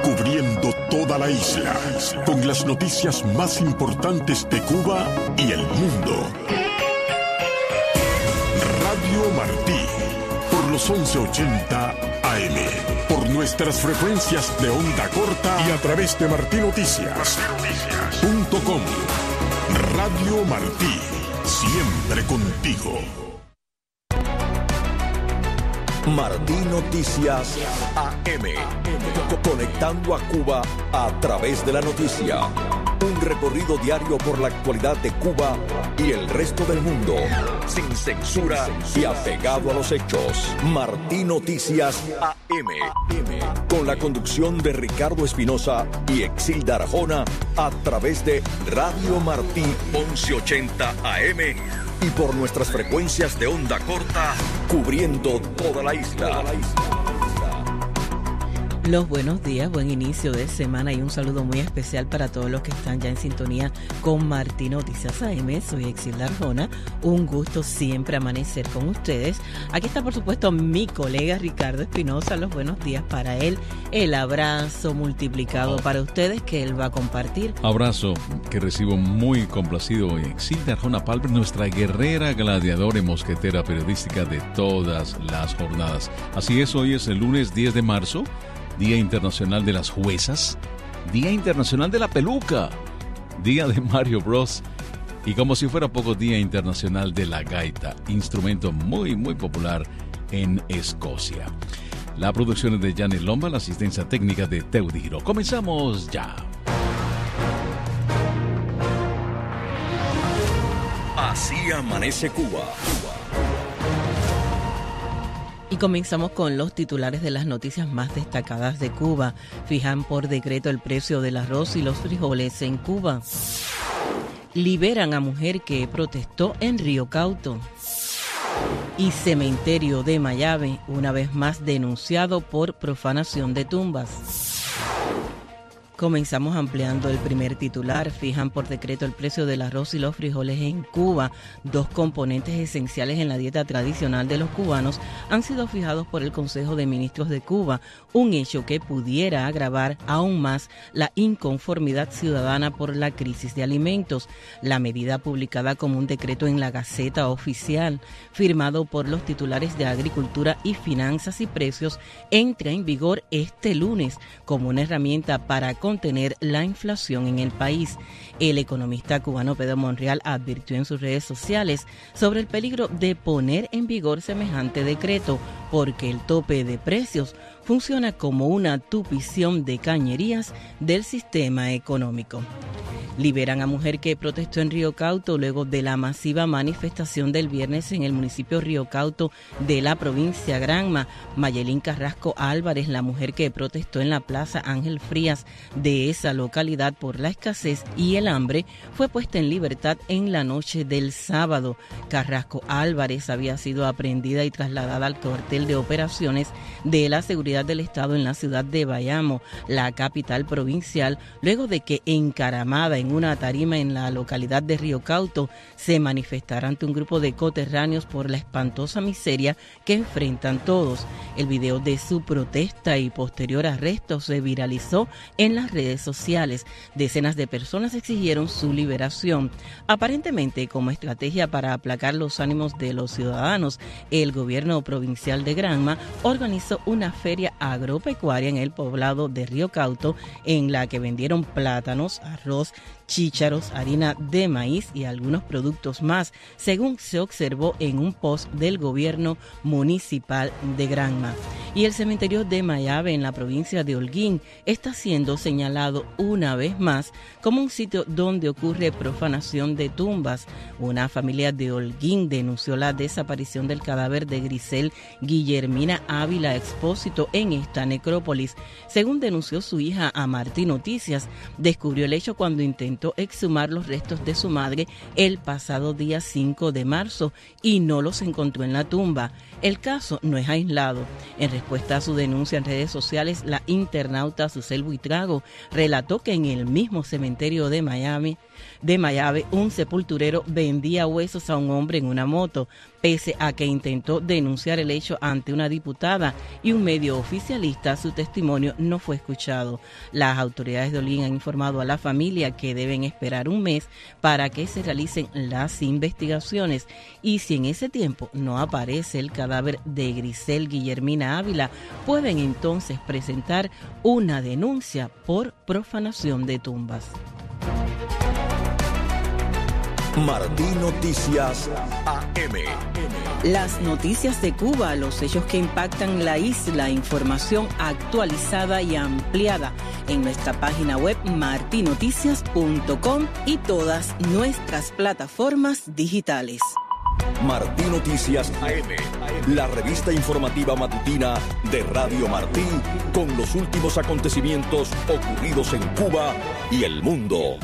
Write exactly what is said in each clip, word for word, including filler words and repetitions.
cubriendo toda la isla, con las noticias más importantes de Cuba y el mundo. Radio Martí, por los once ochenta A M, por nuestras frecuencias de onda corta y a través de martí noticias punto com. Radio Martí, siempre contigo. Martí Noticias A M, conectando a Cuba a través de la noticia. Un recorrido diario por la actualidad de Cuba y el resto del mundo, sin censura y apegado a los hechos. Martí Noticias A M, con la conducción de Ricardo Espinosa y Exilda Arjona, a través de Radio Martí once ochenta A M y por nuestras frecuencias de onda corta, cubriendo toda la isla. Los buenos días, buen inicio de semana y un saludo muy especial para todos los que están ya en sintonía con Martí Noticias A M. Soy Exilda Arjona, un gusto siempre amanecer con ustedes. Aquí está por supuesto mi colega Ricardo Espinosa, los buenos días para él, el abrazo multiplicado para ustedes que él va a compartir. Abrazo que recibo muy complacido, Exilda Arjona Palmer, nuestra guerrera, gladiadora y mosquetera periodística de todas las jornadas. Así es, hoy es el lunes diez de marzo, Día Internacional de las Juezas, Día Internacional de la Peluca, Día de Mario Bros. Y como si fuera poco, Día Internacional de la Gaita, instrumento muy, muy popular en Escocia. La producción es de Janet Lomba, la asistencia técnica de Teudi Giro. Comenzamos ya. Así amanece Cuba. Y comenzamos con los titulares de las noticias más destacadas de Cuba. Fijan por decreto el precio del arroz y los frijoles en Cuba. Liberan a mujer que protestó en Río Cauto. Y cementerio de Mayave, una vez más denunciado por profanación de tumbas. Comenzamos ampliando el primer titular. Fijan por decreto el precio del arroz y los frijoles en Cuba. Dos componentes esenciales en la dieta tradicional de los cubanos han sido fijados por el Consejo de Ministros de Cuba, un hecho que pudiera agravar aún más la inconformidad ciudadana por la crisis de alimentos. La medida, publicada como un decreto en la Gaceta Oficial, firmado por los titulares de Agricultura y Finanzas y Precios, entra en vigor este lunes como una herramienta para contener la inflación en el país. El economista cubano Pedro Monreal advirtió en sus redes sociales sobre el peligro de poner en vigor semejante decreto, porque el tope de precios funciona como una tupición de cañerías del sistema económico. Liberan a mujer que protestó en Río Cauto luego de la masiva manifestación del viernes en el municipio Río Cauto de la provincia Granma. Mayelín Carrasco Álvarez, la mujer que protestó en la Plaza Ángel Frías de esa localidad por la escasez y el hambre, fue puesta en libertad en la noche del sábado. Carrasco Álvarez había sido aprehendida y trasladada al cuartel de operaciones de la seguridad del Estado en la ciudad de Bayamo, la capital provincial, luego de que encaramada en una tarima en la localidad de Río Cauto se manifestara ante un grupo de coterráneos por la espantosa miseria que enfrentan todos. El video de su protesta y posterior arresto se viralizó en las redes sociales. Decenas de personas exigieron su liberación. Aparentemente, como estrategia para aplacar los ánimos de los ciudadanos, el gobierno provincial de Granma organizó una feria agropecuaria en el poblado de Río Cauto, en la que vendieron plátanos, arroz, chícharos, harina de maíz y algunos productos más, según se observó en un post del gobierno municipal de Granma. Y el cementerio de Mayave, en la provincia de Holguín, está siendo señalado una vez más como un sitio donde ocurre profanación de tumbas. Una familia de Holguín denunció la desaparición del cadáver de Grisel Guillermina Ávila Expósito en esta necrópolis. Según denunció su hija a Martí Noticias, descubrió el hecho cuando intentó exhumar los restos de su madre el pasado día cinco de marzo y no los encontró en la tumba. El caso no es aislado. En respuesta a su denuncia en redes sociales, la internauta Susel Buitrago relató que en el mismo cementerio de Miami De Mayave, un sepulturero vendía huesos a un hombre en una moto, pese a que intentó denunciar el hecho ante una diputada y un medio oficialista, su testimonio no fue escuchado. Las autoridades de Holguín han informado a la familia que deben esperar un mes para que se realicen las investigaciones y si en ese tiempo no aparece el cadáver de Grisel Guillermina Ávila, pueden entonces presentar una denuncia por profanación de tumbas. Martín Noticias A M. Las noticias de Cuba, los hechos que impactan la isla, información actualizada y ampliada en nuestra página web martin noticias punto com y todas nuestras plataformas digitales. Martín Noticias A M, la revista informativa matutina de Radio Martí, con los últimos acontecimientos ocurridos en Cuba y el mundo.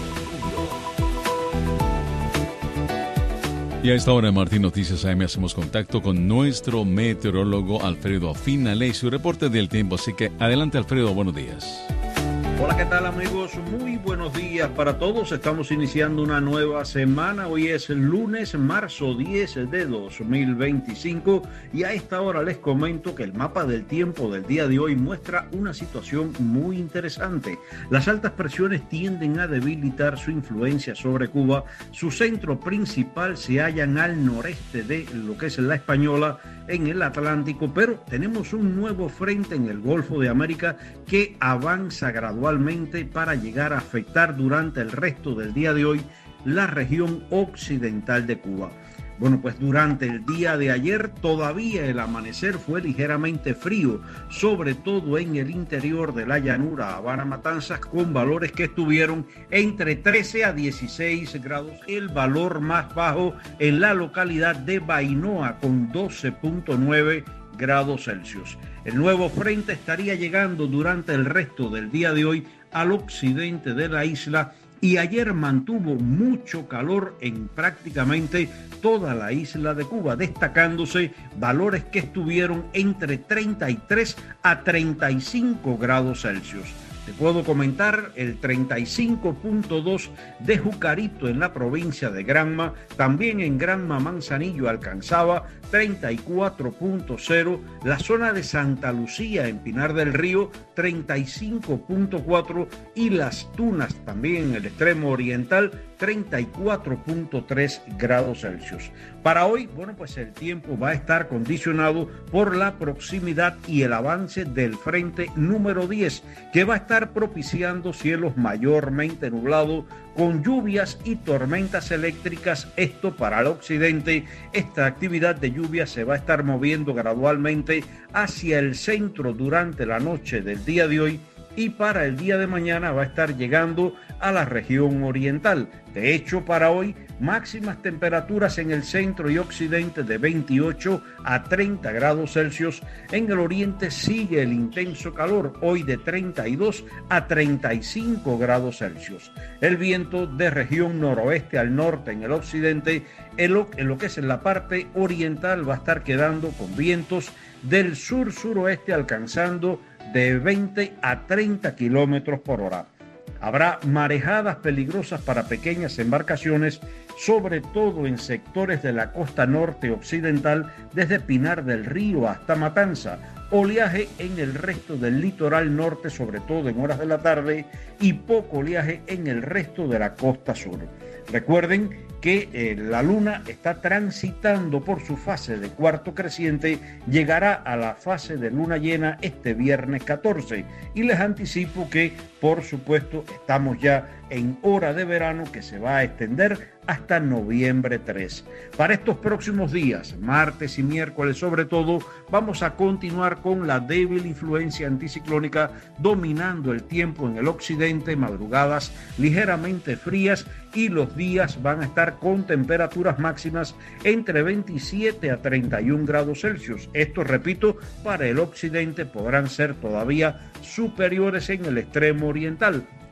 Y a esta hora en Martín Noticias A M hacemos contacto con nuestro meteorólogo Alfredo Finalé y su reporte del tiempo. Así que adelante, Alfredo, buenos días. Hola, ¿qué tal, amigos? Muy buenos días para todos. Estamos iniciando una nueva semana. Hoy es el lunes, marzo diez de dos mil veinticinco y a esta hora les comento que el mapa del tiempo del día de hoy muestra una situación muy interesante. Las altas presiones tienden a debilitar su influencia sobre Cuba. Su centro principal se hallan al noreste de lo que es la Española, en el Atlántico, pero tenemos un nuevo frente en el Golfo de América que avanza gradualmente para llegar a afectar durante el resto del día de hoy la región occidental de Cuba. Bueno, pues durante el día de ayer todavía el amanecer fue ligeramente frío, sobre todo en el interior de la llanura Habana Matanzas, con valores que estuvieron entre trece a dieciséis grados. El valor más bajo en la localidad de Bainoa, con doce punto nueve grados Celsius. El nuevo frente estaría llegando durante el resto del día de hoy al occidente de la isla y ayer mantuvo mucho calor en prácticamente toda la isla de Cuba, destacándose valores que estuvieron entre treinta y tres a treinta y cinco grados Celsius. Te puedo comentar el treinta y cinco punto dos de Jucarito en la provincia de Granma, también en Granma Manzanillo alcanzaba treinta y cuatro punto cero, la zona de Santa Lucía en Pinar del Río treinta y cinco punto cuatro y Las Tunas también en el extremo oriental treinta y cuatro punto tres grados Celsius. Para hoy, bueno, pues el tiempo va a estar condicionado por la proximidad y el avance del frente número diez, que va a estar propiciando cielos mayormente nublados con lluvias y tormentas eléctricas. Esto para el occidente. Esta actividad de lluvia se va a estar moviendo gradualmente hacia el centro durante la noche del día de hoy y para el día de mañana va a estar llegando a la región oriental. De hecho, para hoy, máximas temperaturas en el centro y occidente de veintiocho a treinta grados Celsius. En el oriente sigue el intenso calor, hoy de treinta y dos a treinta y cinco grados Celsius. El viento de región noroeste al norte en el occidente, en lo, en lo que es en la parte oriental, va a estar quedando con vientos del sur-suroeste alcanzando de veinte a treinta kilómetros por hora. Habrá marejadas peligrosas para pequeñas embarcaciones, sobre todo en sectores de la costa norte occidental, desde Pinar del Río hasta Matanza. Oleaje en el resto del litoral norte, sobre todo en horas de la tarde, y poco oleaje en el resto de la costa sur. Recuerden que eh, la luna está transitando por su fase de cuarto creciente, llegará a la fase de luna llena este viernes catorce y les anticipo que por supuesto estamos ya en hora de verano que se va a extender hasta noviembre tres. Para estos próximos días, martes y miércoles sobre todo, vamos a continuar con la débil influencia anticiclónica dominando el tiempo en el occidente, madrugadas ligeramente frías y los días van a estar con temperaturas máximas entre veintisiete a treinta y un grados Celsius. Esto, repito, para el occidente podrán ser todavía superiores en el extremo oriental.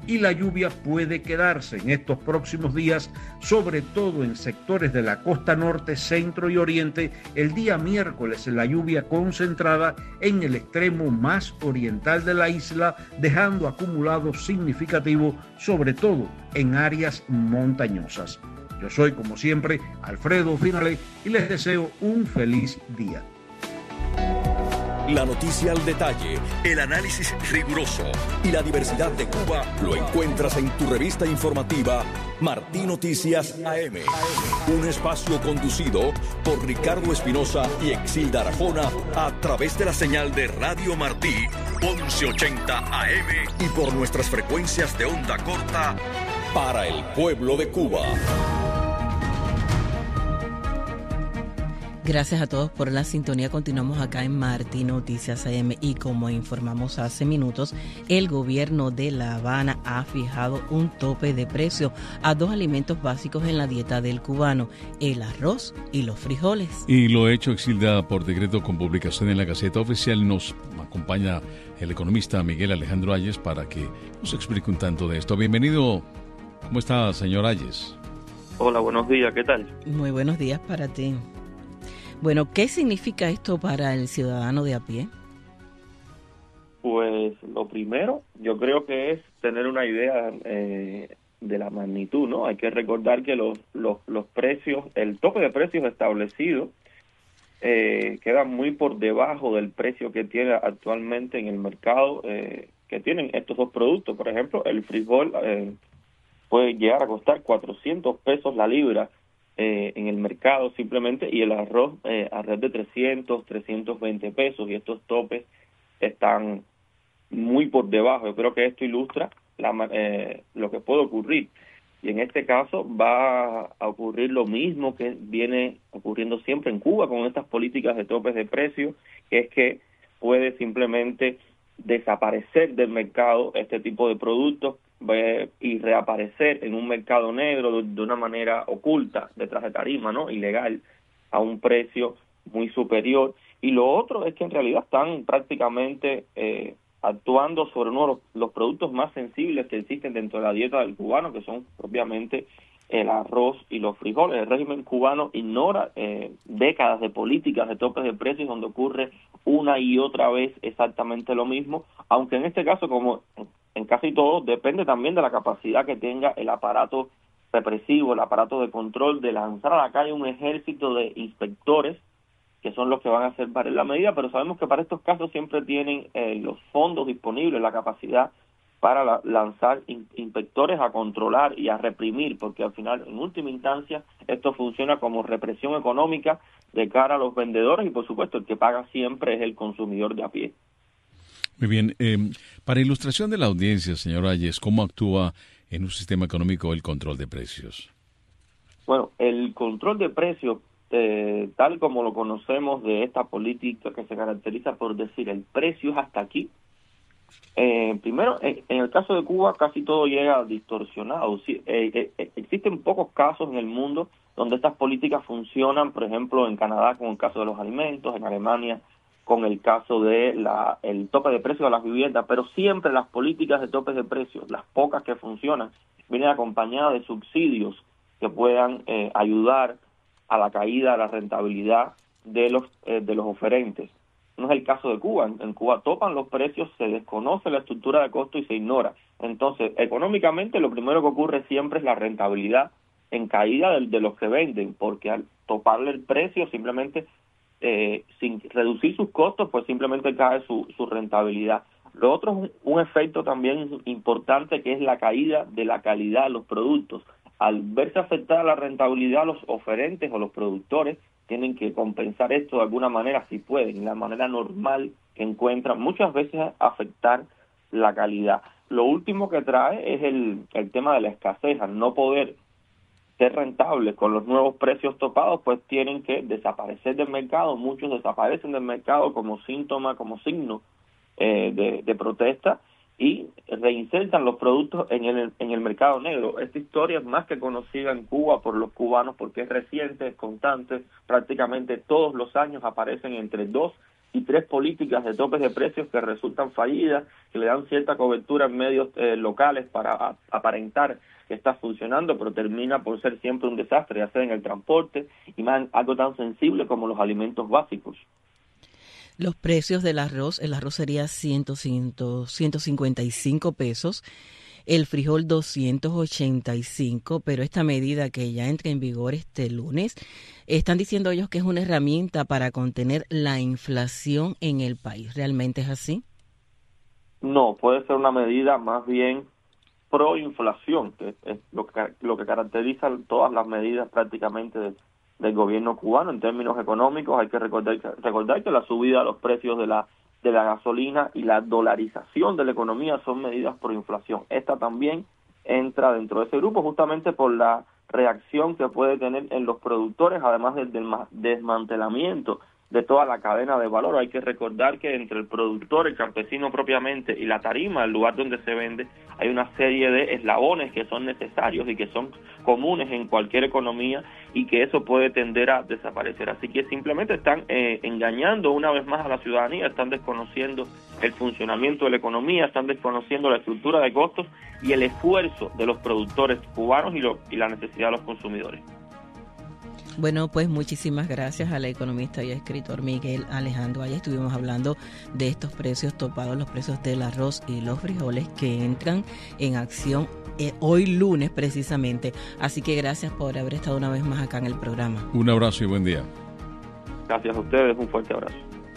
y la lluvia puede quedarse en estos próximos días, sobre todo en sectores de la costa norte, centro y oriente. El día miércoles la lluvia concentrada en el extremo más oriental de la isla, dejando acumulados significativos, sobre todo en áreas montañosas. Yo soy, como siempre, Alfredo Finale y les deseo un feliz día. La noticia al detalle, el análisis riguroso y la diversidad de Cuba lo encuentras en tu revista informativa Martí Noticias A M. Un espacio conducido por Ricardo Espinosa y Exilda Arjona a través de la señal de Radio Martí once ochenta A M y por nuestras frecuencias de onda corta para el pueblo de Cuba. Gracias a todos por la sintonía. Continuamos acá en Martí Noticias A M y como informamos hace minutos, el gobierno de La Habana ha fijado un tope de precio a dos alimentos básicos en la dieta del cubano, el arroz y los frijoles. Y lo hecho, Exilda, por decreto con publicación en la Gaceta Oficial. Nos acompaña el economista Miguel Alejandro Ayes para que nos explique un tanto de esto. Bienvenido. ¿Cómo está, señor Ayes? Hola, buenos días. ¿Qué tal? Muy buenos días para ti. Bueno, ¿qué significa esto para el ciudadano de a pie? Pues lo primero, yo creo que es tener una idea eh, de la magnitud, ¿no? Hay que recordar que los los, los precios, el tope de precios establecido eh, queda muy por debajo del precio que tiene actualmente en el mercado eh, que tienen estos dos productos. Por ejemplo, el frijol eh, puede llegar a costar cuatrocientos pesos la libra Eh, en el mercado simplemente, y el arroz eh, alrededor de trescientos, trescientos veinte pesos, y estos topes están muy por debajo. Yo creo que esto ilustra la, eh, lo que puede ocurrir, y en este caso va a ocurrir lo mismo que viene ocurriendo siempre en Cuba con estas políticas de topes de precios, que es que puede simplemente desaparecer del mercado este tipo de productos y reaparecer en un mercado negro de una manera oculta, detrás de tarima, ¿no? Ilegal, a un precio muy superior. Y lo otro es que en realidad están prácticamente eh, actuando sobre uno de los, los productos más sensibles que existen dentro de la dieta del cubano, que son propiamente el arroz y los frijoles. El régimen cubano ignora eh, décadas de políticas de topes de precios donde ocurre una y otra vez exactamente lo mismo, aunque en este caso, como en casi todo, depende también de la capacidad que tenga el aparato represivo, el aparato de control, de lanzar a la calle un ejército de inspectores que son los que van a hacer valer la medida, pero sabemos que para estos casos siempre tienen eh, los fondos disponibles, la capacidad para la, lanzar in, inspectores a controlar y a reprimir, porque al final, en última instancia, esto funciona como represión económica de cara a los vendedores y, por supuesto, el que paga siempre es el consumidor de a pie. Muy bien. Eh, para ilustración de la audiencia, señor Ayes, ¿cómo actúa en un sistema económico el control de precios? Bueno, el control de precios, eh, tal como lo conocemos de esta política que se caracteriza por decir el precio es hasta aquí. Eh, primero, en, en el caso de Cuba casi todo llega distorsionado. Sí, eh, eh, existen pocos casos en el mundo donde estas políticas funcionan, por ejemplo, en Canadá con el caso de los alimentos, en Alemania con el caso de la el tope de precios de las viviendas, pero siempre las políticas de topes de precios, las pocas que funcionan, vienen acompañadas de subsidios que puedan eh, ayudar a la caída, a la rentabilidad de los eh, de los oferentes. No es el caso de Cuba. En, en Cuba topan los precios, se desconoce la estructura de costo y se ignora. Entonces, económicamente, lo primero que ocurre siempre es la rentabilidad en caída de, de los que venden, porque al toparle el precio, simplemente eh, sin reducir sus costos, pues simplemente cae su, su rentabilidad. Lo otro es un, un efecto también importante, que es la caída de la calidad de los productos. Al verse afectada la rentabilidad, los oferentes o los productores tienen que compensar esto de alguna manera, si pueden, la manera normal que encuentran, muchas veces afectar la calidad. Lo último que trae es el, el tema de la escasez. Al no poder ser rentables con los nuevos precios topados, pues tienen que desaparecer del mercado. Muchos desaparecen del mercado como síntoma, como signo eh, de, de protesta, y reinsertan los productos en el, en el mercado negro. Esta historia es más que conocida en Cuba por los cubanos porque es reciente, es constante. Prácticamente todos los años aparecen entre dos y tres políticas de topes de precios que resultan fallidas, que le dan cierta cobertura en medios eh, locales para a, aparentar que está funcionando, pero termina por ser siempre un desastre, ya sea en el transporte y más en algo tan sensible como los alimentos básicos. Los precios del arroz, el arroz sería ciento cincuenta y cinco pesos, el frijol doscientos ochenta y cinco, pero esta medida que ya entra en vigor este lunes, están diciendo ellos que es una herramienta para contener la inflación en el país. ¿Realmente es así? No, puede ser una medida más bien proinflación, que es lo que, lo que caracteriza todas las medidas prácticamente de, del gobierno cubano en términos económicos. Hay que recordar, recordar que la subida de los precios de la de la gasolina y la dolarización de la economía son medidas proinflación. Esta también entra dentro de ese grupo justamente por la reacción que puede tener en los productores, además del, del desmantelamiento de toda la cadena de valor. Hay que recordar que entre el productor, el campesino propiamente, y la tarima, el lugar donde se vende, hay una serie de eslabones que son necesarios y que son comunes en cualquier economía, y que eso puede tender a desaparecer. Así que simplemente están eh, engañando una vez más a la ciudadanía, están desconociendo el funcionamiento de la economía, están desconociendo la estructura de costos y el esfuerzo de los productores cubanos y, lo, y la necesidad de los consumidores. Bueno, pues muchísimas gracias al economista y escritor Miguel Alejandro. Ayer estuvimos hablando de estos precios topados, los precios del arroz y los frijoles que entran en acción eh, hoy lunes precisamente. Así que gracias por haber estado una vez más acá en el programa. Un abrazo y buen día. Gracias a ustedes, un fuerte abrazo.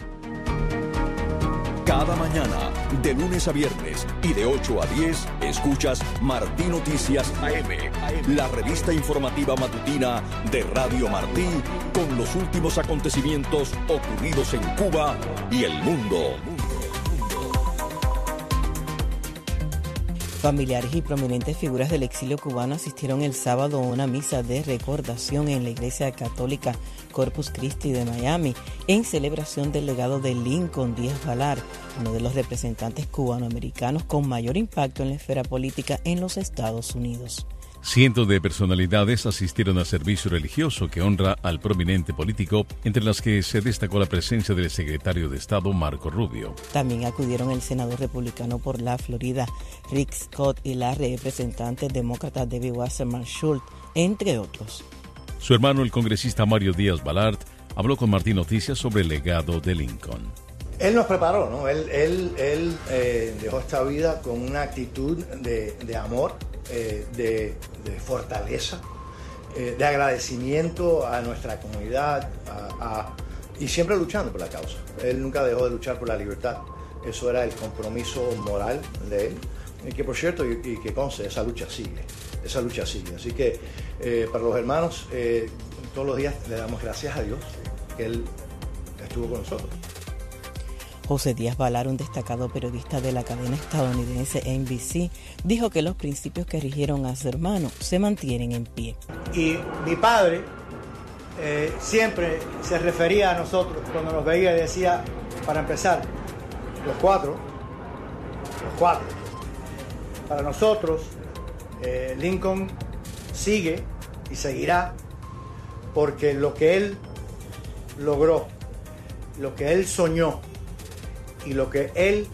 Cada mañana, de lunes a viernes y de ocho a diez, escuchas Martí Noticias A M, la revista informativa matutina de Radio Martí, con los últimos acontecimientos ocurridos en Cuba y el mundo. Familiares y prominentes figuras del exilio cubano asistieron el sábado a una misa de recordación en la Iglesia Católica Corpus Christi de Miami, en celebración del legado de Lincoln Díaz Balart, uno de los representantes cubanoamericanos con mayor impacto en la esfera política en los Estados Unidos. Cientos de personalidades asistieron al servicio religioso que honra al prominente político, entre las que se destacó la presencia del secretario de Estado Marco Rubio. También acudieron el senador republicano por la Florida, Rick Scott, y la representante demócrata Debbie Wasserman Schultz, entre otros. Su hermano, el congresista Mario Díaz Balart, habló con Martí Noticias sobre el legado de Lincoln. Él nos preparó, ¿no? Él, él, él eh, dejó esta vida con una actitud de, de amor, eh, de, de fortaleza, eh, de agradecimiento a nuestra comunidad a, a, y siempre luchando por la causa. Él nunca dejó de luchar por la libertad. Eso era el compromiso moral de él. Y que, por cierto, y, y que conste, esa lucha sigue. Esa lucha sigue. Así que eh, para los hermanos, eh, todos los días le damos gracias a Dios que Él estuvo con nosotros. José Díaz Balart, un destacado periodista de la cadena estadounidense N B C, dijo que los principios que rigieron a su hermano se mantienen en pie. Y mi padre eh, siempre se refería a nosotros cuando nos veía y decía, para empezar, los cuatro, los cuatro. Para nosotros, eh, Lincoln sigue y seguirá porque lo que él logró, lo que él soñó, y lo que él,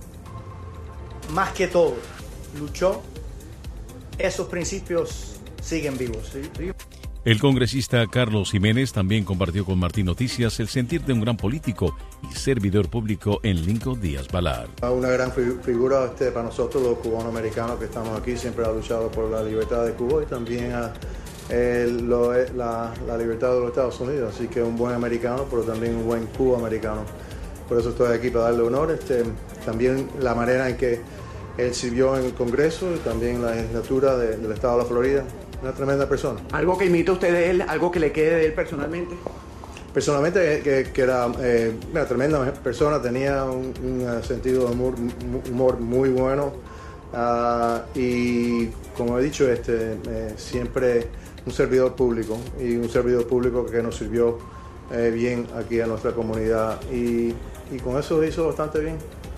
más que todo, luchó, esos principios siguen vivos. ¿sí? El congresista Carlos Jiménez también compartió con Martí Noticias el sentir de un gran político y servidor público en Lincoln Díaz Balart. Una gran figura este, para nosotros los cubanoamericanos que estamos aquí, siempre ha luchado por la libertad de Cuba y también a, eh, lo, la, la libertad de los Estados Unidos. Así que un buen americano, pero también un buen cubamericano. Por eso estoy aquí para darle honor. Este, también la manera en que él sirvió en el Congreso y también la legislatura de, del estado de la Florida. Una tremenda persona. ¿Algo que imita usted de él? ¿Algo que le quede de él personalmente? Personalmente, que, que era eh, una tremenda persona, tenía un, un sentido de humor, humor muy bueno. Uh, y como he dicho, este, eh, siempre un servidor público y un servidor público que nos sirvió eh, bien aquí a nuestra comunidad. Y, y con eso hizo bastante bien.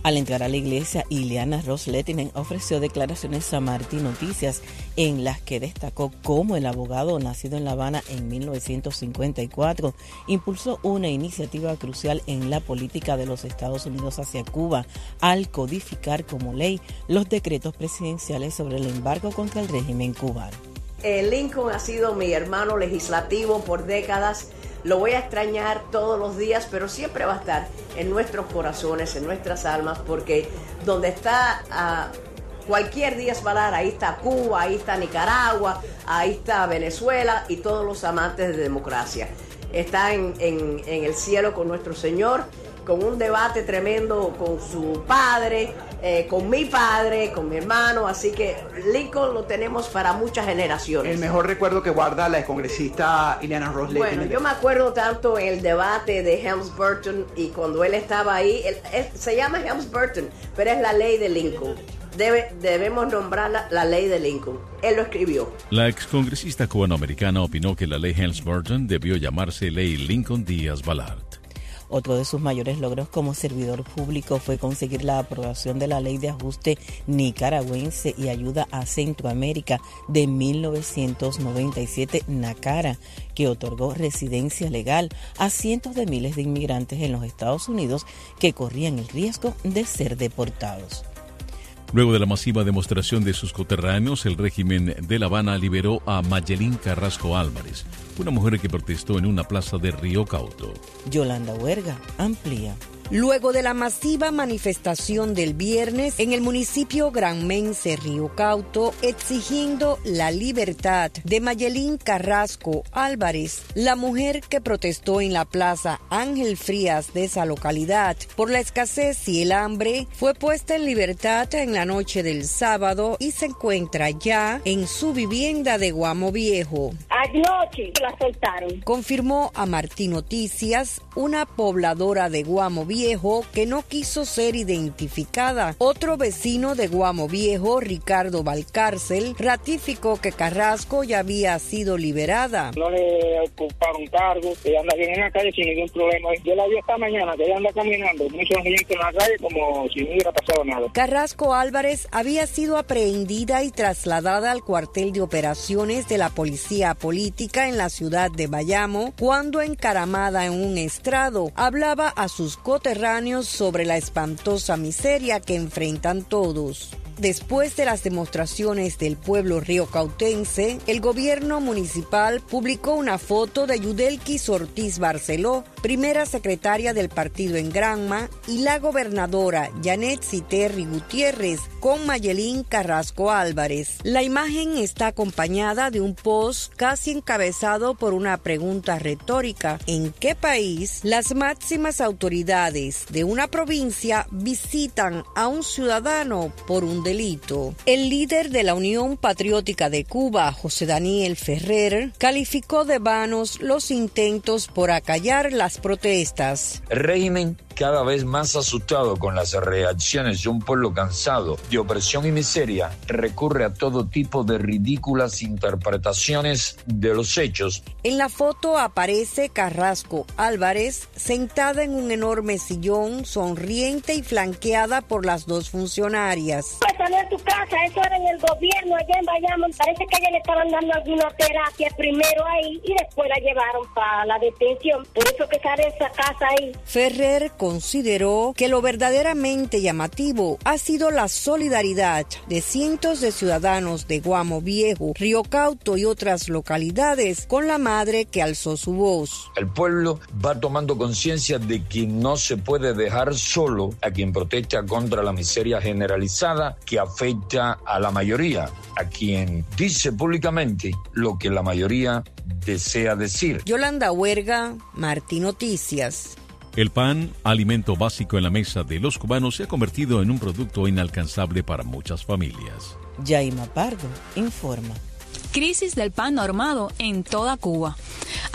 Al entrar a la iglesia, Ileana Ros-Lehtinen ofreció declaraciones a Martín Noticias en las que destacó cómo el abogado nacido en La Habana en mil novecientos cincuenta y cuatro impulsó una iniciativa crucial en la política de los Estados Unidos hacia Cuba al codificar como ley los decretos presidenciales sobre el embargo contra el régimen cubano. Eh, Lincoln ha sido mi hermano legislativo por décadas. Lo voy a extrañar todos los días, pero siempre va a estar en nuestros corazones, en nuestras almas, porque donde está uh, cualquier Díaz Balart, ahí está Cuba, ahí está Nicaragua, ahí está Venezuela y todos los amantes de democracia. Está en, en, en el cielo con nuestro Señor, con un debate tremendo con su padre, eh, con mi padre, con mi hermano, así que Lincoln lo tenemos para muchas generaciones. El mejor recuerdo que guarda la congresista Ileana Ros-Lehtinen. Bueno, yo me acuerdo tanto el debate de Helms-Burton y cuando él estaba ahí, él, él, se llama Helms-Burton, pero es la ley de Lincoln. Debe, debemos nombrarla la ley de Lincoln. Él lo escribió. La excongresista cubanoamericana opinó que la ley Helms-Burton debió llamarse ley Lincoln Díaz Balart. Otro de sus mayores logros como servidor público fue conseguir la aprobación de la Ley de Ajuste Nicaragüense y Ayuda a Centroamérica de mil novecientos noventa y siete, NACARA, que otorgó residencia legal a cientos de miles de inmigrantes en los Estados Unidos que corrían el riesgo de ser deportados. Luego de la masiva demostración de sus coterráneos, el régimen de La Habana liberó a Mayelín Carrasco Álvarez, una mujer que protestó en una plaza de Río Cauto. Yolanda Huerga amplía. Luego de la masiva manifestación del viernes en el municipio granmense Río Cauto exigiendo la libertad de Mayelín Carrasco Álvarez, la mujer que protestó en la plaza Ángel Frías de esa localidad por la escasez y el hambre, fue puesta en libertad en la noche del sábado y se encuentra ya en su vivienda de Guamo Viejo. Anoche la soltaron. Confirmó a Martín Noticias, una pobladora de Guamo Viejo Viejo que no quiso ser identificada. Otro vecino de Guamo Viejo, Ricardo Valcárcel, ratificó que Carrasco ya había sido liberada. No le ocuparon cargo, ella anda bien en la calle sin ningún problema. Yo la vi esta mañana, que ella anda caminando, mucha gente en la calle como si no hubiera pasado nada. Carrasco Álvarez había sido aprehendida y trasladada al cuartel de operaciones de la Policía Política en la ciudad de Bayamo, cuando encaramada en un estrado, hablaba a sus coterráneos sobre la espantosa miseria que enfrentan todos. Después de las demostraciones del pueblo riocautense, el gobierno municipal publicó una foto de Yudelquis Ortiz Barceló, primera secretaria del partido en Granma, y la gobernadora Janet Citerri Gutiérrez con Mayelín Carrasco Álvarez. La imagen está acompañada de un post casi encabezado por una pregunta retórica: ¿en qué país las máximas autoridades de una provincia visitan a un ciudadano por un delito? El líder de la Unión Patriótica de Cuba, José Daniel Ferrer, calificó de vanos los intentos por acallar las protestas. El régimen, cada vez más asustado con las reacciones de un pueblo cansado de opresión y miseria, recurre a todo tipo de ridículas interpretaciones de los hechos. En la foto aparece Carrasco Álvarez sentada en un enorme sillón, sonriente y flanqueada por las dos funcionarias. Salió de tu casa, eso era en el gobierno allá en Bayamo. Parece que a ella le estaban dando alguna terapia primero ahí y después la llevaron para la detención. Por eso que sale esa casa ahí. Ferrer consideró que lo verdaderamente llamativo ha sido la solidaridad de cientos de ciudadanos de Guamo Viejo, Río Cauto y otras localidades con la madre que alzó su voz. El pueblo va tomando conciencia de que no se puede dejar solo a quien protesta contra la miseria generalizada que afecta a la mayoría, a quien dice públicamente lo que la mayoría desea decir. Yolanda Huerga, Martín Noticias. El pan, alimento básico en la mesa de los cubanos, se ha convertido en un producto inalcanzable para muchas familias. Yaima Pardo informa. Crisis del pan normado en toda Cuba.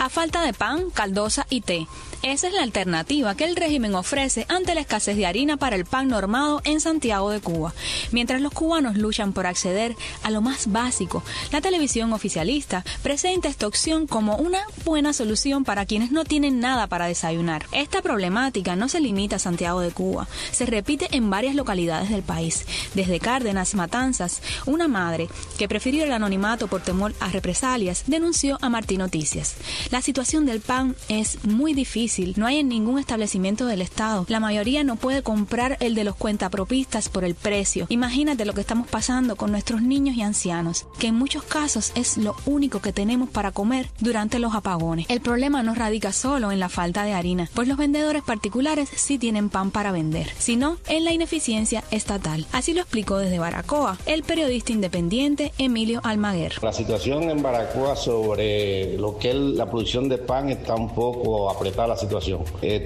A falta de pan, caldosa y té. Esa es la alternativa que el régimen ofrece ante la escasez de harina para el pan normado en Santiago de Cuba. Mientras los cubanos luchan por acceder a lo más básico, la televisión oficialista presenta esta opción como una buena solución para quienes no tienen nada para desayunar. Esta problemática no se limita a Santiago de Cuba, se repite en varias localidades del país. Desde Cárdenas, Matanzas, una madre que prefirió el anonimato por temor a represalias denunció a Martín Noticias. La situación del pan es muy difícil. No hay en ningún establecimiento del Estado. La mayoría no puede comprar el de los cuentapropistas por el precio. Imagínate lo que estamos pasando con nuestros niños y ancianos, que en muchos casos es lo único que tenemos para comer durante los apagones. El problema no radica solo en la falta de harina, pues los vendedores particulares sí tienen pan para vender, sino en la ineficiencia estatal. Así lo explicó desde Baracoa el periodista independiente Emilio Almaguer. La situación en Baracoa sobre lo que es la producción de pan está un poco apretada la situación.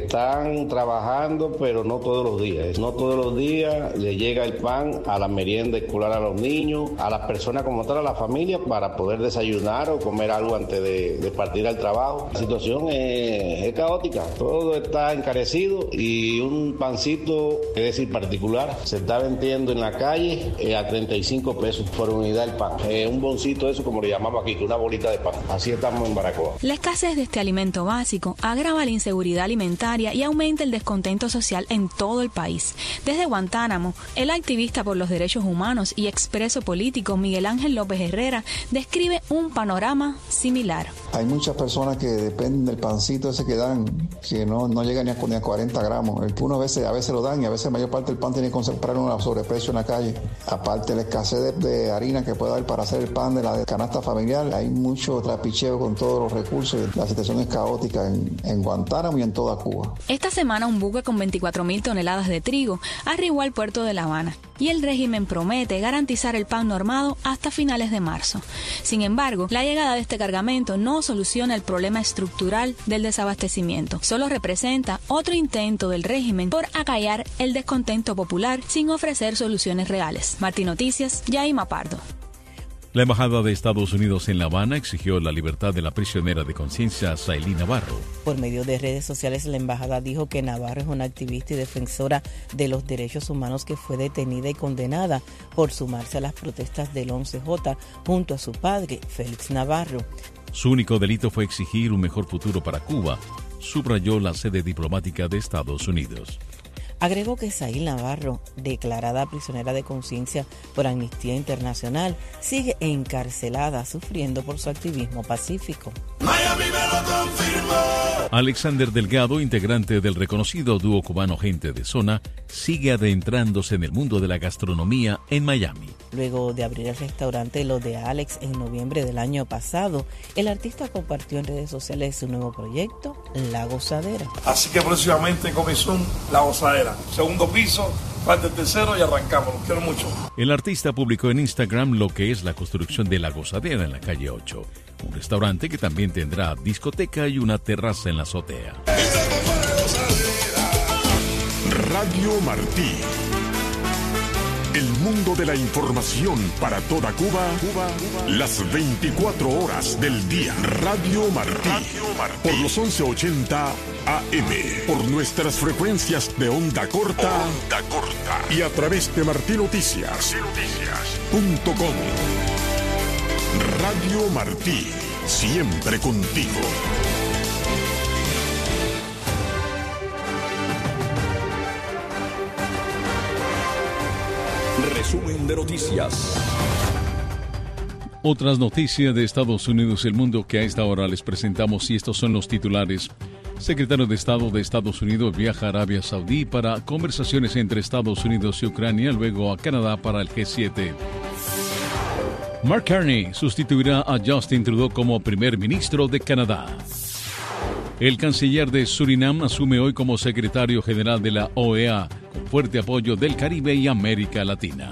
Están trabajando, pero no todos los días. No todos los días le llega el pan a la merienda escolar a los niños, a las personas como tal, a la familia, para poder desayunar o comer algo antes de, de partir al trabajo. La situación es, es caótica. Todo está encarecido y un pancito, es decir, particular, se está vendiendo en la calle eh, a treinta y cinco pesos por unidad el pan. Eh, un boncito, eso como le llamamos aquí, una bolita de pan. Así estamos en Baracoa. La escasez de este alimento básico agrava la inseguridad alimentaria y aumenta el descontento social en todo el país. Desde Guantánamo, el activista por los derechos humanos y expreso político Miguel Ángel López Herrera describe un panorama similar. Hay muchas personas que dependen del pancito ese que dan, que no, no llega ni a, ni a cuarenta gramos. El uno a veces, a veces lo dan y a veces la mayor parte del pan tiene que comprarlo a sobreprecio en la calle. Aparte de la escasez de, de harina que puede haber para hacer el pan de la de canasta familiar, hay mucho trapicheo con todos los recursos. La situación es caótica en, en Guantánamo y en toda Cuba. Esta semana un buque con veinticuatro mil toneladas de trigo arribó al puerto de La Habana y el régimen promete garantizar el pan normado hasta finales de marzo. Sin embargo, la llegada de este cargamento no soluciona el problema estructural del desabastecimiento. Solo representa otro intento del régimen por acallar el descontento popular sin ofrecer soluciones reales. Martín Noticias, Yaima Pardo. La Embajada de Estados Unidos en La Habana exigió la libertad de la prisionera de conciencia Sailí Navarro. Por medio de redes sociales, la embajada dijo que Navarro es una activista y defensora de los derechos humanos que fue detenida y condenada por sumarse a las protestas del once J junto a su padre, Félix Navarro. Su único delito fue exigir un mejor futuro para Cuba, subrayó la sede diplomática de Estados Unidos. Agregó que Sailí Navarro, declarada prisionera de conciencia por Amnistía Internacional, sigue encarcelada sufriendo por su activismo pacífico. Miami me lo confirmó. Alexander Delgado, integrante del reconocido dúo cubano Gente de Zona, sigue adentrándose en el mundo de la gastronomía en Miami. Luego de abrir el restaurante Lo de Alex en noviembre del año pasado, el artista compartió en redes sociales su nuevo proyecto, La Gozadera. Así que próximamente comenzó La Gozadera. Segundo piso, parte el tercero y arrancamos. Los quiero mucho. El artista publicó en Instagram lo que es la construcción de La Gozadera en la calle ocho, un restaurante que también tendrá discoteca y una terraza en la azotea. Radio Martí. El mundo de la información para toda Cuba, Cuba, Cuba, las veinticuatro horas del día. Radio Martí, Radio Martí. Por los once ochenta A M, por nuestras frecuencias de onda corta, onda corta y a través de Martí Noticias punto com. Radio Martí, siempre contigo. Resumen de noticias. Otras noticias de Estados Unidos y el mundo que a esta hora les presentamos, y estos son los titulares. Secretario de Estado de Estados Unidos viaja a Arabia Saudí para conversaciones entre Estados Unidos y Ucrania, luego a Canadá para el G siete. Mark Carney sustituirá a Justin Trudeau como primer ministro de Canadá. El canciller de Surinam asume hoy como secretario general de la O E A, con fuerte apoyo del Caribe y América Latina.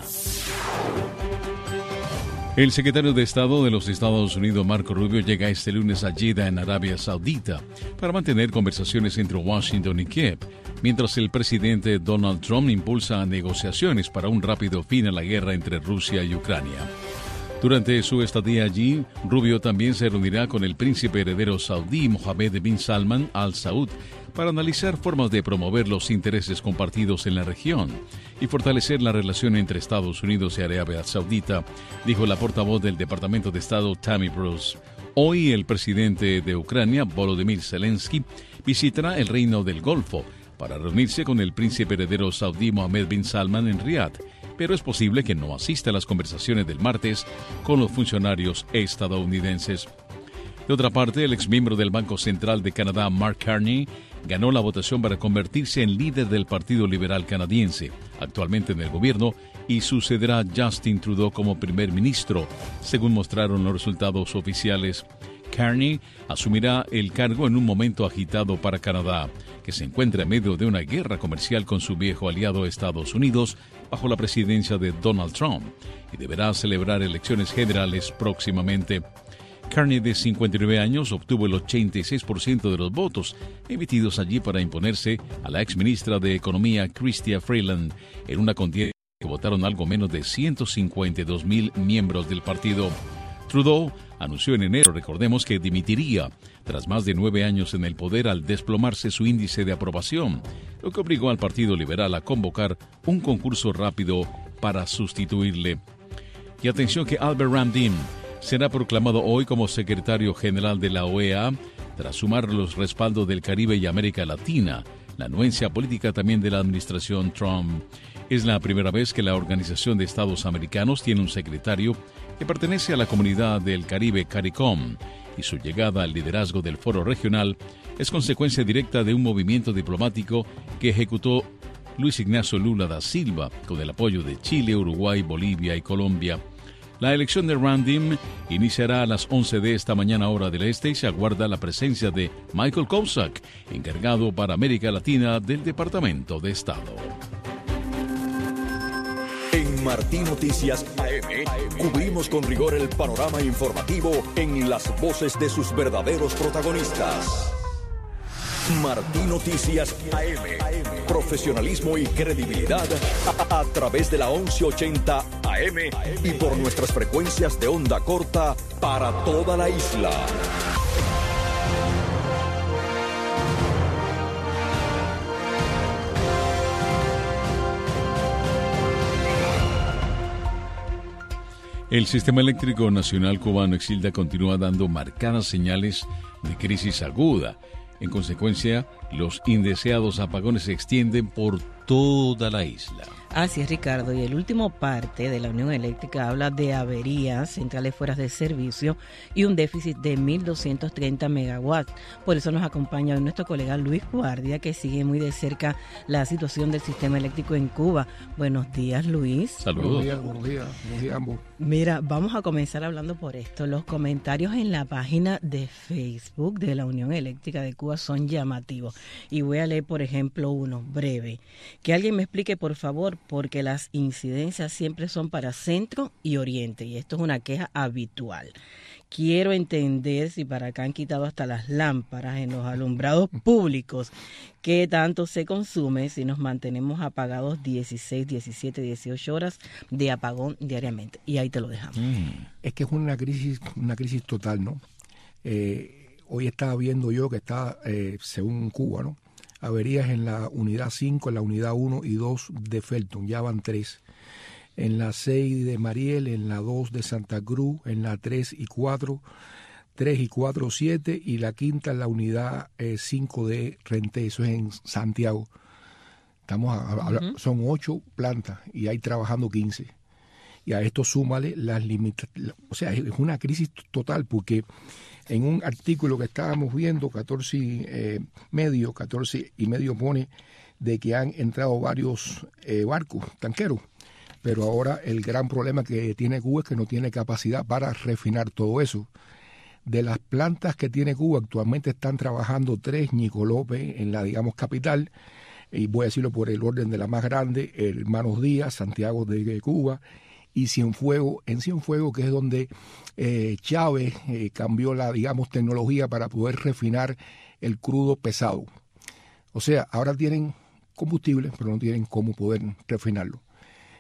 El secretario de Estado de los Estados Unidos, Marco Rubio, llega este lunes a Jeddah, en Arabia Saudita, para mantener conversaciones entre Washington y Kiev, mientras el presidente Donald Trump impulsa negociaciones para un rápido fin a la guerra entre Rusia y Ucrania. Durante su estadía allí, Rubio también se reunirá con el príncipe heredero saudí Mohammed bin Salman Al Saud para analizar formas de promover los intereses compartidos en la región y fortalecer la relación entre Estados Unidos y Arabia Saudita, dijo la portavoz del Departamento de Estado Tammy Bruce. Hoy el presidente de Ucrania, Volodymyr Zelensky, visitará el Reino del Golfo para reunirse con el príncipe heredero saudí Mohammed bin Salman en Riad, pero es posible que no asista a las conversaciones del martes con los funcionarios estadounidenses. De otra parte, el exmiembro del Banco Central de Canadá, Mark Carney, ganó la votación para convertirse en líder del Partido Liberal Canadiense, actualmente en el gobierno, y sucederá a Justin Trudeau como primer ministro, según mostraron los resultados oficiales. Carney asumirá el cargo en un momento agitado para Canadá, que se encuentra en medio de una guerra comercial con su viejo aliado Estados Unidos bajo la presidencia de Donald Trump, y deberá celebrar elecciones generales próximamente. Carney, de cincuenta y nueve años, obtuvo el ochenta y seis por ciento de los votos emitidos allí para imponerse a la exministra de Economía Chrystia Freeland en una contienda que votaron algo menos de ciento cincuenta y dos mil miembros del partido. Trudeau anunció en enero, recordemos, que dimitiría tras más de nueve años en el poder al desplomarse su índice de aprobación, lo que obligó al Partido Liberal a convocar un concurso rápido para sustituirle. Y atención que Albert Ramdin será proclamado hoy como secretario general de la O E A tras sumar los respaldos del Caribe y América Latina, la anuencia política también de la administración Trump. Es la primera vez que la Organización de Estados Americanos tiene un secretario que pertenece a la comunidad del Caribe CARICOM, y su llegada al liderazgo del foro regional es consecuencia directa de un movimiento diplomático que ejecutó Luis Ignacio Lula da Silva con el apoyo de Chile, Uruguay, Bolivia y Colombia. La elección de Ramdin iniciará a las once de esta mañana hora del este y se aguarda la presencia de Michael Kozak, encargado para América Latina del Departamento de Estado. En Martí Noticias A M cubrimos con rigor el panorama informativo en las voces de sus verdaderos protagonistas. Martí Noticias A M, profesionalismo y credibilidad a, a través de la once ochenta A M y por nuestras frecuencias de onda corta para toda la isla. El Sistema Eléctrico Nacional Cubano, Exilda, continúa dando marcadas señales de crisis aguda. En consecuencia, los indeseados apagones se extienden por toda la isla. Así es, Ricardo, y el último parte de la Unión Eléctrica habla de averías, centrales fuera de servicio y un déficit de mil doscientos treinta megawatts. Por eso nos acompaña hoy nuestro colega Luis Guardia, que sigue muy de cerca la situación del sistema eléctrico en Cuba. Buenos días, Luis. Saludos. Buenos días, buenos días, buenos días ambos. Mira, vamos a comenzar hablando por esto. Los comentarios en la página de Facebook de la Unión Eléctrica de Cuba son llamativos. Y voy a leer, por ejemplo, uno breve. Que alguien me explique, por favor, porque las incidencias siempre son para centro y oriente, y esto es una queja habitual. Quiero entender si para acá han quitado hasta las lámparas en los alumbrados públicos, qué tanto se consume si nos mantenemos apagados dieciséis, diecisiete, dieciocho horas de apagón diariamente. Y ahí te lo dejamos. Mm. Es que es una crisis, una crisis total, ¿no? Eh, hoy estaba viendo yo que está, eh, según Cuba, ¿no?, averías en la unidad cinco, en la unidad uno y dos de Felton, ya van tres. En la seis de Mariel, en la dos de Santa Cruz, en la tres y cuatro, tres y cuatro, siete, y la quinta en la unidad eh, cinco de Renté, eso es en Santiago. Estamos a, a, uh-huh. Son ocho plantas y hay trabajando quince. Y a esto súmale las limitaciones. O sea, es una crisis total porque en un artículo que estábamos viendo, catorce eh, medio, catorce y medio pone de que han entrado varios eh, barcos tanqueros, pero ahora el gran problema que tiene Cuba es que no tiene capacidad para refinar todo eso. De las plantas que tiene Cuba actualmente están trabajando tres, Ñico López en la, digamos, capital, y voy a decirlo por el orden de la más grande, Hermanos Díaz, Santiago de Cuba, y Cienfuegos, en Cienfuegos, que es donde eh, Chávez eh, cambió la, digamos, tecnología para poder refinar el crudo pesado. O sea, ahora tienen combustible, pero no tienen cómo poder refinarlo.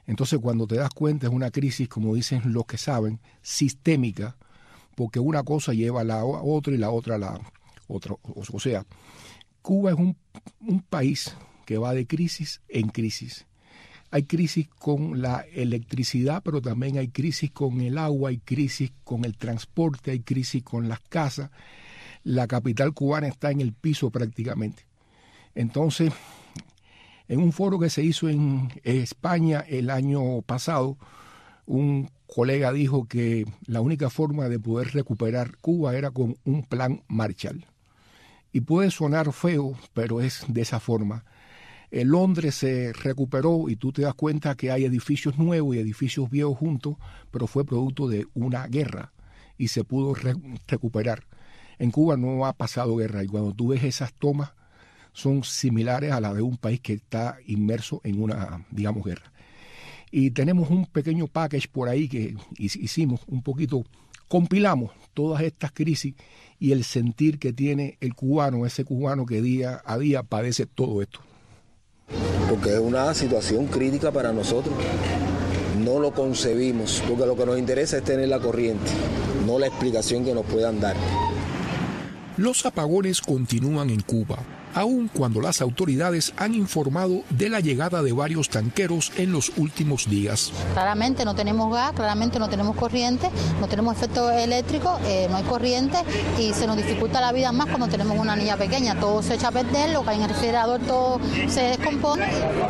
Entonces, cuando te das cuenta, es una crisis, como dicen los que saben, sistémica, porque una cosa lleva a la otra y la otra a la otra. O sea, Cuba es un, un país que va de crisis en crisis. Hay crisis con la electricidad, pero también hay crisis con el agua, hay crisis con el transporte, hay crisis con las casas. La capital cubana está en el piso prácticamente. Entonces, en un foro que se hizo en España el año pasado, un colega dijo que la única forma de poder recuperar Cuba era con un plan Marshall. Y puede sonar feo, pero es de esa forma. En Londres se recuperó y tú te das cuenta que hay edificios nuevos y edificios viejos juntos, pero fue producto de una guerra y se pudo re- recuperar. En Cuba no ha pasado guerra y cuando tú ves esas tomas son similares a las de un país que está inmerso en una, digamos, guerra. Y tenemos un pequeño package por ahí que hicimos un poquito, compilamos todas estas crisis y el sentir que tiene el cubano, ese cubano que día a día padece todo esto. Porque es una situación crítica para nosotros. No lo concebimos, porque lo que nos interesa es tener la corriente, no la explicación que nos puedan dar. Los apagones continúan en Cuba, aun cuando las autoridades han informado de la llegada de varios tanqueros en los últimos días. Claramente no tenemos gas, claramente no tenemos corriente, no tenemos efecto eléctrico, eh, no hay corriente y se nos dificulta la vida más cuando tenemos una niña pequeña. Todo se echa a perder, lo que hay en el refrigerador todo se descompone.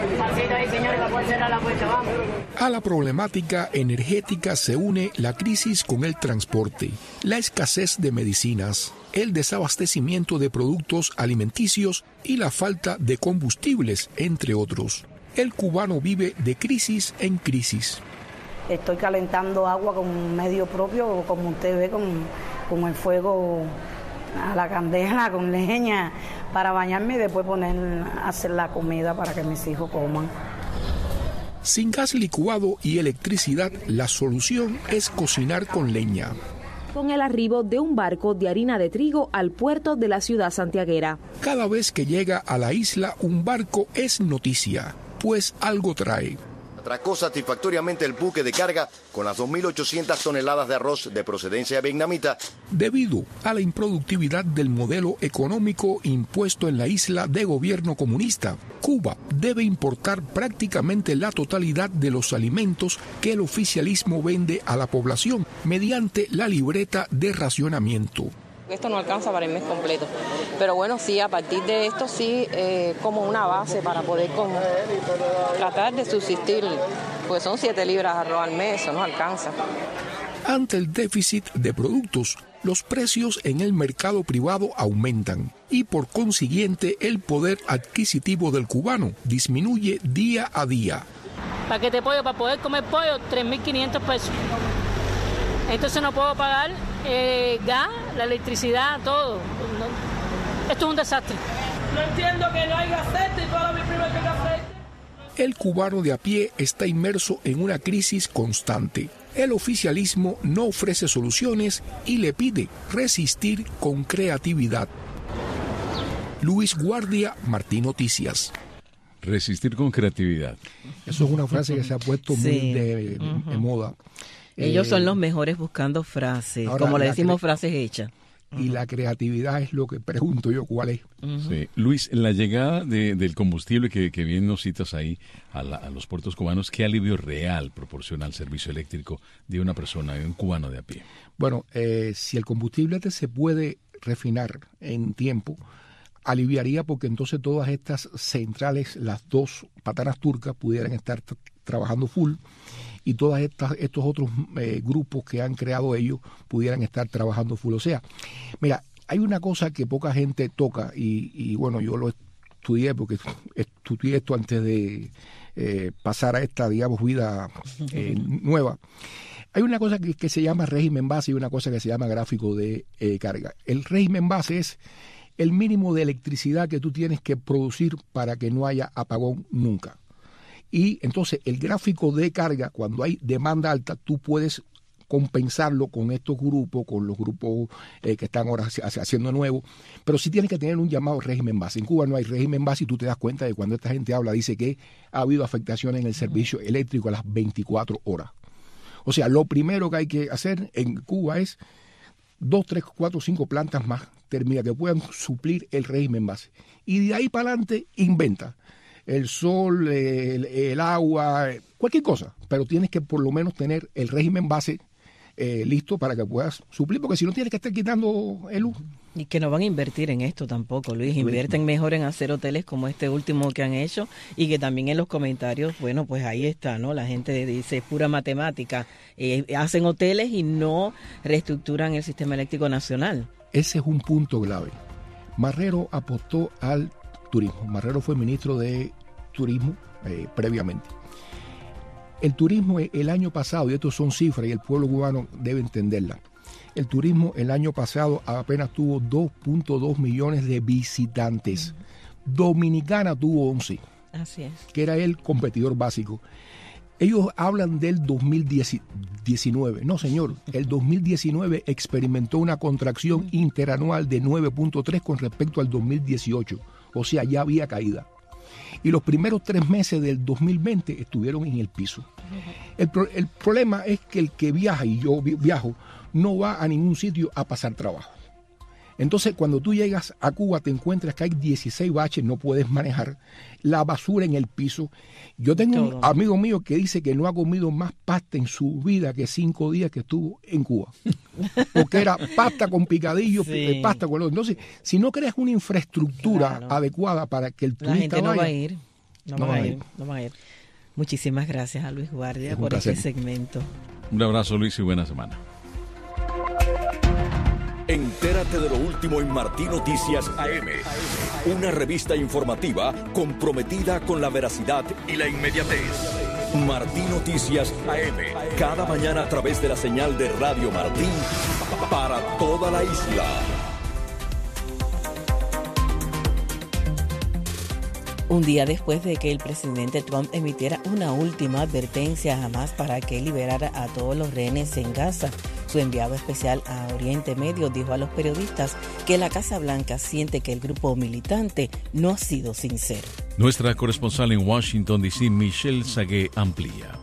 A la problemática energética se une la crisis con el transporte, la escasez de medicinas, el desabastecimiento de productos alimenticios y la falta de combustibles, entre otros. El cubano vive de crisis en crisis. Estoy calentando agua con medio propio, como usted ve, con, con el fuego a la candela, con leña, para bañarme y después poner a hacer la comida para que mis hijos coman. Sin gas licuado y electricidad, la solución es cocinar con leña. Con el arribo de un barco de harina de trigo al puerto de la ciudad santiaguera. Cada vez que llega a la isla un barco es noticia, pues algo trae. Atracó satisfactoriamente el buque de carga con las dos mil ochocientas toneladas de arroz de procedencia vietnamita. Debido a la improductividad del modelo económico impuesto en la isla de gobierno comunista, Cuba debe importar prácticamente la totalidad de los alimentos que el oficialismo vende a la población mediante la libreta de racionamiento. Esto no alcanza para el mes completo, pero bueno, sí, a partir de esto sí, eh, como una base para poder como, tratar de subsistir, pues son siete libras de arroz al mes, eso no alcanza. Ante el déficit de productos, los precios en el mercado privado aumentan y por consiguiente el poder adquisitivo del cubano disminuye día a día. Paquete de pollo, para poder comer pollo, tres mil quinientos pesos. Entonces no puedo pagar eh, gas, la electricidad, todo. No, esto es un desastre. No entiendo que no haya aceite y toda mi prima que aceite. El cubano de a pie está inmerso en una crisis constante. El oficialismo no ofrece soluciones y le pide resistir con creatividad. Luis Guardia, Martín Noticias. Resistir con creatividad. Eso es una frase que se ha puesto sí. muy de, uh-huh. de moda. Ellos eh, son los mejores buscando frases, ahora, como le decimos, cre- frases hechas. Y uh-huh. la creatividad es lo que pregunto yo, ¿cuál es? Uh-huh. Sí. Luis, la llegada de, del combustible que, que bien nos citas ahí a, la, a los puertos cubanos, ¿qué alivio real proporciona el servicio eléctrico de una persona, de un cubano de a pie? Bueno, eh, si el combustible se puede refinar en tiempo, aliviaría porque entonces todas estas centrales, las dos patanas turcas, pudieran estar t- trabajando full y todos estos otros eh, grupos que han creado ellos pudieran estar trabajando full. O sea, mira, hay una cosa que poca gente toca y, y bueno, yo lo estudié porque estudié esto antes de eh, pasar a esta, digamos, vida eh, nueva. Hay una cosa que, que se llama régimen base y una cosa que se llama gráfico de eh, carga. El régimen base es el mínimo de electricidad que tú tienes que producir para que no haya apagón nunca. Y entonces el gráfico de carga, cuando hay demanda alta, tú puedes compensarlo con estos grupos, con los grupos eh, que están ahora haciendo nuevos, pero sí tienes que tener un llamado régimen base. En Cuba no hay régimen base y tú te das cuenta de cuando esta gente habla, dice que ha habido afectaciones en el servicio eléctrico a las veinticuatro horas. O sea, lo primero que hay que hacer en Cuba es dos, tres, cuatro, cinco plantas más térmicas que puedan suplir el régimen base. Y de ahí para adelante inventa el sol, el, el agua, cualquier cosa, pero tienes que por lo menos tener el régimen base eh, listo para que puedas suplir, porque si no tienes que estar quitando el luz. Y que no van a invertir en esto tampoco, Luis. Invierten mejor en hacer hoteles como este último que han hecho, y que también en los comentarios, bueno, pues ahí está, ¿no? La gente dice, es pura matemática. Eh, hacen hoteles y no reestructuran el sistema eléctrico nacional. Ese es un punto clave. Marrero apostó al turismo. Marrero fue ministro de turismo eh, previamente. El turismo el año pasado, y estos son cifras y el pueblo cubano debe entenderla, el turismo el año pasado apenas tuvo dos punto dos millones de visitantes. Uh-huh. Dominicana tuvo once. Así es. Que era el competidor básico. Ellos hablan del dos mil diecinueve. No, señor, el dos mil diecinueve experimentó una contracción interanual de nueve punto tres con respecto al dos mil dieciocho. O sea, ya había caída. Y los primeros tres meses del dos mil veinte estuvieron en el piso. El, pro, el problema es que el que viaja, y yo viajo, no va a ningún sitio a pasar trabajo. Entonces, cuando tú llegas a Cuba, te encuentras que hay dieciséis baches, no puedes manejar, la basura en el piso. Yo tengo un amigo mío que dice que no ha comido más pasta en su vida que cinco días que estuvo en Cuba. Porque era pasta con picadillo, sí. pasta con... Entonces, si no creas una infraestructura claro. adecuada para que el turista la gente no vaya, va a ir. No, no va a ir, no va a ir. Muchísimas gracias a Luis Guardia por este segmento. Un abrazo, Luis, y buena semana. Entérate de lo último en Martín Noticias A M, una revista informativa comprometida con la veracidad y la inmediatez. Martín Noticias A M, cada mañana a través de la señal de Radio Martín para toda la isla. Un día después de que el presidente Trump emitiera una última advertencia a Hamas para que liberara a todos los rehenes en Gaza, su enviado especial a Oriente Medio dijo a los periodistas que la Casa Blanca siente que el grupo militante no ha sido sincero. Nuestra corresponsal en Washington, D C, Michelle Sagué, amplía.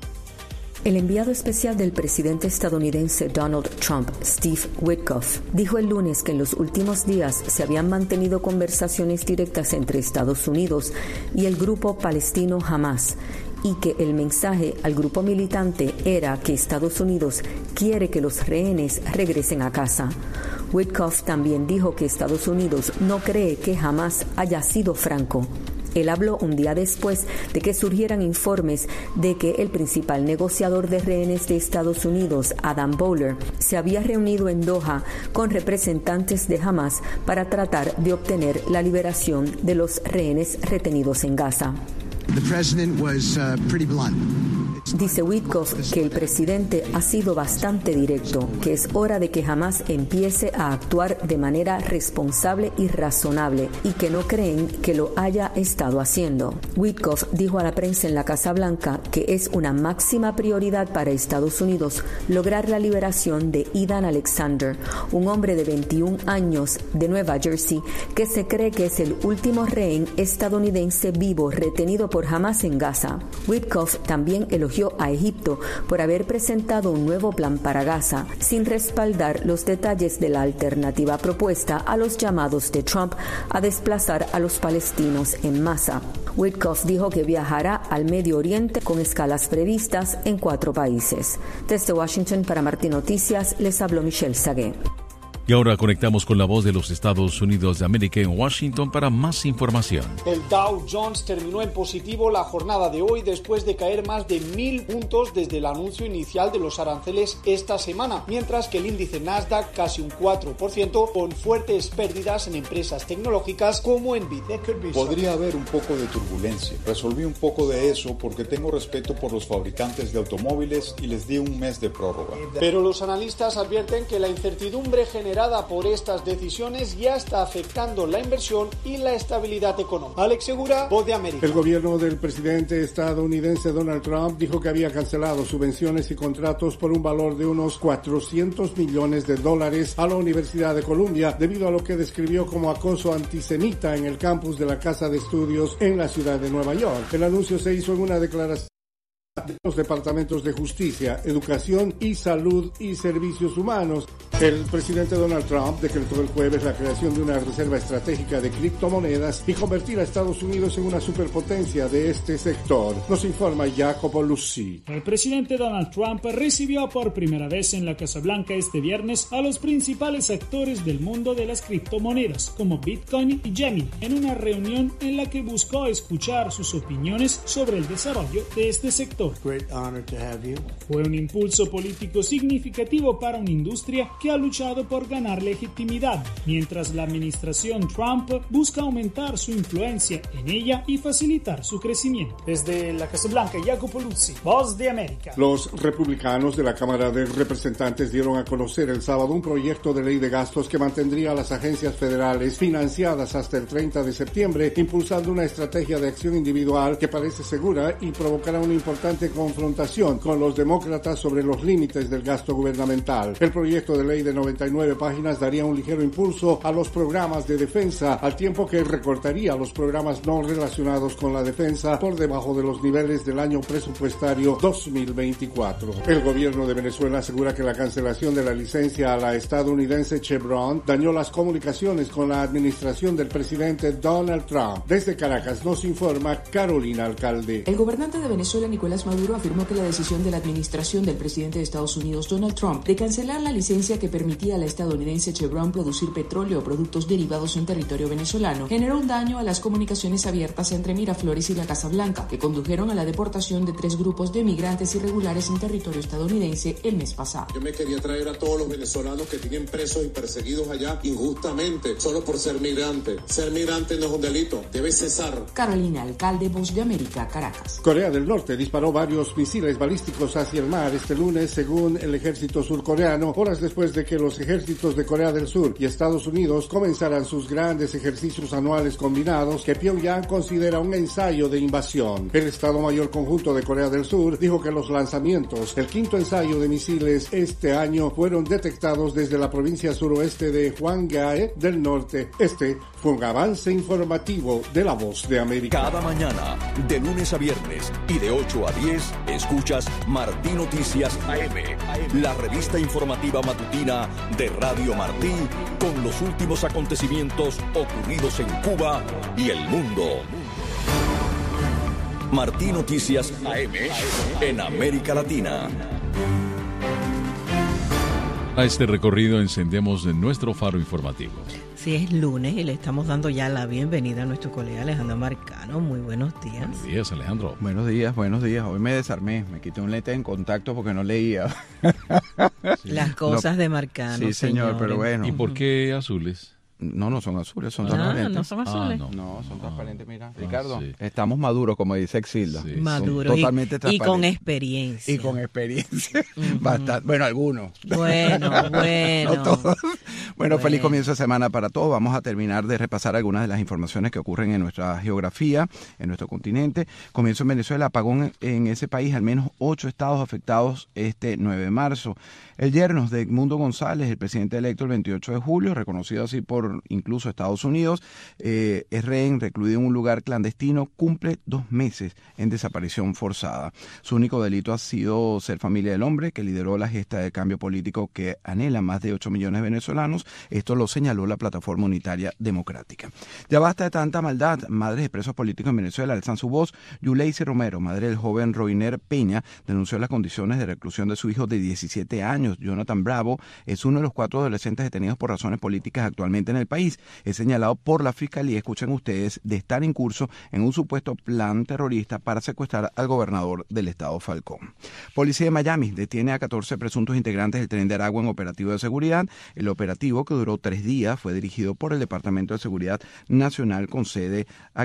El enviado especial del presidente estadounidense Donald Trump, Steve Witkoff, dijo el lunes que en los últimos días se habían mantenido conversaciones directas entre Estados Unidos y el grupo palestino Hamas, y que el mensaje al grupo militante era que Estados Unidos quiere que los rehenes regresen a casa. Witkoff también dijo que Estados Unidos no cree que Hamas haya sido franco. Él habló un día después de que surgieran informes de que el principal negociador de rehenes de Estados Unidos, Adam Bowler, se había reunido en Doha con representantes de Hamas para tratar de obtener la liberación de los rehenes retenidos en Gaza. The president was, uh, pretty blunt. Dice Witkoff que el presidente ha sido bastante directo, que es hora de que Hamas empiece a actuar de manera responsable y razonable, y que no creen que lo haya estado haciendo. Witkoff dijo a la prensa en la Casa Blanca que es una máxima prioridad para Estados Unidos lograr la liberación de Idan Alexander, un hombre de veintiún años de Nueva Jersey que se cree que es el último rehén estadounidense vivo retenido por Hamas en Gaza. Witkoff también elogió a Egipto por haber presentado un nuevo plan para Gaza, sin respaldar los detalles de la alternativa propuesta a los llamados de Trump a desplazar a los palestinos en masa. Witkoff dijo que viajará al Medio Oriente con escalas previstas en cuatro países. Desde Washington para Martín Noticias les habló Michelle Sagué. Y ahora conectamos con la voz de los Estados Unidos de América en Washington para más información. El Dow Jones terminó en positivo la jornada de hoy después de caer más de mil puntos desde el anuncio inicial de los aranceles esta semana, mientras que el índice Nasdaq casi un cuatro por ciento con fuertes pérdidas en empresas tecnológicas como Nvidia. Podría haber un poco de turbulencia. Resolví un poco de eso porque tengo respeto por los fabricantes de automóviles y les di un mes de prórroga. Pero los analistas advierten que la incertidumbre general generada por estas decisiones ya está afectando la inversión y la estabilidad económica. Alex Segura, Voz de América. El gobierno del presidente estadounidense Donald Trump dijo que había cancelado subvenciones y contratos por un valor de unos cuatrocientos millones de dólares a la Universidad de Columbia debido a lo que describió como acoso antisemita en el campus de la Casa de Estudios en la ciudad de Nueva York. El anuncio se hizo en una declaración de los departamentos de Justicia, Educación y Salud y Servicios Humanos. El presidente Donald Trump decretó el jueves la creación de una reserva estratégica de criptomonedas y convertir a Estados Unidos en una superpotencia de este sector. Nos informa Jacopo Luzzi. El presidente Donald Trump recibió por primera vez en la Casa Blanca este viernes a los principales actores del mundo de las criptomonedas, como Bitcoin y Gemini, en una reunión en la que buscó escuchar sus opiniones sobre el desarrollo de este sector. Great honor to have you. Fue un impulso político significativo para una industria que ha luchado por ganar legitimidad, mientras la administración Trump busca aumentar su influencia en ella y facilitar su crecimiento. Desde la Casa Blanca, Jacopo Luzzi, Voz de América. Los republicanos de la Cámara de Representantes dieron a conocer el sábado un proyecto de ley de gastos que mantendría a las agencias federales financiadas hasta el treinta de septiembre, impulsando una estrategia de acción individual que parece segura y provocará una importante confrontación con los demócratas sobre los límites del gasto gubernamental. El proyecto de ley de noventa y nueve páginas daría un ligero impulso a los programas de defensa, al tiempo que recortaría los programas no relacionados con la defensa por debajo de los niveles del año presupuestario dos mil veinticuatro. El gobierno de Venezuela asegura que la cancelación de la licencia a la estadounidense Chevron dañó las comunicaciones con la administración del presidente Donald Trump. Desde Caracas nos informa Carolina Alcalde. El gobernante de Venezuela, Nicolás Maduro, afirmó que la decisión de la administración del presidente de Estados Unidos, Donald Trump, de cancelar la licencia que permitía a la estadounidense Chevron producir petróleo o productos derivados en territorio venezolano generó un daño a las comunicaciones abiertas entre Miraflores y la Casa Blanca, que condujeron a la deportación de tres grupos de migrantes irregulares en territorio estadounidense el mes pasado. Yo me quería traer a todos los venezolanos que tienen presos y perseguidos allá injustamente, solo por ser migrante. Ser migrante no es un delito, debe cesar. Carolina Alcalde, Voz de América, Caracas. Corea del Norte disparó varios misiles balísticos hacia el mar este lunes, según el ejército surcoreano, horas después de que los ejércitos de Corea del Sur y Estados Unidos comenzaran sus grandes ejercicios anuales combinados que Pyongyang considera un ensayo de invasión. El Estado Mayor Conjunto de Corea del Sur dijo que los lanzamientos, el quinto ensayo de misiles este año, fueron detectados desde la provincia suroeste de Hwanghae del norte. Este fue un avance informativo de La Voz de América. Cada mañana, de lunes a viernes y de ocho a diez, escuchas Martí Noticias A M, la revista informativa matutina de Radio Martí, con los últimos acontecimientos ocurridos en Cuba y el mundo. Martí Noticias A M en América Latina. A este recorrido encendemos nuestro faro informativo. Sí, es lunes y le estamos dando ya la bienvenida a nuestro colega Alejandro Marcano. Muy buenos días. Buenos días, Alejandro. Buenos días, buenos días. Hoy me desarmé, me quité un lente en contacto porque no leía. Sí. Las cosas no, de Marcano. Sí, señor, señores. Pero bueno. ¿Y por qué azules? No, no son azules, son ah, transparentes. No, son azules. Ah, no. no, son transparentes, mira. Ah, Ricardo, sí. Estamos maduros, como dice Exilda. Sí. Maduros. Totalmente y, y con experiencia. Y con experiencia. Uh-huh. Bastante. Bueno, algunos. Bueno, bueno. No todos. Bueno, bueno, feliz comienzo de semana para todos. Vamos a terminar de repasar algunas de las informaciones que ocurren en nuestra geografía, en nuestro continente. Comienzo en Venezuela, apagón en ese país, al menos ocho estados afectados este nueve de marzo. El yerno de Edmundo González, el presidente electo el veintiocho de julio, reconocido así por incluso Estados Unidos, eh, es rehén, recluido en un lugar clandestino, cumple dos meses en desaparición forzada. Su único delito ha sido ser familia del hombre que lideró la gesta de cambio político que anhela más de ocho millones de venezolanos. Esto lo señaló la Plataforma Unitaria Democrática. Ya basta de tanta maldad. Madres de presos políticos en Venezuela alzan su voz. Yuleisi Romero, madre del joven Roiner Peña, denunció las condiciones de reclusión de su hijo de diecisiete años. Jonathan Bravo es uno de los cuatro adolescentes detenidos por razones políticas actualmente en el país. Es señalado por la Fiscalía, escuchen ustedes, de estar en curso en un supuesto plan terrorista para secuestrar al gobernador del estado Falcón. Policía de Miami detiene a catorce presuntos integrantes del Tren de Aragua en operativo de seguridad. El operativo, que duró tres días, fue dirigido por el Departamento de Seguridad Nacional con sede aquí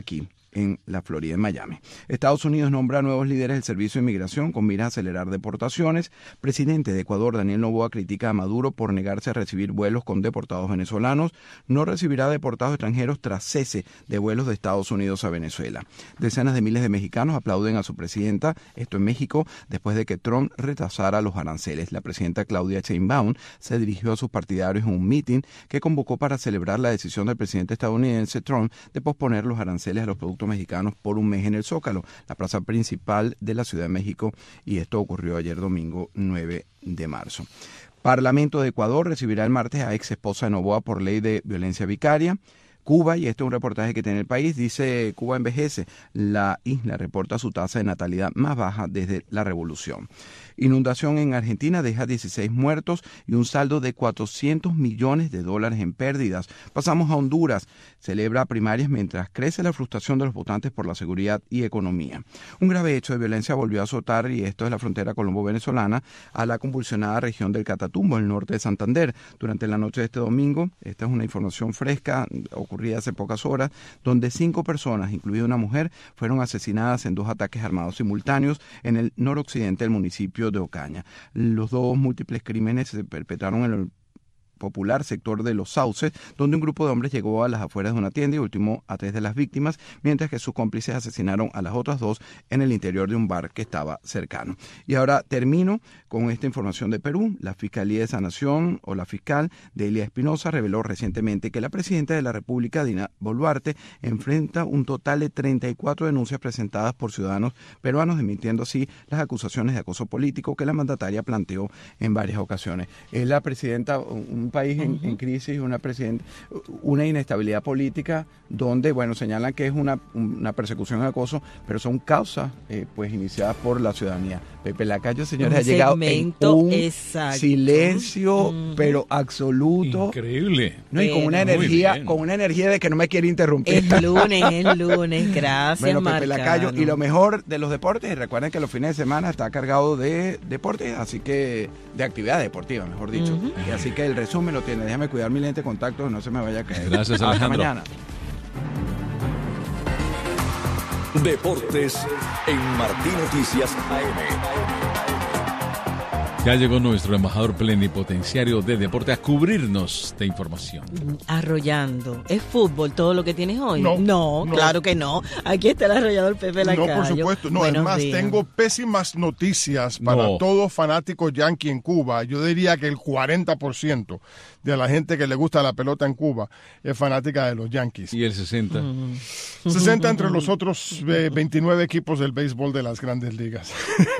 en la Florida, en Miami. Estados Unidos nombra nuevos líderes del Servicio de Inmigración con miras a acelerar deportaciones. Presidente de Ecuador, Daniel Noboa, critica a Maduro por negarse a recibir vuelos con deportados venezolanos. No recibirá deportados extranjeros tras cese de vuelos de Estados Unidos a Venezuela. Decenas de miles de mexicanos aplauden a su presidenta, esto en México, después de que Trump retrasara los aranceles. La presidenta Claudia Sheinbaum se dirigió a sus partidarios en un mitin que convocó para celebrar la decisión del presidente estadounidense Trump de posponer los aranceles a los productos mexicanos por un mes en el Zócalo, la plaza principal de la Ciudad de México, y esto ocurrió ayer domingo nueve de marzo. Parlamento de Ecuador recibirá el martes a ex esposa de Noboa por ley de violencia vicaria. Cuba, y este es un reportaje que tiene el país, dice: Cuba envejece. La isla reporta su tasa de natalidad más baja desde la revolución. Inundación en Argentina deja dieciséis muertos y un saldo de cuatrocientos millones de dólares en pérdidas. Pasamos a Honduras. Celebra primarias mientras crece la frustración de los votantes por la seguridad y economía. Un grave hecho de violencia volvió a azotar, y esto es la frontera colombo-venezolana, a la convulsionada región del Catatumbo, en el norte de Santander. Durante la noche de este domingo, esta es una información fresca, ocurrida hace pocas horas, donde cinco personas, incluida una mujer, fueron asesinadas en dos ataques armados simultáneos en el noroccidente del municipio de Ocaña. Los dos múltiples crímenes se perpetraron en el popular sector de Los Sauces, donde un grupo de hombres llegó a las afueras de una tienda y ultimó a tres de las víctimas, mientras que sus cómplices asesinaron a las otras dos en el interior de un bar que estaba cercano. Y ahora termino con esta información de Perú. La Fiscalía de Sanación, o la fiscal Delia Espinosa, reveló recientemente que la presidenta de la República, Dina Boluarte, enfrenta un total de treinta y cuatro denuncias presentadas por ciudadanos peruanos, desmintiendo así las acusaciones de acoso político que la mandataria planteó en varias ocasiones. Es la presidenta, un país en, uh-huh. en crisis, una presidenta, una inestabilidad política donde, bueno, señalan que es una, una persecución de acoso, pero son causas eh, pues iniciadas por la ciudadanía. Pepe Lacayo, señores, un ha llegado en un exacto. silencio, uh-huh. pero absoluto. Increíble. No, y con una energía, con una energía de que no me quiere interrumpir. Es lunes, es lunes, gracias, bueno, Pepe Marcano. Lacayo, y lo mejor de los deportes, y recuerden que los fines de semana está cargado de deportes, así que, de actividad deportiva, mejor dicho. Uh-huh. Y así que el resumen me lo tiene. Déjame cuidar mi lente de contacto, no se me vaya a caer. Gracias, Alejandro. Hasta mañana. Deportes en Martín Noticias A M. Ya llegó nuestro embajador plenipotenciario de deporte a cubrirnos de información. Arrollando. ¿Es fútbol todo lo que tienes hoy? No, no, no. claro que no. Aquí está el arrollador Pepe Lacayo. No, por supuesto. No, Buenos es más, días. tengo pésimas noticias para No. todos fanáticos yankee en Cuba. Yo diría que el cuarenta por ciento de la gente que le gusta la pelota en Cuba es fanática de los Yankees. ¿Y el sesenta? sesenta entre los otros eh, veintinueve equipos del béisbol de las grandes ligas.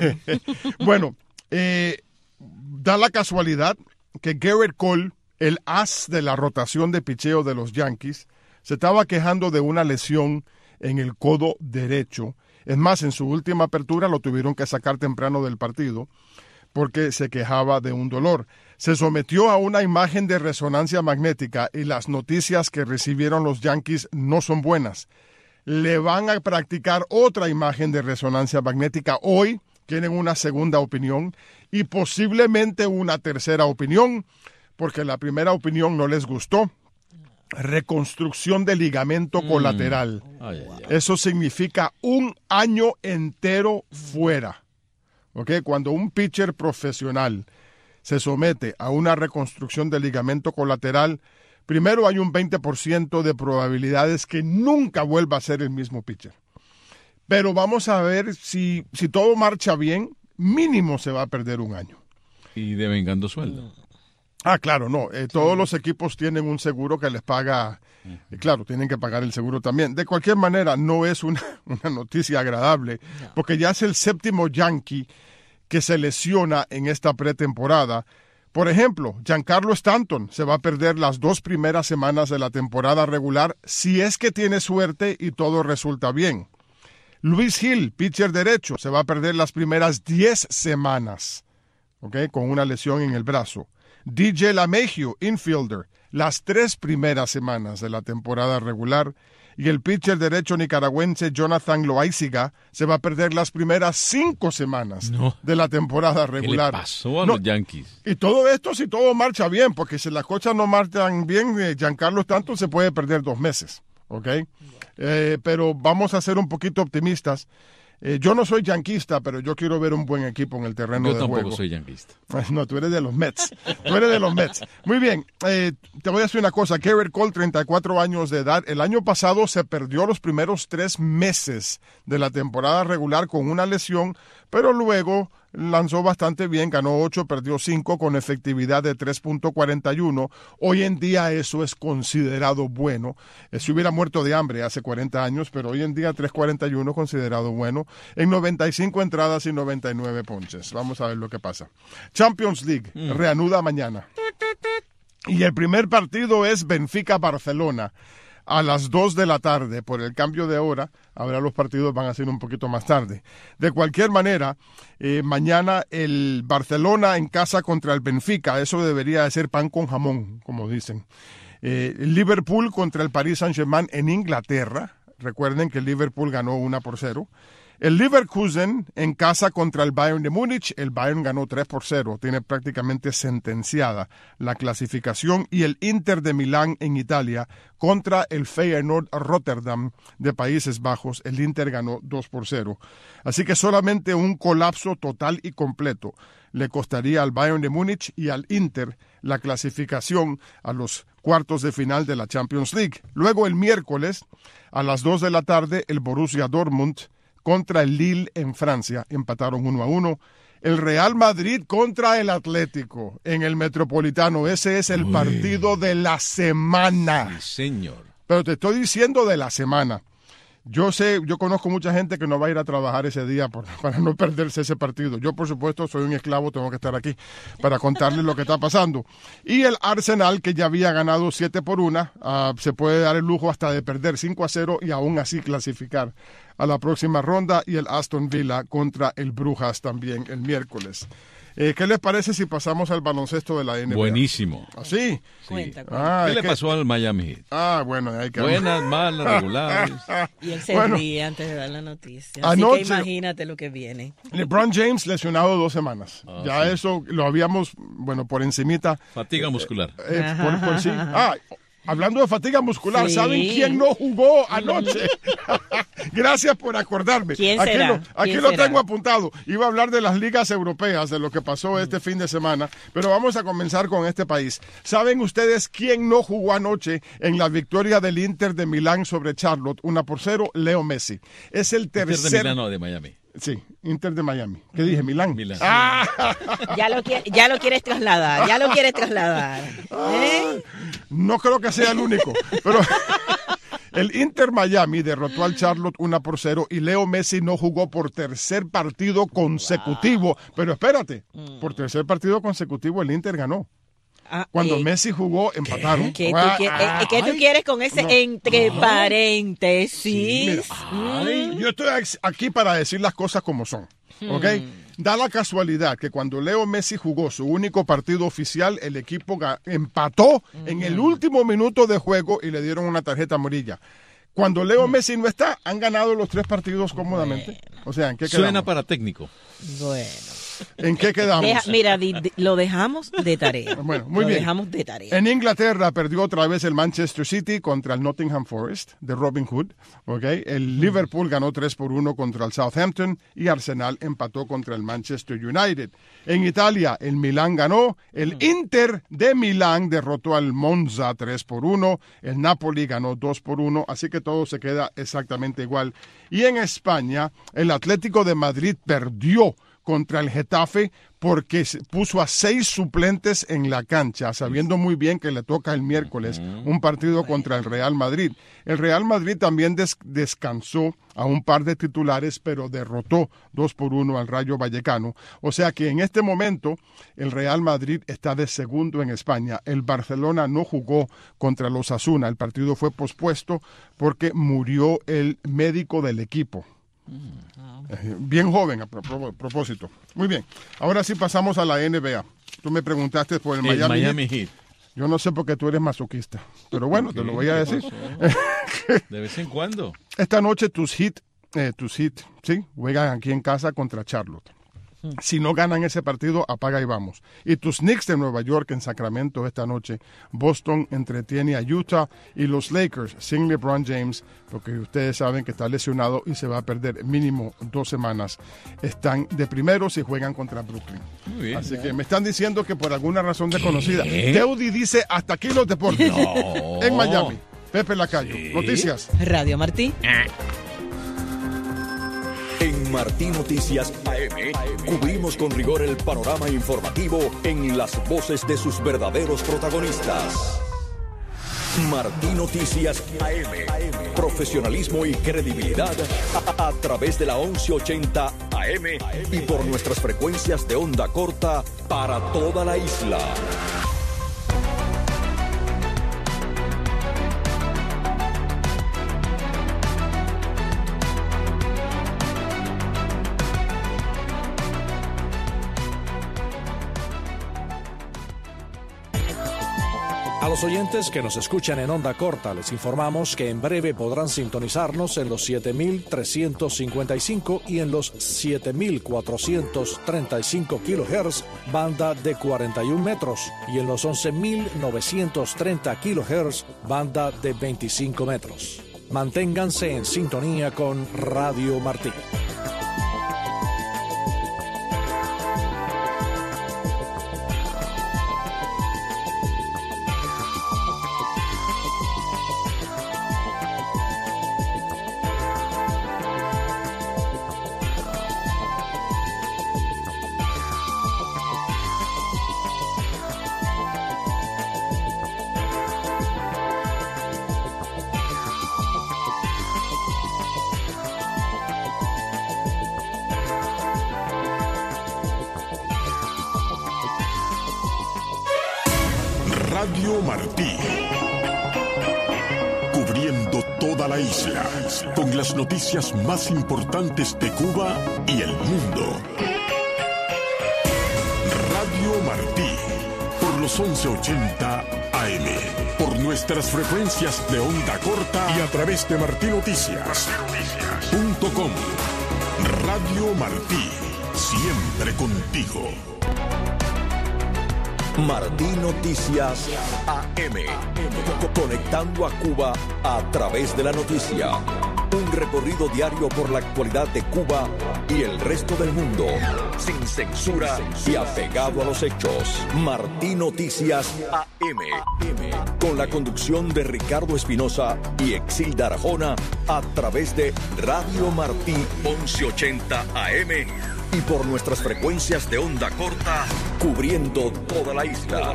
Bueno, eh, da la casualidad que Garrett Cole, el as de la rotación de picheo de los Yankees, se estaba quejando de una lesión en el codo derecho. Es más, en su última apertura lo tuvieron que sacar temprano del partido porque se quejaba de un dolor. Se sometió a una imagen de resonancia magnética y las noticias que recibieron los Yankees no son buenas. Le van a practicar otra imagen de resonancia magnética hoy. Tienen una segunda opinión y posiblemente una tercera opinión, porque la primera opinión no les gustó. Reconstrucción de ligamento mm. colateral. Ay, ay, ay. Eso significa un año entero fuera. ¿Okay? Cuando un pitcher profesional se somete a una reconstrucción de ligamento colateral, primero hay un veinte por ciento de probabilidades que nunca vuelva a ser el mismo pitcher. Pero vamos a ver si, si todo marcha bien, mínimo se va a perder un año. Y devengando sueldo. Ah, claro, no. Eh, todos los equipos tienen un seguro que les paga. Eh, claro, tienen que pagar el seguro también. De cualquier manera, no es una, una noticia agradable, no. Porque ya es el séptimo Yankee que se lesiona en esta pretemporada. Por ejemplo, Giancarlo Stanton se va a perder las dos primeras semanas de la temporada regular si es que tiene suerte y todo resulta bien. Luis Gil, pitcher derecho, se va a perder las primeras diez semanas, ¿okay? Con una lesión en el brazo. D J LeMahieu, infielder, las tres primeras semanas de la temporada regular. Y el pitcher derecho nicaragüense Jonathan Loaiziga se va a perder las primeras cinco semanas no. de la temporada regular. ¿Qué le pasó a no, los Yankees? Y todo esto si todo marcha bien, porque si las cosas no marchan bien, Giancarlo Stanton se puede perder dos meses. ¿ok? Eh, pero vamos a ser un poquito optimistas. Eh, yo no soy yanquista, pero yo quiero ver un buen equipo en el terreno yo de juego. Yo tampoco soy yanquista. No, tú eres de los Mets. Tú eres de los Mets. Muy bien, eh, te voy a decir una cosa. Gerrit Cole, treinta y cuatro años de edad. El año pasado se perdió los primeros tres meses de la temporada regular con una lesión, pero luego lanzó bastante bien, ganó ocho, perdió cinco con efectividad de tres punto cuarenta y uno. Hoy en día eso es considerado bueno. Eh, se hubiera muerto de hambre hace cuarenta años, pero hoy en día tres cuarenta y uno considerado bueno. En noventa y cinco entradas y noventa y nueve ponches. Vamos a ver lo que pasa. Champions League mm. reanuda mañana. Y el primer partido es Benfica-Barcelona a las dos de la tarde. Por el cambio de hora, ahora los partidos van a ser un poquito más tarde. De cualquier manera, eh, mañana el Barcelona en casa contra el Benfica. Eso debería de ser pan con jamón, como dicen. Eh, Liverpool contra el Paris Saint-Germain en Inglaterra. Recuerden que el Liverpool ganó uno por cero. El Leverkusen en casa contra el Bayern de Múnich. El Bayern ganó tres por cero. Tiene prácticamente sentenciada la clasificación. Y el Inter de Milán en Italia contra el Feyenoord Rotterdam de Países Bajos. El Inter ganó dos por cero. Así que solamente un colapso total y completo le costaría al Bayern de Múnich y al Inter la clasificación a los cuartos de final de la Champions League. Luego el miércoles a las dos de la tarde el Borussia Dortmund contra el Lille en Francia, empataron uno a uno. El Real Madrid contra el Atlético en el Metropolitano, ese es el Uy. partido de la semana. Sí, señor. Pero te estoy diciendo de la semana. Yo sé, yo conozco mucha gente que no va a ir a trabajar ese día por, para no perderse ese partido. Yo, por supuesto, soy un esclavo, tengo que estar aquí para contarles lo que está pasando. Y el Arsenal, que ya había ganado siete por uno, uh, se puede dar el lujo hasta de perder cinco a cero y aún así clasificar a la próxima ronda. Y el Aston Villa contra el Brujas también el miércoles. Eh, ¿Qué les parece si pasamos al baloncesto de la N B A? Buenísimo. ¿Así? Sí. Cuenta, cuenta. Ah, ¿Qué le que... pasó al Miami Heat? Ah, bueno, hay que... Buenas, malas, regulares. Y él se bueno, ríe antes de dar la noticia. Así anoche, que imagínate lo que viene. LeBron James lesionado dos semanas. Oh, ya sí. Eso lo habíamos, bueno, por encimita. Fatiga muscular. Eh, eh, por, por sí. Ah, hablando de fatiga muscular, sí. ¿Saben quién no jugó anoche? Gracias por acordarme. ¿Quién aquí será? Lo, aquí ¿Quién lo será? tengo apuntado. Iba a hablar de las ligas europeas, de lo que pasó este fin de semana, pero vamos a comenzar con este país. ¿Saben ustedes quién no jugó anoche en la victoria del Inter de Milán sobre Charlotte? uno por cero, Leo Messi. Es el tercer... Inter de Milán, no, de Miami. Sí, Inter de Miami. ¿Qué dije? Milán. Milán. Ah. Ya, lo quiere, ya lo quieres trasladar, ya lo quieres trasladar. ¿Eh? No creo que sea el único, pero... El Inter Miami derrotó al Charlotte uno por cero y Leo Messi no jugó por tercer partido consecutivo. Wow. Pero espérate, mm. por tercer partido consecutivo el Inter ganó. Ah, Cuando eh, Messi jugó, empataron. ¿Qué, ¿Qué, tú, ah, ¿qué tú quieres con ese no. entre paréntesis? Sí, mira, ay, yo estoy aquí para decir las cosas como son, ¿ok? Hmm. Da la casualidad que cuando Leo Messi jugó su único partido oficial, el equipo empató hmm. en el último minuto de juego y le dieron una tarjeta amarilla. Cuando Leo hmm. Messi no está, han ganado los tres partidos cómodamente. Bueno. O sea, ¿en qué quedamos? Suena para técnico. Bueno. ¿En qué quedamos? Deja, mira, di, di, lo dejamos de tarea. Bueno, muy lo bien. dejamos de tarea. En Inglaterra perdió otra vez el Manchester City contra el Nottingham Forest de Robin Hood. ¿Okay? El mm. Liverpool ganó tres por uno contra el Southampton y Arsenal empató contra el Manchester United. En Italia, el Milán ganó. El mm. Inter de Milán derrotó al Monza tres por uno. El Napoli ganó dos por uno. Así que todo se queda exactamente igual. Y en España, el Atlético de Madrid perdió contra el Getafe porque puso a seis suplentes en la cancha, sabiendo muy bien que le toca el miércoles un partido contra el Real Madrid. El Real Madrid también des- descansó a un par de titulares, pero derrotó dos por uno al Rayo Vallecano. O sea que en este momento el Real Madrid está de segundo en España. El Barcelona no jugó contra los Osasuna. El partido fue pospuesto porque murió el médico del equipo. Bien joven, a propósito. Muy bien. Ahora sí pasamos a la N B A. Tú me preguntaste por el, el Miami, Miami Heat. Heat. Yo no sé por qué tú eres masoquista, pero bueno, okay, te lo voy a decir. De vez en cuando. Esta noche tus Heat, eh, tus Heat, sí, juegan aquí en casa contra Charlotte. Si no ganan ese partido, apaga y vamos. Y tus Knicks de Nueva York en Sacramento esta noche. Boston entretiene a Utah y los Lakers sin LeBron James, porque ustedes saben que está lesionado y se va a perder mínimo dos semanas. Están de primeros y juegan contra Brooklyn. Muy bien. Así que me están diciendo que por alguna razón desconocida, ¿Qué? Teudi dice hasta aquí los deportes. No. En Miami. Pepe Lacayo. Sí. Noticias. Radio Martí. En Martí Noticias A M cubrimos con rigor el panorama informativo en las voces de sus verdaderos protagonistas. Martí Noticias A M. Profesionalismo y credibilidad a, a través de la once ochenta A M y por nuestras frecuencias de onda corta para toda la isla. A los oyentes que nos escuchan en onda corta, les informamos que en breve podrán sintonizarnos en los siete mil trescientos cincuenta y cinco y en los siete mil cuatrocientos treinta y cinco kilohertz, banda de cuarenta y un metros, y en los once mil novecientos treinta kilohertz, banda de veinticinco metros. Manténganse en sintonía con Radio Martí. Radio Martí, cubriendo toda la isla, con las noticias más importantes de Cuba y el mundo. Radio Martí, por los once ochenta A M, por nuestras frecuencias de onda corta y a través de martinoticias punto com. Radio Martí, siempre contigo. Martí Noticias A M, conectando a Cuba a través de la noticia. Un recorrido diario por la actualidad de Cuba y el resto del mundo, sin censura y apegado a los hechos. Martí Noticias A M, con la conducción de Ricardo Espinosa y Exilda Arjona a través de Radio Martí once ochenta A M y por nuestras frecuencias de onda corta, cubriendo toda la isla.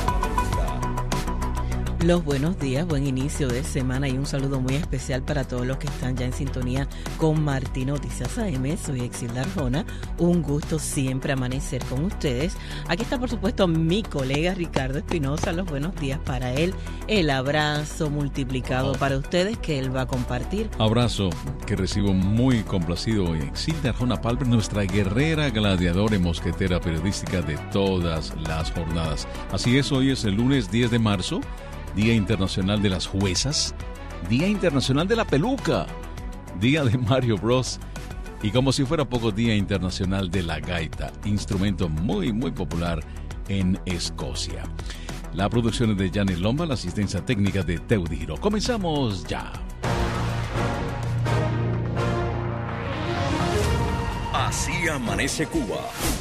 Los buenos días, buen inicio de semana y un saludo muy especial para todos los que están ya en sintonía con Martí Noticias A M. Soy Exilda Arjona, un gusto siempre amanecer con ustedes. Aquí está por supuesto mi colega Ricardo Espinosa, los buenos días para él, el abrazo multiplicado oh. para ustedes que él va a compartir. Abrazo que recibo muy complacido hoy. Exilda Arjona Palmer, nuestra guerrera, gladiadora y mosquetera periodística de todas las jornadas. Así es, hoy es el lunes diez de marzo, Día Internacional de las Juezas, Día Internacional de la Peluca, Día de Mario Bros. Y como si fuera poco, Día Internacional de la Gaita, instrumento muy, muy popular en Escocia. La producción es de Janet Lomba, la asistencia técnica de Teudi Giro. Comenzamos ya. Así amanece Cuba.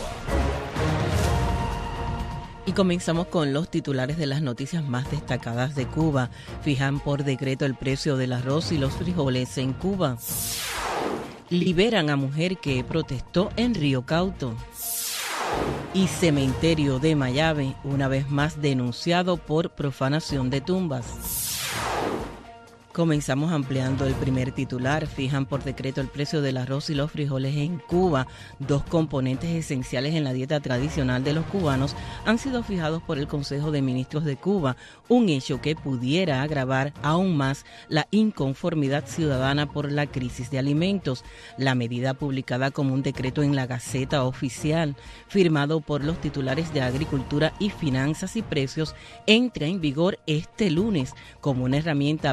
Y comenzamos con los titulares de las noticias más destacadas de Cuba. Fijan por decreto el precio del arroz y los frijoles en Cuba. Liberan a mujer que protestó en Río Cauto. Y cementerio de Mayave, una vez más denunciado por profanación de tumbas. Comenzamos ampliando el primer titular. Fijan por decreto el precio del arroz y los frijoles en Cuba. Dos componentes esenciales en la dieta tradicional de los cubanos han sido fijados por el Consejo de Ministros de Cuba, un hecho que pudiera agravar aún más la inconformidad ciudadana por la crisis de alimentos. La medida, publicada como un decreto en la Gaceta Oficial, firmado por los titulares de Agricultura y Finanzas y Precios, entra en vigor este lunes como una herramienta para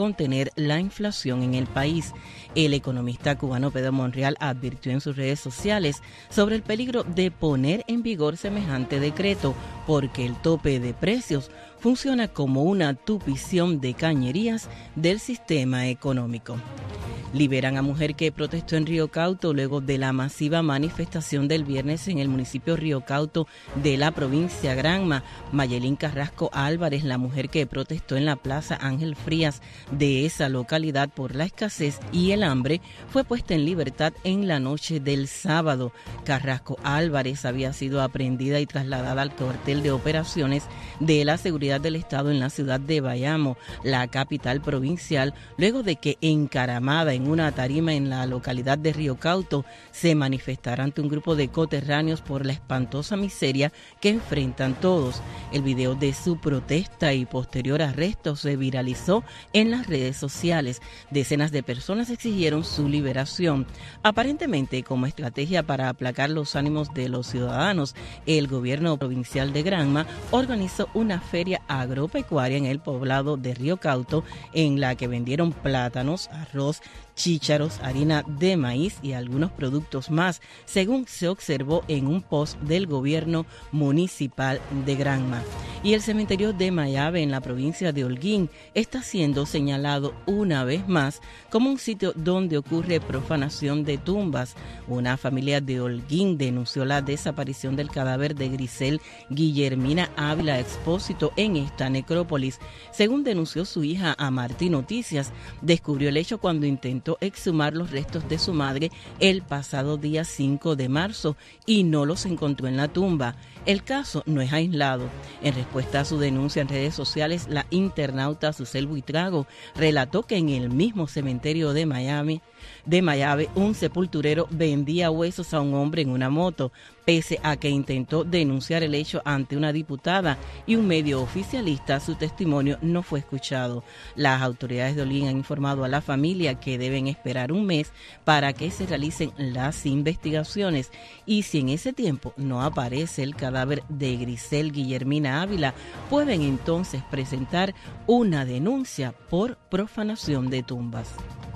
contener la inflación en el país. El economista cubano Pedro Monreal advirtió en sus redes sociales sobre el peligro de poner en vigor semejante decreto, porque el tope de precios funciona como una tupición de cañerías del sistema económico. Liberan a mujer que protestó en Río Cauto luego de la masiva manifestación del viernes en el municipio Río Cauto de la provincia Granma. Mayelín Carrasco Álvarez, la mujer que protestó en la plaza Ángel Frías de esa localidad por la escasez y el hambre, fue puesta en libertad en la noche del sábado. Carrasco Álvarez había sido aprehendida y trasladada al cuartel de operaciones de la seguridad del Estado en la ciudad de Bayamo, la capital provincial, luego de que encaramada en una tarima en la localidad de Río Cauto se manifestara ante un grupo de coterráneos por la espantosa miseria que enfrentan todos. El video de su protesta y posterior arresto se viralizó en las redes sociales. Decenas de personas exigieron su liberación. Aparentemente, como estrategia para aplacar los ánimos de los ciudadanos, el gobierno provincial de Granma organizó una feria agropecuaria en el poblado de Río Cauto, en la que vendieron plátanos, arroz, chícharos, harina de maíz y algunos productos más, según se observó en un post del gobierno municipal de Granma. Y el cementerio de Mayave, en la provincia de Holguín, está siendo señalado una vez más como un sitio donde ocurre profanación de tumbas. Una familia de Holguín denunció la desaparición del cadáver de Grisel Guillermina Ávila Expósito en esta necrópolis. Según denunció su hija a Martí Noticias, descubrió el hecho cuando intentó exhumar los restos de su madre el pasado día cinco de marzo y no los encontró en la tumba. El caso no es aislado. En respuesta a su denuncia en redes sociales, la internauta Susel Buitrago relató que en el mismo cementerio de Miami, de Mayave, un sepulturero vendía huesos a un hombre en una moto, pese a que intentó denunciar el hecho ante una diputada y un medio oficialista. Su testimonio no fue escuchado. Las autoridades de Holguín han informado a la familia que deben esperar un mes para que se realicen las investigaciones, y si en ese tiempo no aparece el cadáver de Grisel Guillermina Ávila, pueden entonces presentar una denuncia por profanación de tumbas.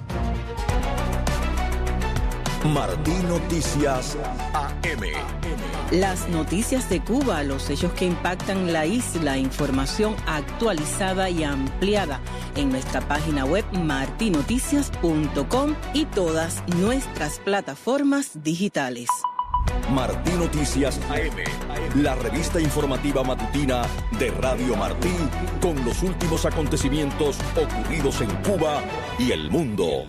Martí Noticias A M. Las noticias de Cuba, los hechos que impactan la isla, información actualizada y ampliada en nuestra página web marti noticias punto com y todas nuestras plataformas digitales. Martí Noticias A M, la revista informativa matutina de Radio Martí, con los últimos acontecimientos ocurridos en Cuba y el mundo.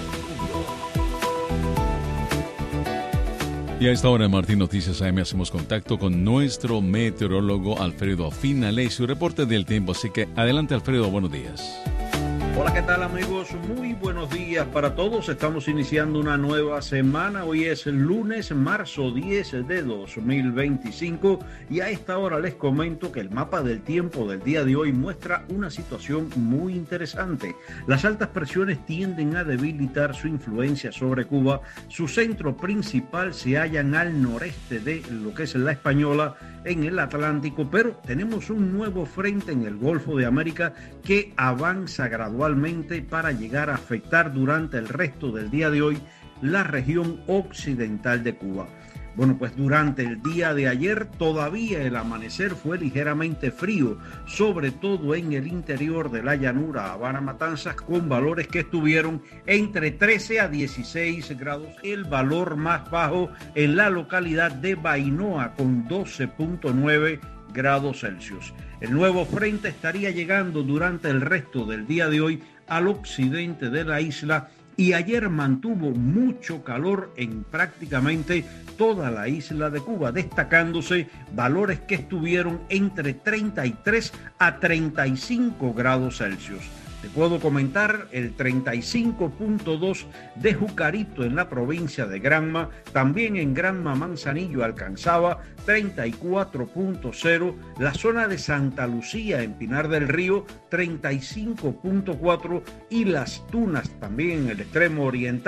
Y a esta hora en Martín Noticias A M hacemos contacto con nuestro meteorólogo Alfredo Finale, su reporte del tiempo. Así que adelante, Alfredo, buenos días. Hola, ¿qué tal, amigos? Muy buenos días para todos. Estamos iniciando una nueva semana. Hoy es el lunes, marzo diez de dos mil veinticinco, y a esta hora les comento que el mapa del tiempo del día de hoy muestra una situación muy interesante. Las altas presiones tienden a debilitar su influencia sobre Cuba. Su centro principal se hallan al noreste de lo que es la Española, en el Atlántico, pero tenemos un nuevo frente en el Golfo de América que avanza gradualmente para llegar a afectar durante el resto del día de hoy la región occidental de Cuba. Bueno, pues durante el día de ayer todavía el amanecer fue ligeramente frío, sobre todo en el interior de la llanura Habana Matanzas, con valores que estuvieron entre trece a dieciséis grados. El valor más bajo en la localidad de Bainoa, con doce punto nueve grados Celsius. El nuevo frente estaría llegando durante el resto del día de hoy al occidente de la isla, y ayer mantuvo mucho calor en prácticamente toda la isla de Cuba, destacándose valores que estuvieron entre treinta y tres a treinta y cinco grados Celsius. Te puedo comentar el treinta y cinco punto dos de Jucarito en la provincia de Granma, también en Granma Manzanillo alcanzaba treinta y cuatro punto cero, la zona de Santa Lucía en Pinar del Río treinta y cinco punto cuatro y Las Tunas también en el extremo oriental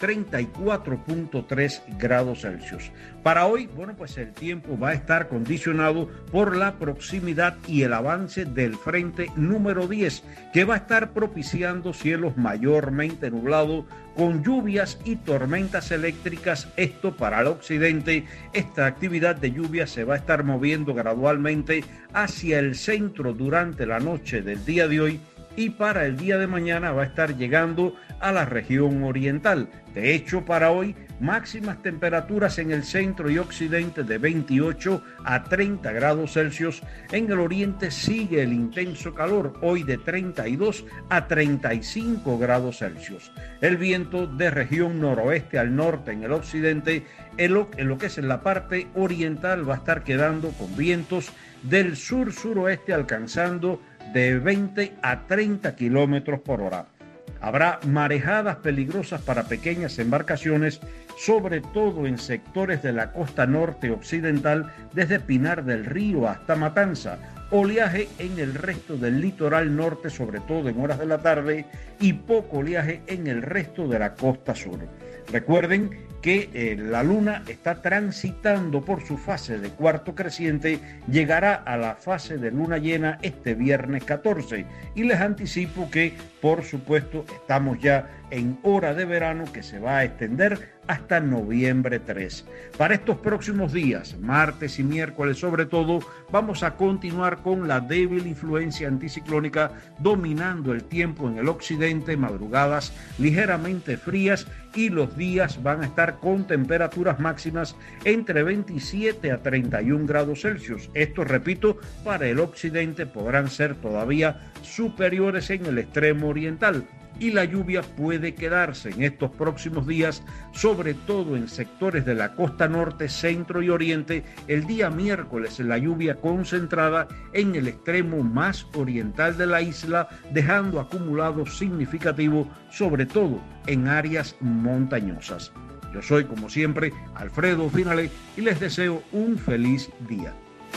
treinta y cuatro punto tres grados Celsius. Para hoy, bueno, pues el tiempo va a estar condicionado por la proximidad y el avance del frente número diez, que va a estar propiciando cielos mayormente nublados con lluvias y tormentas eléctricas. Esto para el occidente. Esta actividad de lluvia se va a estar moviendo gradualmente hacia el centro durante la noche del día de hoy, y para el día de mañana va a estar llegando a la región oriental. De hecho, para hoy, máximas temperaturas en el centro y occidente de veintiocho a treinta grados Celsius. En el oriente sigue el intenso calor, hoy de treinta y dos a treinta y cinco grados Celsius. El viento de región noroeste al norte en el occidente, en lo, en lo que es en la parte oriental, va a estar quedando con vientos del sur-suroeste alcanzando de veinte a treinta kilómetros por hora. Habrá marejadas peligrosas para pequeñas embarcaciones, sobre todo en sectores de la costa norte occidental, desde Pinar del Río hasta Matanza. Oleaje en el resto del litoral norte, sobre todo en horas de la tarde, y poco oleaje en el resto de la costa sur. Recuerden que eh, la luna está transitando por su fase de cuarto creciente, llegará a la fase de luna llena este viernes catorce, y les anticipo que, por supuesto, estamos ya en hora de verano que se va a extender hasta noviembre tres. Para estos próximos días, martes y miércoles sobre todo, vamos a continuar con la débil influencia anticiclónica dominando el tiempo en el occidente, madrugadas ligeramente frías, y los días van a estar con temperaturas máximas entre veintisiete a treinta y un grados Celsius. Esto, repito, para el occidente podrán ser todavía superiores en el extremo oriental. Y la lluvia puede quedarse en estos próximos días, sobre todo en sectores de la costa norte, centro y oriente. El día miércoles la lluvia concentrada en el extremo más oriental de la isla, dejando acumulados significativos, sobre todo en áreas montañosas. Yo soy, como siempre, Alfredo Finale, y les deseo un feliz día.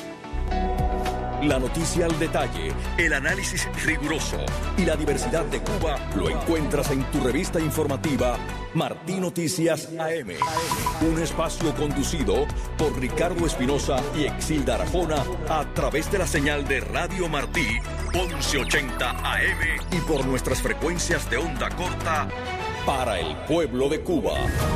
La noticia al detalle, el análisis riguroso y la diversidad de Cuba lo encuentras en tu revista informativa Martí Noticias A M. Un espacio conducido por Ricardo Espinosa y Exilda Arjona a través de la señal de Radio Martí once ochenta A M y por nuestras frecuencias de onda corta para el pueblo de Cuba.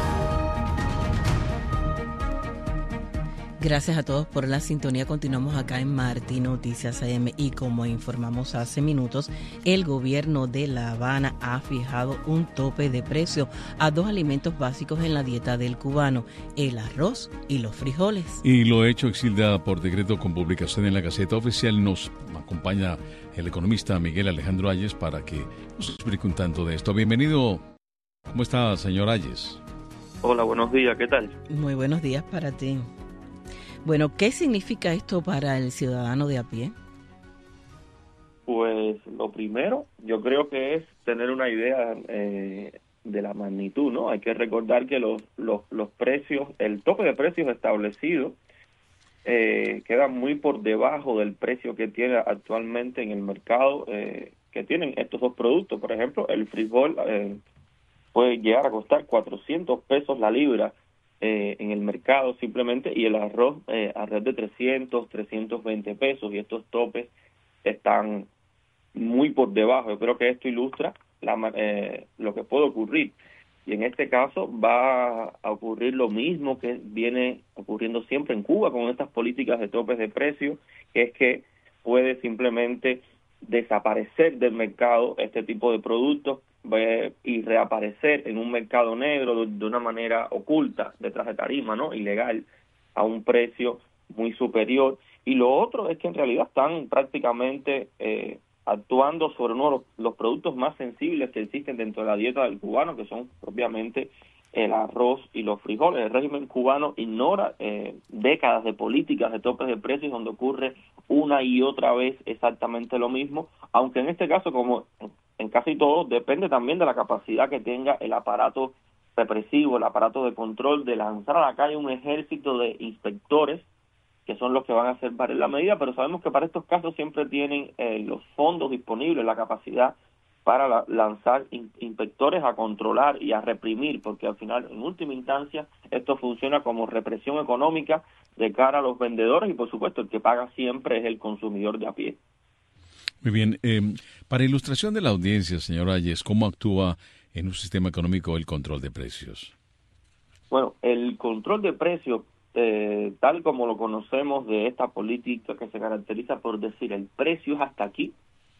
Gracias a todos por la sintonía. Continuamos acá en Martí Noticias A M, y como informamos hace minutos, el gobierno de La Habana ha fijado un tope de precio a dos alimentos básicos en la dieta del cubano: el arroz y los frijoles. Y lo hecho, Exilda, por decreto con publicación en la Gaceta Oficial. Nos acompaña el economista Miguel Alejandro Ayes para que nos explique un tanto de esto. Bienvenido. ¿Cómo está, señor Ayes? Hola, buenos días. ¿Qué tal? Muy buenos días para ti. Bueno, ¿qué significa esto para el ciudadano de a pie? Pues lo primero, yo creo que es tener una idea eh, de la magnitud, ¿no? Hay que recordar que los los, los precios, el tope de precios establecido eh, queda muy por debajo del precio que tiene actualmente en el mercado, eh, que tienen estos dos productos. Por ejemplo, el frijol eh, puede llegar a costar cuatrocientos pesos la libra Eh, en el mercado simplemente, y el arroz eh, alrededor de trescientos, trescientos veinte pesos, y estos topes están muy por debajo. Yo creo que esto ilustra la, eh, lo que puede ocurrir, y en este caso va a ocurrir lo mismo que viene ocurriendo siempre en Cuba con estas políticas de topes de precio, que es que puede simplemente desaparecer del mercado este tipo de productos y reaparecer en un mercado negro de una manera oculta, detrás de tarima, ¿no? Ilegal, a un precio muy superior. Y lo otro es que en realidad están prácticamente eh, actuando sobre uno de los, los productos más sensibles que existen dentro de la dieta del cubano, que son propiamente el arroz y los frijoles. El régimen cubano ignora eh, décadas de políticas de topes de precios donde ocurre una y otra vez exactamente lo mismo, aunque en este caso, como en casi todo, depende también de la capacidad que tenga el aparato represivo, el aparato de control, de lanzar a la calle un ejército de inspectores que son los que van a hacer valer la medida, pero sabemos que para estos casos siempre tienen eh, los fondos disponibles, la capacidad para la, lanzar in, inspectores a controlar y a reprimir, porque al final, en última instancia, esto funciona como represión económica de cara a los vendedores y, por supuesto, el que paga siempre es el consumidor de a pie. Muy bien. Eh, para ilustración de la audiencia, señor Ayes, ¿cómo actúa en un sistema económico el control de precios? Bueno, el control de precios, eh, tal como lo conocemos de esta política que se caracteriza por decir el precio es hasta aquí.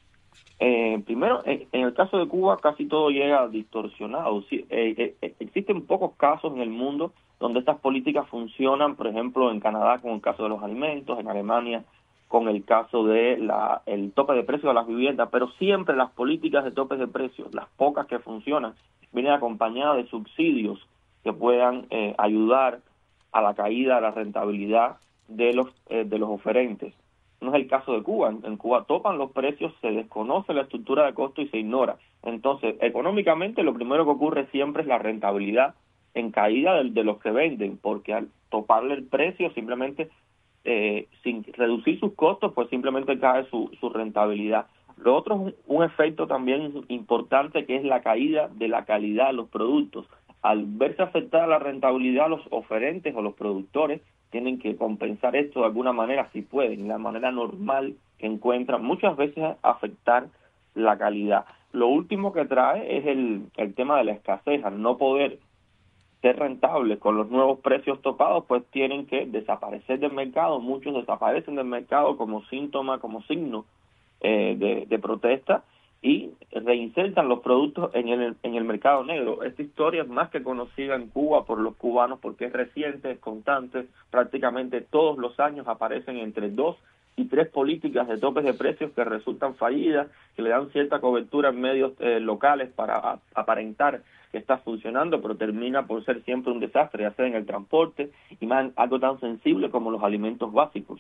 Eh, primero, en, en el caso de Cuba casi todo llega distorsionado. Sí, eh, eh, existen pocos casos en el mundo donde estas políticas funcionan, por ejemplo, en Canadá con el caso de los alimentos, en Alemania con el caso de la el tope de precios de las viviendas, pero siempre las políticas de topes de precios, las pocas que funcionan, vienen acompañadas de subsidios que puedan eh, ayudar a la caída de la rentabilidad de los eh, de los oferentes. No es el caso de Cuba. En, en Cuba topan los precios, se desconoce la estructura de costo y se ignora. Entonces, económicamente, lo primero que ocurre siempre es la rentabilidad en caída de, de los que venden, porque al toparle el precio, simplemente, eh, sin reducir sus costos, pues simplemente cae su, su rentabilidad. Lo otro es un, un efecto también importante, que es la caída de la calidad de los productos. Al verse afectada la rentabilidad, los oferentes o los productores tienen que compensar esto de alguna manera, si pueden, la manera normal que encuentran, muchas veces afectar la calidad. Lo último que trae es el, el tema de la escasez. Al no poder ser rentables con los nuevos precios topados, pues tienen que desaparecer del mercado. Muchos desaparecen del mercado como síntoma, como signo eh, de, de protesta, y reinsertan los productos en el, en el mercado negro. Esta historia es más que conocida en Cuba por los cubanos porque es reciente, es constante. Prácticamente todos los años aparecen entre dos y tres políticas de topes de precios que resultan fallidas, que le dan cierta cobertura en medios eh, locales para a, aparentar que está funcionando, pero termina por ser siempre un desastre, ya sea en el transporte y más algo tan sensible como los alimentos básicos.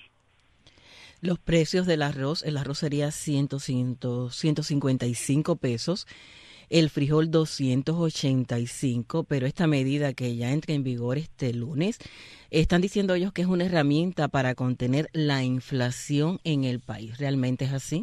Los precios del arroz, el arroz sería cien, ciento cincuenta y cinco pesos, el frijol doscientos ochenta y cinco, pero esta medida que ya entra en vigor este lunes, están diciendo ellos que es una herramienta para contener la inflación en el país. ¿Realmente es así?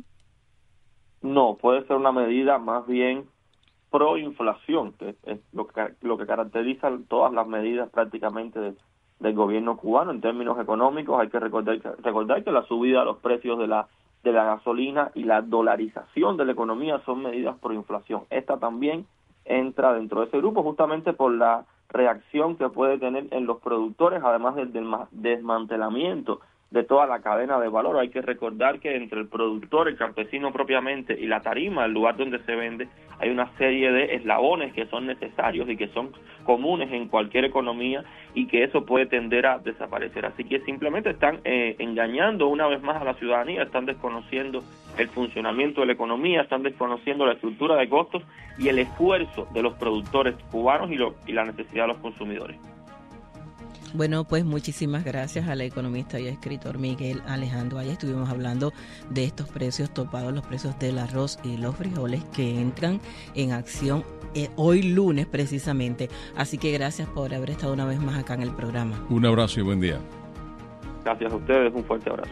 No, puede ser una medida más bien proinflación, que es lo que, lo que caracteriza todas las medidas prácticamente de del gobierno cubano en términos económicos. Hay que recordar, recordar que la subida de los precios de la de la gasolina y la dolarización de la economía son medidas por inflación. Esta también entra dentro de ese grupo justamente por la reacción que puede tener en los productores, además del, del desmantelamiento de toda la cadena de valor. Hay que recordar que entre el productor, el campesino propiamente, y la tarima, el lugar donde se vende, hay una serie de eslabones que son necesarios y que son comunes en cualquier economía, y que eso puede tender a desaparecer. Así que simplemente están eh, engañando una vez más a la ciudadanía, están desconociendo el funcionamiento de la economía, están desconociendo la estructura de costos y el esfuerzo de los productores cubanos y, lo, y la necesidad de los consumidores. Bueno, pues muchísimas gracias al economista y escritor Miguel Alejandro Ayes. Estuvimos hablando de estos precios topados, los precios del arroz y los frijoles que entran en acción eh, hoy lunes precisamente. Así que gracias por haber estado una vez más acá en el programa. Un abrazo y buen día. Gracias a ustedes, un fuerte abrazo.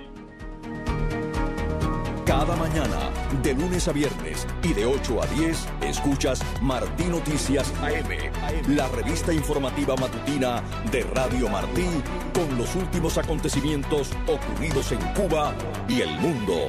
Cada mañana, de lunes a viernes y de ocho a diez, escuchas Martí Noticias A M, la revista informativa matutina de Radio Martí, con los últimos acontecimientos ocurridos en Cuba y el mundo.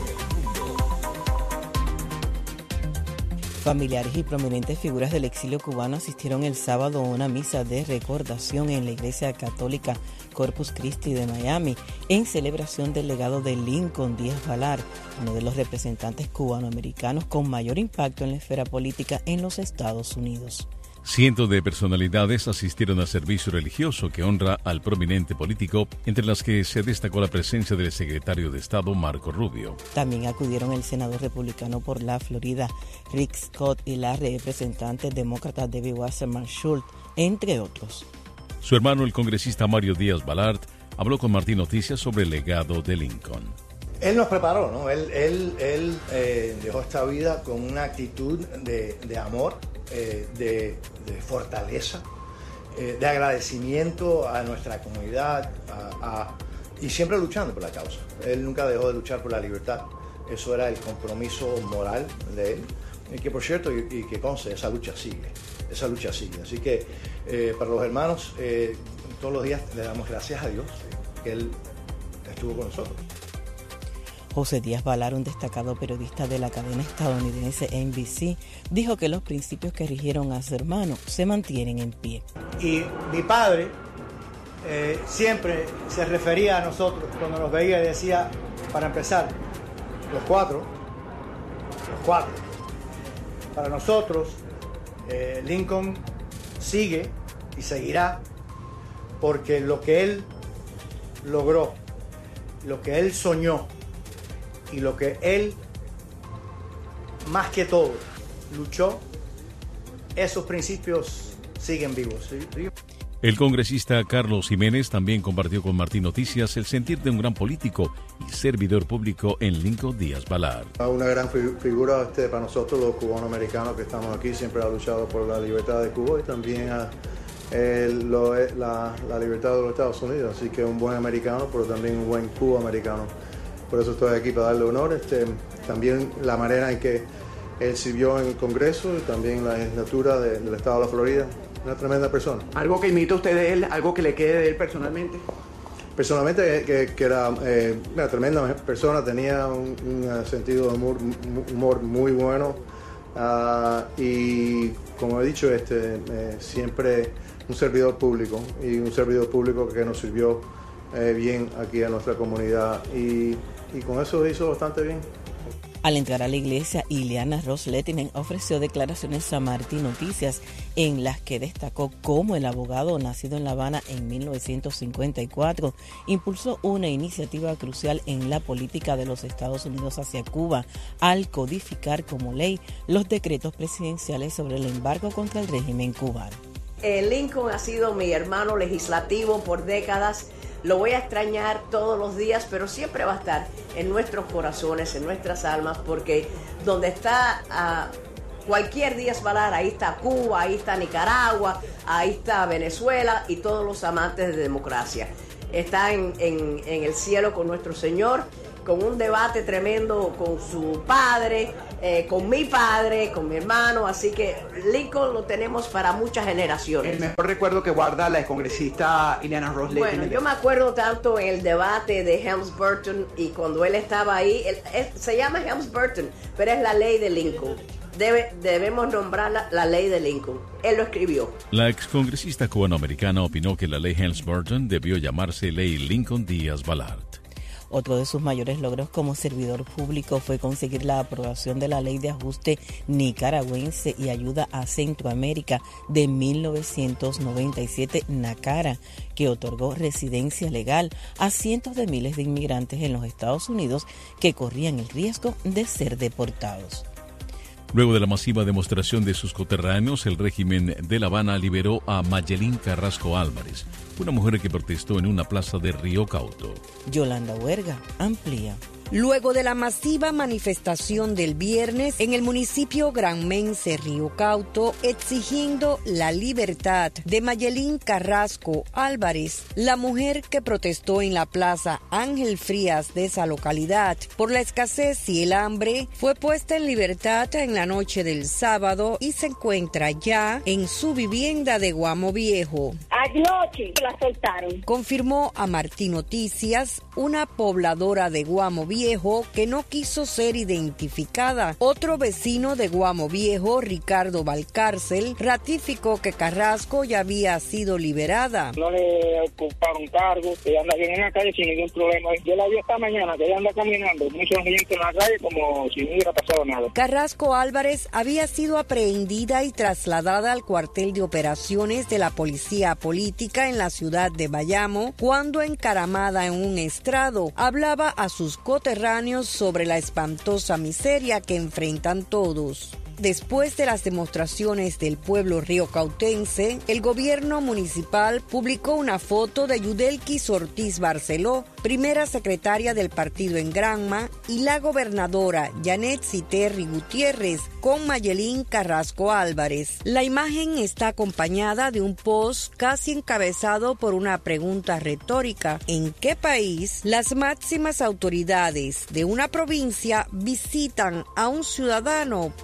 Familiares y prominentes figuras del exilio cubano asistieron el sábado a una misa de recordación en la Iglesia Católica Corpus Christi de Miami, en celebración del legado de Lincoln Díaz Balart, uno de los representantes cubanoamericanos con mayor impacto en la esfera política en los Estados Unidos. Cientos de personalidades asistieron al servicio religioso que honra al prominente político, entre las que se destacó la presencia del secretario de Estado Marco Rubio. También acudieron el senador republicano por la Florida, Rick Scott, y la representante demócrata Debbie Wasserman Schultz, entre otros. Su hermano, el congresista Mario Díaz Balart, habló con Martí Noticias sobre el legado de Lincoln. Él nos preparó, ¿no? Él, él, él eh, dejó esta vida con una actitud de, de amor, eh, de, de fortaleza, eh, de agradecimiento a nuestra comunidad a, a, y siempre luchando por la causa. Él nunca dejó de luchar por la libertad. Eso era el compromiso moral de él. Y que por cierto, y, y que conste, esa lucha sigue, esa lucha sigue. Así que eh, para los hermanos, eh, todos los días le damos gracias a Dios que Él estuvo con nosotros. José Díaz Valar, un destacado periodista de la cadena estadounidense N B C, dijo que los principios que rigieron a su hermano se mantienen en pie. Y mi padre eh, siempre se refería a nosotros cuando nos veía y decía, para empezar, los cuatro, los cuatro. Para nosotros, eh, Lincoln sigue y seguirá porque lo que él logró, lo que él soñó y lo que él, más que todo, luchó, esos principios siguen vivos. ¿Sí? El congresista Carlos Jiménez también compartió con Martín Noticias el sentir de un gran político y servidor público en Lincoln Díaz Valar. Una gran figura este, para nosotros los cubanoamericanos que estamos aquí, siempre ha luchado por la libertad de Cuba y también a, eh, lo, la, la libertad de los Estados Unidos, así que un buen americano, pero también un buen cubamericano. Por eso estoy aquí para darle honor. Este, también la manera en que él sirvió en el Congreso y también la legislatura de, del estado de la Florida. Una tremenda persona. ¿Algo que imita usted de él? ¿Algo que le quede de él personalmente? Personalmente, que, que era eh, una tremenda persona, tenía un, un sentido de humor, humor muy bueno uh, y, como he dicho, este, eh, siempre un servidor público y un servidor público que nos sirvió eh, bien aquí a nuestra comunidad y, y con eso hizo bastante bien. Al entrar a la iglesia, Ileana Ros-Lehtinen ofreció declaraciones a Martín Noticias en las que destacó cómo el abogado nacido en La Habana en mil novecientos cincuenta y cuatro impulsó una iniciativa crucial en la política de los Estados Unidos hacia Cuba al codificar como ley los decretos presidenciales sobre el embargo contra el régimen cubano. Eh, Lincoln ha sido mi hermano legislativo por décadas. Lo voy a extrañar todos los días, pero siempre va a estar en nuestros corazones, en nuestras almas, porque donde está uh, cualquier Díaz Valar, ahí está Cuba, ahí está Nicaragua, ahí está Venezuela y todos los amantes de democracia. Está en, en, en el cielo con nuestro Señor, con un debate tremendo con su padre, eh, con mi padre, con mi hermano, así que Lincoln lo tenemos para muchas generaciones. El mejor recuerdo que guarda la excongresista Ileana Ros-Lehtinen. Bueno, yo me acuerdo tanto en el debate de Helms-Burton y cuando él estaba ahí, él, él, se llama Helms-Burton, pero es la ley de Lincoln. Debe, debemos nombrar la, la ley de Lincoln. Él lo escribió. La excongresista cubanoamericana opinó que la ley Helms-Burton debió llamarse ley Lincoln Díaz Balart. Otro de sus mayores logros como servidor público fue conseguir la aprobación de la Ley de Ajuste Nicaragüense y Ayuda a Centroamérica de mil novecientos noventa y siete, NACARA, que otorgó residencia legal a cientos de miles de inmigrantes en los Estados Unidos que corrían el riesgo de ser deportados. Luego de la masiva demostración de sus coterráneos, el régimen de La Habana liberó a Mayelín Carrasco Álvarez, una mujer que protestó en una plaza de Río Cauto. Yolanda Huerga amplía. Luego de la masiva manifestación del viernes en el municipio granmense Río Cauto exigiendo la libertad de Mayelín Carrasco Álvarez, la mujer que protestó en la plaza Ángel Frías de esa localidad por la escasez y el hambre, fue puesta en libertad en la noche del sábado y se encuentra ya en su vivienda de Guamo Viejo. Anoche la soltaron. Confirmó a Martín Noticias una pobladora de Guamo Viejo Viejo que no quiso ser identificada. Otro vecino de Guamo Viejo, Ricardo Valcárcel, ratificó que Carrasco ya había sido liberada. No le ocuparon cargo, ella anda bien en la calle sin ningún problema. Yo la vi esta mañana, que ella anda caminando, mucha gente en la calle como si no hubiera pasado nada. Carrasco Álvarez había sido aprehendida y trasladada al cuartel de operaciones de la Policía Política en la ciudad de Bayamo, cuando encaramada en un estrado, hablaba a sus coterráneos sobre la espantosa miseria que enfrentan todos. Después de las demostraciones del pueblo riocautense, el gobierno municipal publicó una foto de Yudelquis Ortiz Barceló, primera secretaria del partido en Granma, y la gobernadora Janet Citerri Gutiérrez con Mayelín Carrasco Álvarez. La imagen está acompañada de un post casi encabezado por una pregunta retórica: ¿en qué país las máximas autoridades de una provincia visitan a un ciudadano por un delito?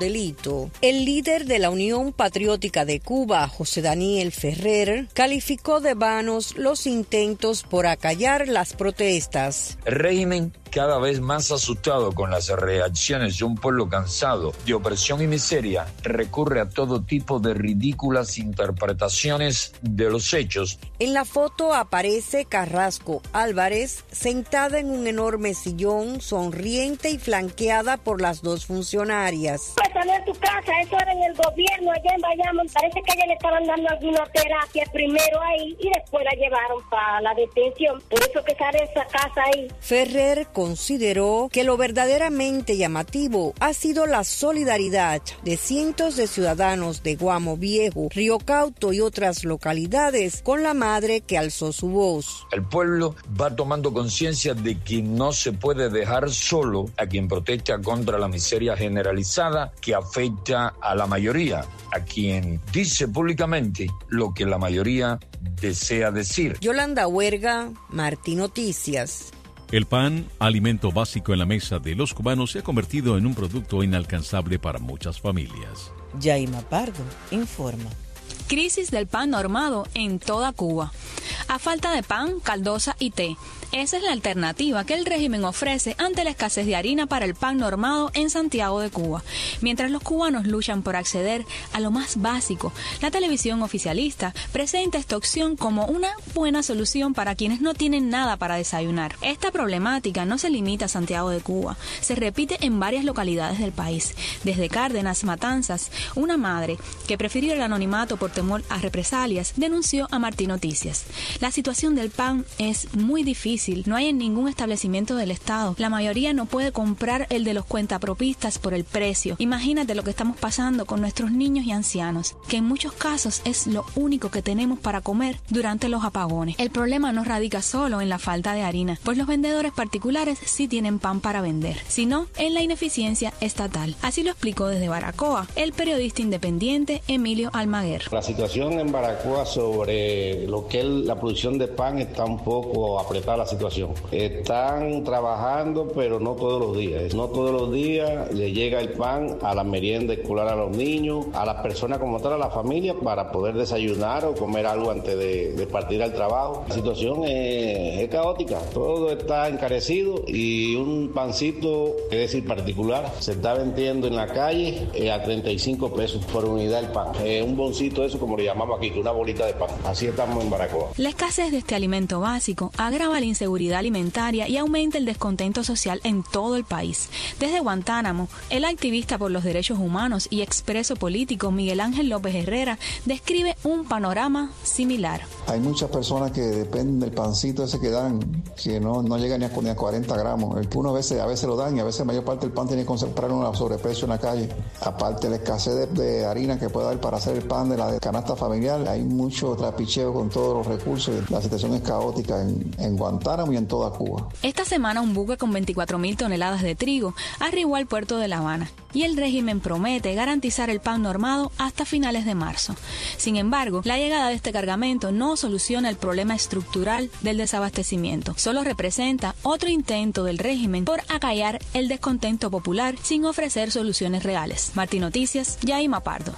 delito. El líder de la Unión Patriótica de Cuba, José Daniel Ferrer, calificó de vanos los intentos por acallar las protestas. El régimen, cada vez más asustado con las reacciones de un pueblo cansado de opresión y miseria, recurre a todo tipo de ridículas interpretaciones de los hechos. En la foto aparece Carrasco Álvarez sentada en un enorme sillón, sonriente y flanqueada por las dos funcionarias. Pues en tu casa, eso era en el gobierno allá en Bayamón. Parece que a ella le estaban dando alguna terapia primero ahí y después la llevaron para la detención. Por eso que sale esa casa ahí. Ferrer consideró que lo verdaderamente llamativo ha sido la solidaridad de cientos de ciudadanos de Guamo Viejo, Río Cauto y otras localidades con la madre que alzó su voz. El pueblo va tomando conciencia de que no se puede dejar solo a quien protesta contra la miseria generalizada que afecta a la mayoría, a quien dice públicamente lo que la mayoría desea decir. Yolanda Huerga, Martí Noticias. El pan, alimento básico en la mesa de los cubanos, se ha convertido en un producto inalcanzable para muchas familias. Yaima Pardo informa. Crisis del pan normado en toda Cuba. A falta de pan, caldosa y té. Esa es la alternativa que el régimen ofrece ante la escasez de harina para el pan normado en Santiago de Cuba. Mientras los cubanos luchan por acceder a lo más básico, la televisión oficialista presenta esta opción como una buena solución para quienes no tienen nada para desayunar. Esta problemática no se limita a Santiago de Cuba, se repite en varias localidades del país. Desde Cárdenas, Matanzas, una madre que prefirió el anonimato por temor a represalias denunció a Martí Noticias. La situación del pan es muy difícil. No hay en ningún establecimiento del Estado. La mayoría no puede comprar el de los cuentapropistas por el precio. Imagínate lo que estamos pasando con nuestros niños y ancianos, que en muchos casos es lo único que tenemos para comer durante los apagones. El problema no radica solo en la falta de harina, pues los vendedores particulares sí tienen pan para vender, sino en la ineficiencia estatal. Así lo explicó desde Baracoa el periodista independiente Emilio Almaguer. La situación en Baracoa sobre lo que es la producción de pan está un poco apretada la situación. Están trabajando, pero no todos los días. No todos los días le llega el pan a la merienda escolar a los niños, a las personas como tal, a la familia, para poder desayunar o comer algo antes de, de partir al trabajo. La situación es, es caótica. Todo está encarecido y un pancito, es decir, particular, se está vendiendo en la calle eh, a treinta y cinco pesos por unidad el pan. Eh, un boncito, eso como le llamamos aquí, una bolita de pan. Así estamos en Baracoa. La escasez de este alimento básico agrava la inseguridad alimentaria y aumenta el descontento social en todo el país. Desde Guantánamo, el activista por los derechos humanos y expreso político Miguel Ángel López Herrera describe un panorama similar. Hay muchas personas que dependen del pancito ese que dan, que no, no llega ni a, ni a cuarenta gramos. El uno a veces, a veces lo dan y a veces la mayor parte del pan tiene que comprarlo a sobreprecio en la calle. Aparte la escasez de, de harina que puede haber para hacer el pan de la de canasta familiar, hay mucho trapicheo con todos los recursos. La situación es caótica en, en Guantánamo y en toda Cuba. Esta semana un buque con veinticuatro mil toneladas de trigo arribó al puerto de La Habana y el régimen promete garantizar el pan normado hasta finales de marzo. Sin embargo, la llegada de este cargamento no soluciona el problema estructural del desabastecimiento. Solo representa otro intento del régimen por acallar el descontento popular sin ofrecer soluciones reales. Martí Noticias, Yaima Pardo.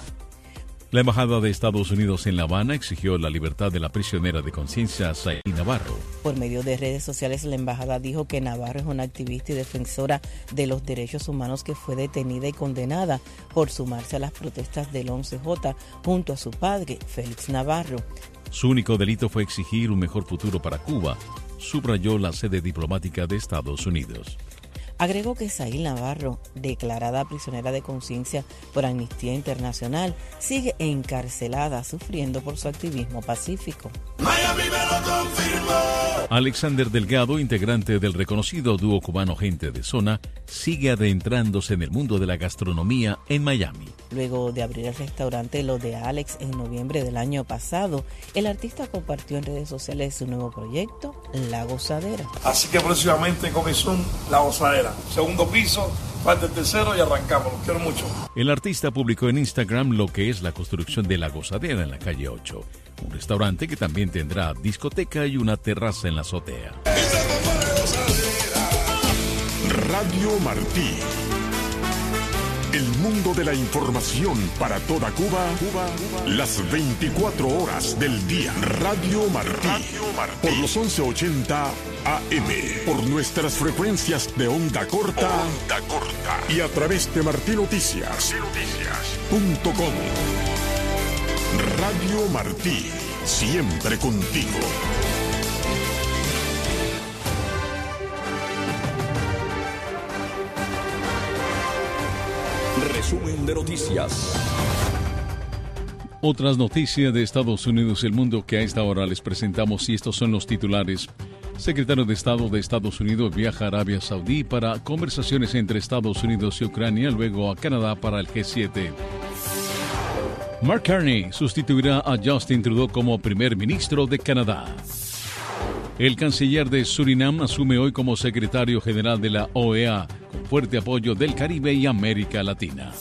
La Embajada de Estados Unidos en La Habana exigió la libertad de la prisionera de conciencia Saí Navarro. Por medio de redes sociales, la embajada dijo que Navarro es una activista y defensora de los derechos humanos que fue detenida y condenada por sumarse a las protestas del once J junto a su padre, Félix Navarro. Su único delito fue exigir un mejor futuro para Cuba, subrayó la sede diplomática de Estados Unidos. Agregó que Saí Navarro, declarada prisionera de conciencia por Amnistía Internacional, sigue encarcelada sufriendo por su activismo pacífico. Miami me lo confirmó. Alexander Delgado, integrante del reconocido dúo cubano Gente de Zona, sigue adentrándose en el mundo de la gastronomía en Miami. Luego de abrir el restaurante Lo de Alex en noviembre del año pasado, el artista compartió en redes sociales su nuevo proyecto, La Gozadera. Así que próximamente comenzó La Gozadera. Segundo piso, falta el tercero y arrancamos. Los quiero mucho. El artista publicó en Instagram lo que es la construcción de La Gozadera en la calle ocho, un restaurante que también tendrá discoteca y una terraza en la azotea. Radio Martí. El mundo de la información para toda Cuba, Cuba, las veinticuatro horas del día. Radio Martí, Radio Martí. Por los once ochenta A M, por nuestras frecuencias de onda corta, onda corta. Y a través de martí noticias punto com. Radio Martí, siempre contigo. Resumen de noticias. Otras noticias de Estados Unidos y el mundo que a esta hora les presentamos, y estos son los titulares. Secretario de Estado de Estados Unidos viaja a Arabia Saudí para conversaciones entre Estados Unidos y Ucrania, luego a Canadá para el G siete. Mark Carney sustituirá a Justin Trudeau como primer ministro de Canadá. El canciller de Surinam asume hoy como secretario general de la O E A, con fuerte apoyo del Caribe y América Latina.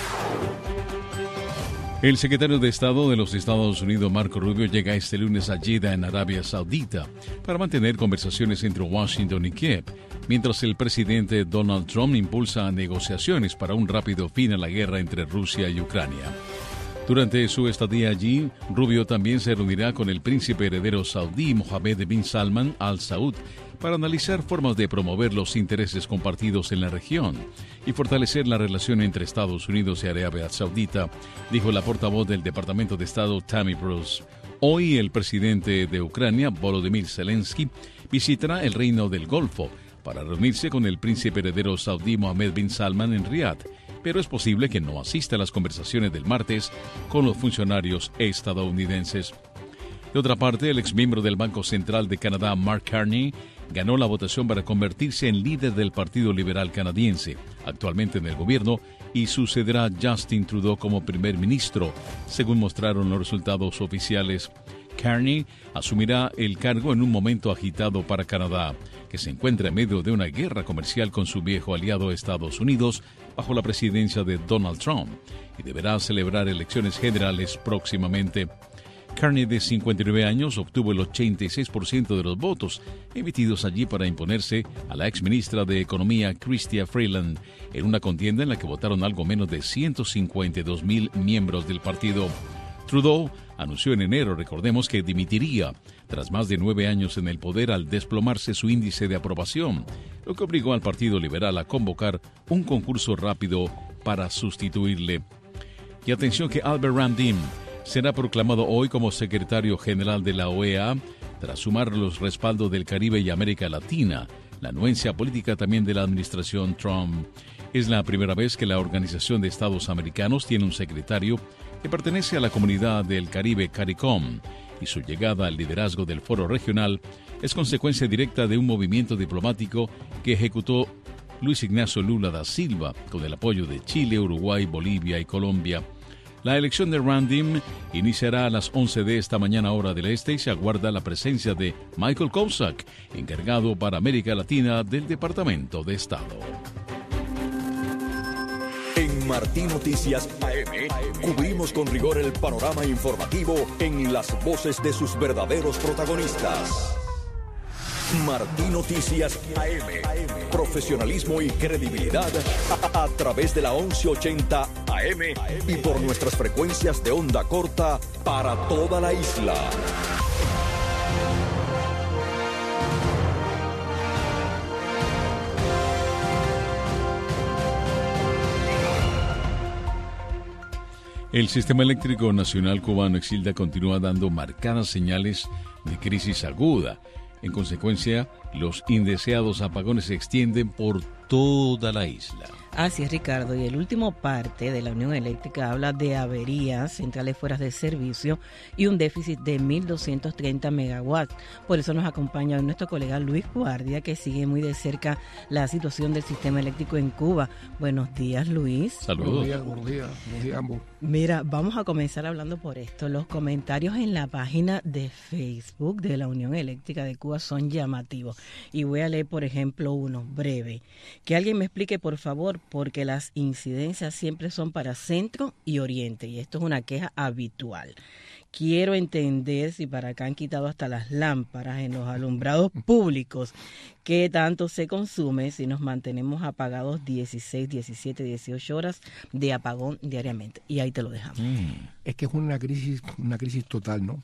El secretario de Estado de los Estados Unidos, Marco Rubio, llega este lunes a Jeddah, en Arabia Saudita, para mantener conversaciones entre Washington y Kiev, mientras el presidente Donald Trump impulsa negociaciones para un rápido fin a la guerra entre Rusia y Ucrania. Durante su estadía allí, Rubio también se reunirá con el príncipe heredero saudí Mohammed bin Salman Al Saud para analizar formas de promover los intereses compartidos en la región y fortalecer la relación entre Estados Unidos y Arabia Saudita, dijo la portavoz del Departamento de Estado Tammy Bruce. Hoy el presidente de Ucrania, Volodymyr Zelensky, visitará el Reino del Golfo para reunirse con el príncipe heredero saudí Mohammed bin Salman en Riad, pero es posible que no asista a las conversaciones del martes con los funcionarios estadounidenses. De otra parte, el exmiembro del Banco Central de Canadá, Mark Carney, ganó la votación para convertirse en líder del Partido Liberal Canadiense, actualmente en el gobierno, y sucederá a Justin Trudeau como primer ministro, según mostraron los resultados oficiales. Carney asumirá el cargo en un momento agitado para Canadá, que se encuentra en medio de una guerra comercial con su viejo aliado Estados Unidos bajo la presidencia de Donald Trump, y deberá celebrar elecciones generales próximamente. Carney, de cincuenta y nueve años, obtuvo el ochenta y seis por ciento de los votos emitidos allí para imponerse a la exministra de Economía Chrystia Freeland, en una contienda en la que votaron algo menos de ciento cincuenta y dos mil miembros del partido. Trudeau anunció en enero, recordemos, que dimitiría tras más de nueve años en el poder al desplomarse su índice de aprobación, lo que obligó al Partido Liberal a convocar un concurso rápido para sustituirle. Y atención que Albert Ramdin será proclamado hoy como secretario general de la O E A, tras sumar los respaldos del Caribe y América Latina, la anuencia política también de la administración Trump. Es la primera vez que la Organización de Estados Americanos tiene un secretario que pertenece a la comunidad del Caribe CARICOM, y su llegada al liderazgo del foro regional es consecuencia directa de un movimiento diplomático que ejecutó Luis Ignacio Lula da Silva con el apoyo de Chile, Uruguay, Bolivia y Colombia. La elección de Ramdin iniciará a las once de esta mañana hora del este y se aguarda la presencia de Michael Kozak, encargado para América Latina del Departamento de Estado. En Martí Noticias A M cubrimos con rigor el panorama informativo en las voces de sus verdaderos protagonistas. Martí Noticias A M, profesionalismo y credibilidad a, a través de la once ochenta A M y por nuestras frecuencias de onda corta para toda la isla. El Sistema Eléctrico Nacional Cubano, Exilda, continúa dando marcadas señales de crisis aguda. En consecuencia, los indeseados apagones se extienden por toda la isla. Así es, Ricardo, y el último parte de la Unión Eléctrica habla de averías, centrales fuera de servicio y un déficit de mil doscientos treinta megawatts. Por eso nos acompaña hoy nuestro colega Luis Guardia, que sigue muy de cerca la situación del sistema eléctrico en Cuba. Buenos días, Luis. Saludos. Buenos días, buenos días, buenos días ambos. Mira, vamos a comenzar hablando por esto. Los comentarios en la página de Facebook de la Unión Eléctrica de Cuba son llamativos. Y voy a leer, por ejemplo, uno breve. Que alguien me explique, por favor, porque las incidencias siempre son para centro y oriente, y esto es una queja habitual. quiero entender si para acá han quitado hasta las lámparas en los alumbrados públicos, qué tanto se consume si nos mantenemos apagados dieciséis, diecisiete, dieciocho horas de apagón diariamente. Y ahí te lo dejamos. Mm. Es que es una crisis, una crisis total, ¿no?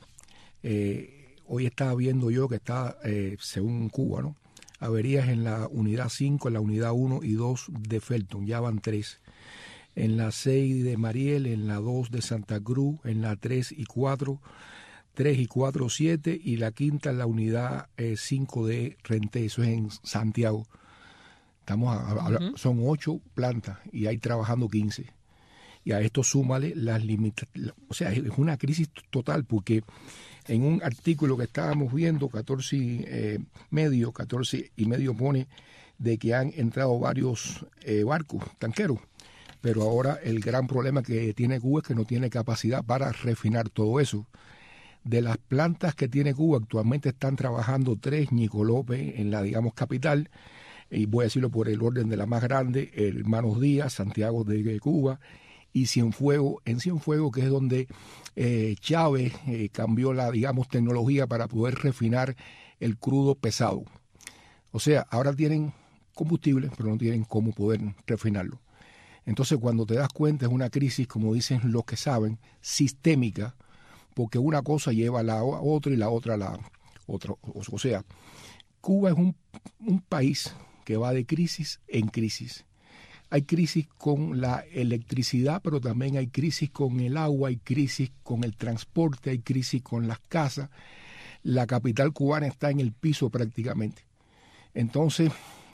Eh, hoy estaba viendo yo que está, eh, según Cuba, ¿no? Averías en la unidad cinco, en la unidad uno y dos de Felton, ya van tres. En la seis de Mariel, en la dos de Santa Cruz, en la tres y cuatro, tres y cuatro, siete, y la quinta en la unidad eh, cinco de Renté, eso es en Santiago. Estamos a, a, uh-huh. Son ocho plantas y hay trabajando quince. Y a esto súmale las limitaciones. O sea, es una crisis total, porque en un artículo que estábamos viendo, catorce eh, medio, catorce y medio pone de que han entrado varios eh, barcos tanqueros. Pero ahora el gran problema que tiene Cuba es que no tiene capacidad para refinar todo eso. De las plantas que tiene Cuba actualmente están trabajando tres, Ñico López en la, digamos, capital, y voy a decirlo por el orden de la más grande, Hermanos Díaz, Santiago de Cuba, y Cienfuegos, en Cienfuegos, que es donde eh, Chávez eh, cambió la, digamos, tecnología para poder refinar el crudo pesado. O sea, ahora tienen combustible, pero no tienen cómo poder refinarlo. Entonces, cuando te das cuenta, es una crisis, como dicen los que saben, sistémica, porque una cosa lleva a la otra y la otra a la otra. O sea, Cuba es un, un país que va de crisis en crisis. Hay crisis con la electricidad, pero también hay crisis con el agua, hay crisis con el transporte, hay crisis con las casas. La capital cubana está en el piso prácticamente. Entonces,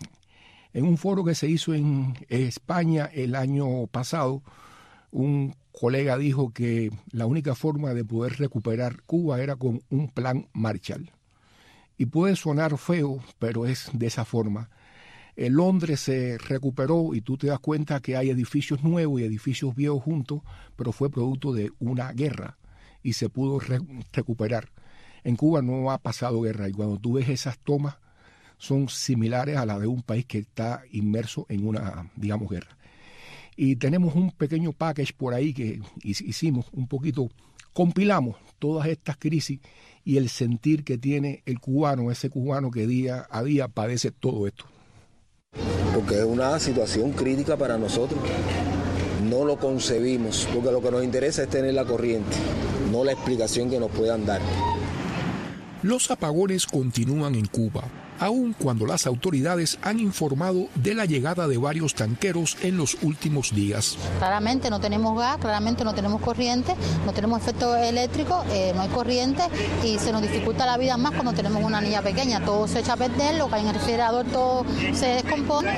en un foro que se hizo en España el año pasado, un colega dijo que la única forma de poder recuperar Cuba era con un plan Marshall. Y puede sonar feo, pero es de esa forma. En Londres se recuperó y tú te das cuenta que hay edificios nuevos y edificios viejos juntos, pero fue producto de una guerra y se pudo re- recuperar. En Cuba no ha pasado guerra y cuando tú ves esas tomas, son similares a la de un país que está inmerso en una, digamos, guerra. Y tenemos un pequeño package por ahí que hicimos un poquito, compilamos todas estas crisis y el sentir que tiene el cubano, ese cubano que día a día padece todo esto. Porque es una situación crítica para nosotros. No lo concebimos, porque lo que nos interesa es tener la corriente, no la explicación que nos puedan dar. Los apagones continúan en Cuba, aun cuando las autoridades han informado de la llegada de varios tanqueros en los últimos días. Claramente no tenemos gas, claramente no tenemos corriente, no tenemos efecto eléctrico, eh, no hay corriente y se nos dificulta la vida más cuando tenemos una niña pequeña. Todo se echa a perder, lo que hay en el refrigerador todo se descompone.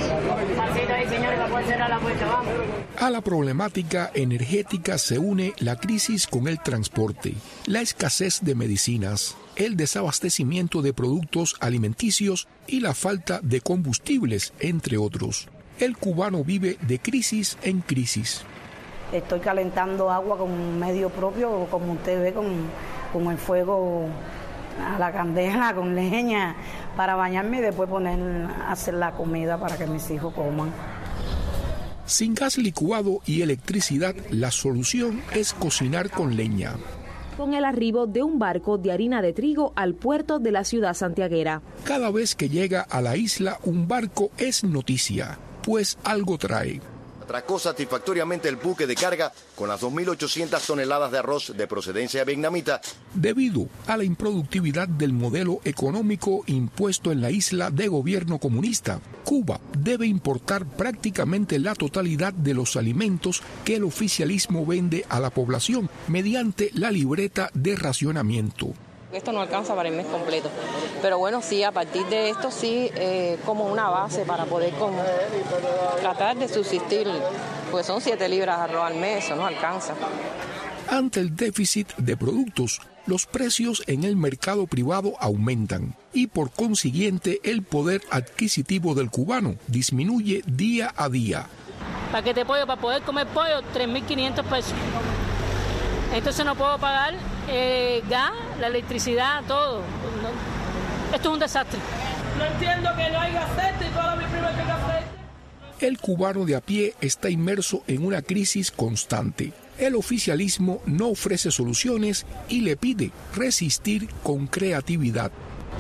A la problemática energética se une la crisis con el transporte, la escasez de medicinas, el desabastecimiento de productos alimenticios y la falta de combustibles, entre otros. El cubano vive de crisis en crisis. Estoy calentando agua con medio propio, como usted ve, con, con el fuego a la candela, con leña, para bañarme y después poner a hacer la comida para que mis hijos coman. Sin gas licuado y electricidad, la solución es cocinar con leña. Con el arribo de un barco de harina de trigo al puerto de la ciudad santiaguera. Cada vez que llega a la isla un barco es noticia, pues algo trae. Atracó satisfactoriamente el buque de carga con las dos mil ochocientas toneladas de arroz de procedencia vietnamita. Debido a la improductividad del modelo económico impuesto en la isla de gobierno comunista, Cuba debe importar prácticamente la totalidad de los alimentos que el oficialismo vende a la población mediante la libreta de racionamiento. Esto no alcanza para el mes completo, pero bueno, sí, a partir de esto sí, eh, como una base para poder con, tratar de subsistir, pues son siete libras de arroz al mes, eso no alcanza. Ante el déficit de productos, los precios en el mercado privado aumentan y por consiguiente el poder adquisitivo del cubano disminuye día a día. Paquete de pollo, para poder comer pollo, tres mil quinientos pesos. Entonces no puedo pagar eh, gas, la electricidad, todo. No. Esto es un desastre. No entiendo que no haya aceite y toda mi prima tenga aceite. El cubano de a pie está inmerso en una crisis constante. El oficialismo no ofrece soluciones y le pide resistir con creatividad.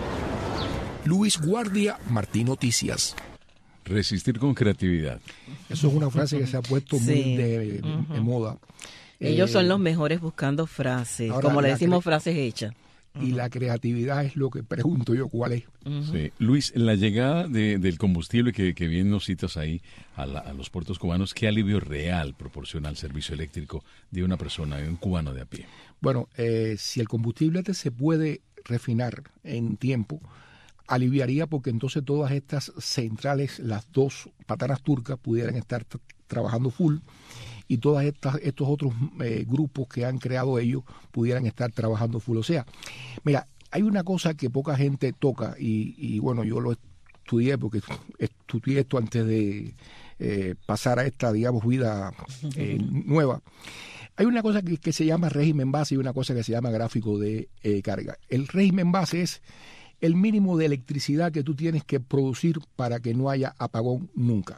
Luis Guardia, Martín Noticias. Resistir con creatividad. Eso es una frase que se ha puesto sí. muy de, uh-huh. de moda. Ellos eh, son los mejores buscando frases, ahora, como le decimos, cre- frases hechas. Y uh-huh. la creatividad es lo que pregunto yo cuál es. Uh-huh. Sí. Luis, la llegada de, del combustible que, que bien nos citas ahí a, la, a los puertos cubanos, ¿qué alivio real proporciona el servicio eléctrico de una persona, de un cubano de a pie? Bueno, eh, si el combustible se puede refinar en tiempo, aliviaría porque entonces todas estas centrales, las dos patanas turcas, pudieran estar t- trabajando full y todos estos otros eh, grupos que han creado ellos pudieran estar trabajando full. O sea, mira, hay una cosa que poca gente toca y, y bueno, yo lo estudié porque estudié esto antes de eh, pasar a esta, digamos, vida eh, nueva. Hay una cosa que, que se llama régimen base y una cosa que se llama gráfico de eh, carga. El régimen base es el mínimo de electricidad que tú tienes que producir para que no haya apagón nunca.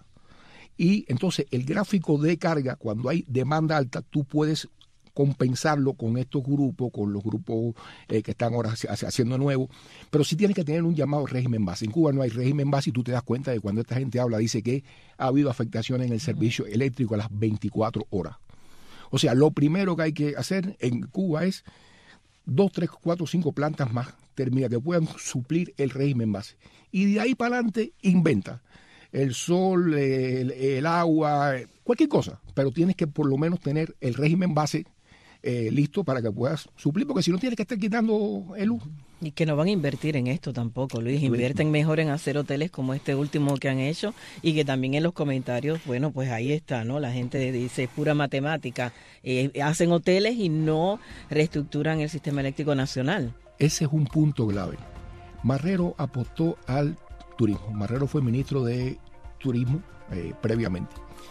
Y entonces el gráfico de carga, cuando hay demanda alta, tú puedes compensarlo con estos grupos, con los grupos eh, que están ahora haciendo nuevos, pero sí tienes que tener un llamado régimen base. En Cuba no hay régimen base y tú te das cuenta de cuando esta gente habla, dice que ha habido afectaciones en el servicio eléctrico a las veinticuatro horas. O sea, lo primero que hay que hacer en Cuba es dos, tres, cuatro, cinco plantas más térmicas que puedan suplir el régimen base. Y de ahí para adelante inventa el sol, el, el agua, cualquier cosa, pero tienes que por lo menos tener el régimen base eh, listo para que puedas suplir, porque si no tienes que estar quitando el luz. Y que no van a invertir en esto tampoco, Luis. Invierten mejor en hacer hoteles como este último que han hecho y que también en los comentarios, bueno, pues ahí está, ¿no? La gente dice, pura matemática. Eh, hacen hoteles y no reestructuran el sistema eléctrico nacional. Ese es un punto clave. Marrero apostó al turismo. Marrero fue ministro de turismo eh, previamente.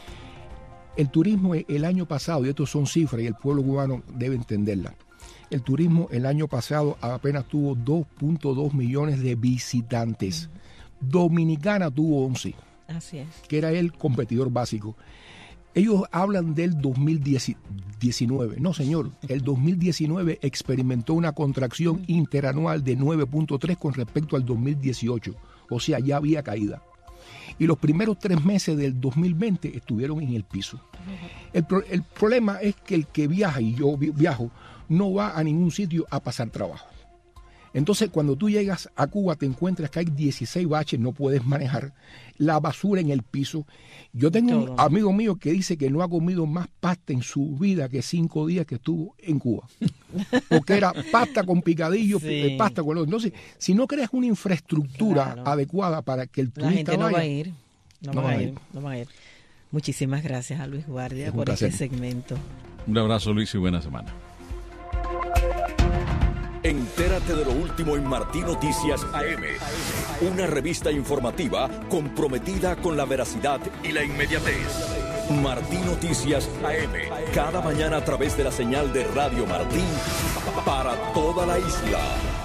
El turismo el año pasado, y estos son cifras y el pueblo cubano debe entenderlas, el turismo el año pasado apenas tuvo dos punto dos millones de visitantes. Uh-huh. Dominicana tuvo once. Así es. Que era el competidor básico. Ellos hablan del dos mil diecinueve. No, señor, el dos mil diecinueve experimentó una contracción interanual de nueve punto tres con respecto al dos mil dieciocho. O sea, ya había caída. Y los primeros tres meses del dos mil veinte estuvieron en el piso. El, pro, el problema es que el que viaja, y yo viajo, no va a ningún sitio a pasar trabajo. Entonces, cuando tú llegas a Cuba, te encuentras que hay dieciséis baches, no puedes manejar, la basura en el piso. Yo tengo Todo. un amigo mío que dice que no ha comido más pasta en su vida que cinco días que estuvo en Cuba. Porque era pasta con picadillo, sí. pasta con... Entonces, si no creas una infraestructura claro. adecuada para que el turista la gente no vaya, va a ir. No, no va a ir, no va a ir. Muchísimas gracias a Luis Guardia por este segmento. Un abrazo, Luis, y buena semana. Entérate de lo último en Martín Noticias A M, una revista informativa comprometida con la veracidad y la inmediatez. Martín Noticias A M, cada mañana a través de la señal de Radio Martín para toda la isla.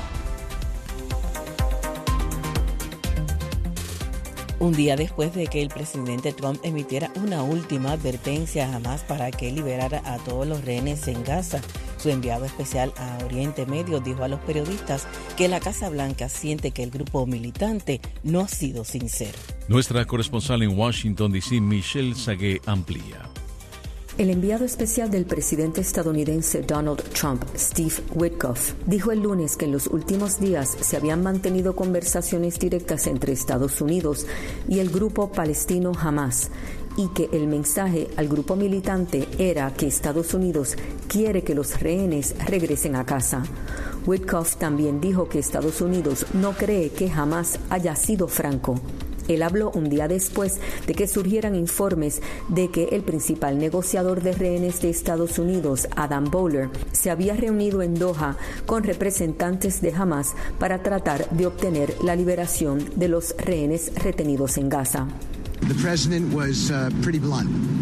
Un día después de que el presidente Trump emitiera una última advertencia a Hamas para que liberara a todos los rehenes en Gaza, su enviado especial a Oriente Medio dijo a los periodistas que la Casa Blanca siente que el grupo militante no ha sido sincero. Nuestra corresponsal en Washington, D C, Michelle Sagué, amplía. El enviado especial del presidente estadounidense Donald Trump, Steve Witkoff, dijo el lunes que en los últimos días se habían mantenido conversaciones directas entre Estados Unidos y el grupo palestino Hamas y que el mensaje al grupo militante era que Estados Unidos quiere que los rehenes regresen a casa. Witkoff también dijo que Estados Unidos no cree que Hamas haya sido franco. Él habló un día después de que surgieran informes de que el principal negociador de rehenes de Estados Unidos, Adam Bowler, se había reunido en Doha con representantes de Hamas para tratar de obtener la liberación de los rehenes retenidos en Gaza.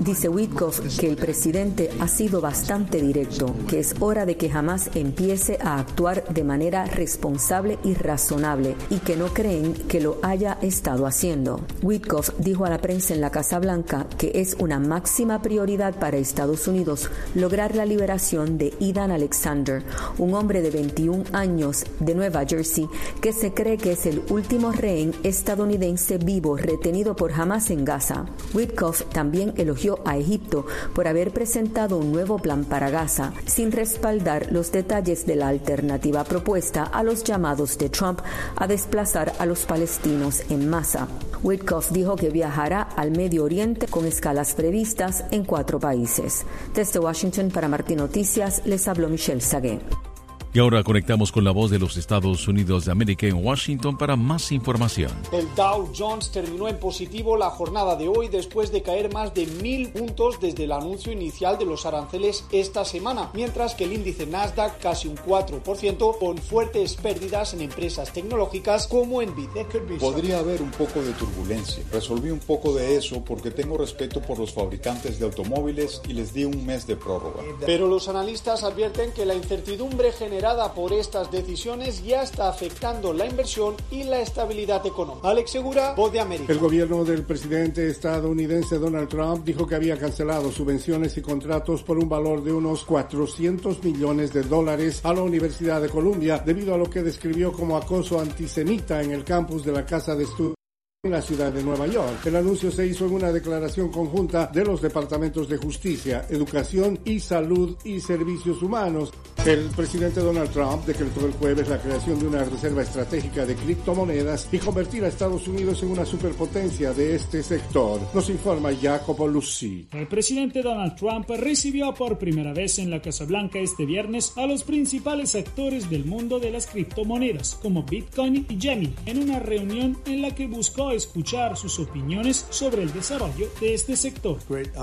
Dice Witkoff que el presidente ha sido bastante directo, que es hora de que Hamás empiece a actuar de manera responsable y razonable y que no creen que lo haya estado haciendo. Witkoff dijo a la prensa en la Casa Blanca que es una máxima prioridad para Estados Unidos lograr la liberación de Idan Alexander, un hombre de veintiún años de Nueva Jersey que se cree que es el último rehén estadounidense vivo retenido por Hamás en Gaza. Witkoff también elogió a Egipto por haber presentado un nuevo plan para Gaza, sin respaldar los detalles de la alternativa propuesta a los llamados de Trump a desplazar a los palestinos en masa. Witkoff dijo que viajará al Medio Oriente con escalas previstas en cuatro países. Desde Washington para Martín Noticias les habló Michelle Sagué. Y ahora conectamos con la voz de los Estados Unidos de América en Washington para más información. El Dow Jones terminó en positivo la jornada de hoy después de caer más de mil puntos desde el anuncio inicial de los aranceles esta semana, mientras que el índice Nasdaq casi un cuatro por ciento con fuertes pérdidas en empresas tecnológicas como Nvidia. Podría haber un poco de turbulencia. Resolví un poco de eso porque tengo respeto por los fabricantes de automóviles y les di un mes de prórroga. Pero los analistas advierten que la incertidumbre general por estas decisiones ya está afectando la inversión y la estabilidad económica. Alex Segura, Voz de América. El gobierno del presidente estadounidense Donald Trump dijo que había cancelado subvenciones y contratos por un valor de unos cuatrocientos millones de dólares a la Universidad de Columbia debido a lo que describió como acoso antisemita en el campus de la Casa de Estudios en la ciudad de Nueva York. El anuncio se hizo en una declaración conjunta de los departamentos de Justicia, Educación y Salud y Servicios Humanos. El presidente Donald Trump decretó el jueves la creación de una reserva estratégica de criptomonedas y convertir a Estados Unidos en una superpotencia de este sector. Nos informa Jacopo Luzzi. El presidente Donald Trump recibió por primera vez en la Casa Blanca este viernes a los principales actores del mundo de las criptomonedas, como Bitcoin y Gemini, en una reunión en la que buscó escuchar sus opiniones sobre el desarrollo de este sector.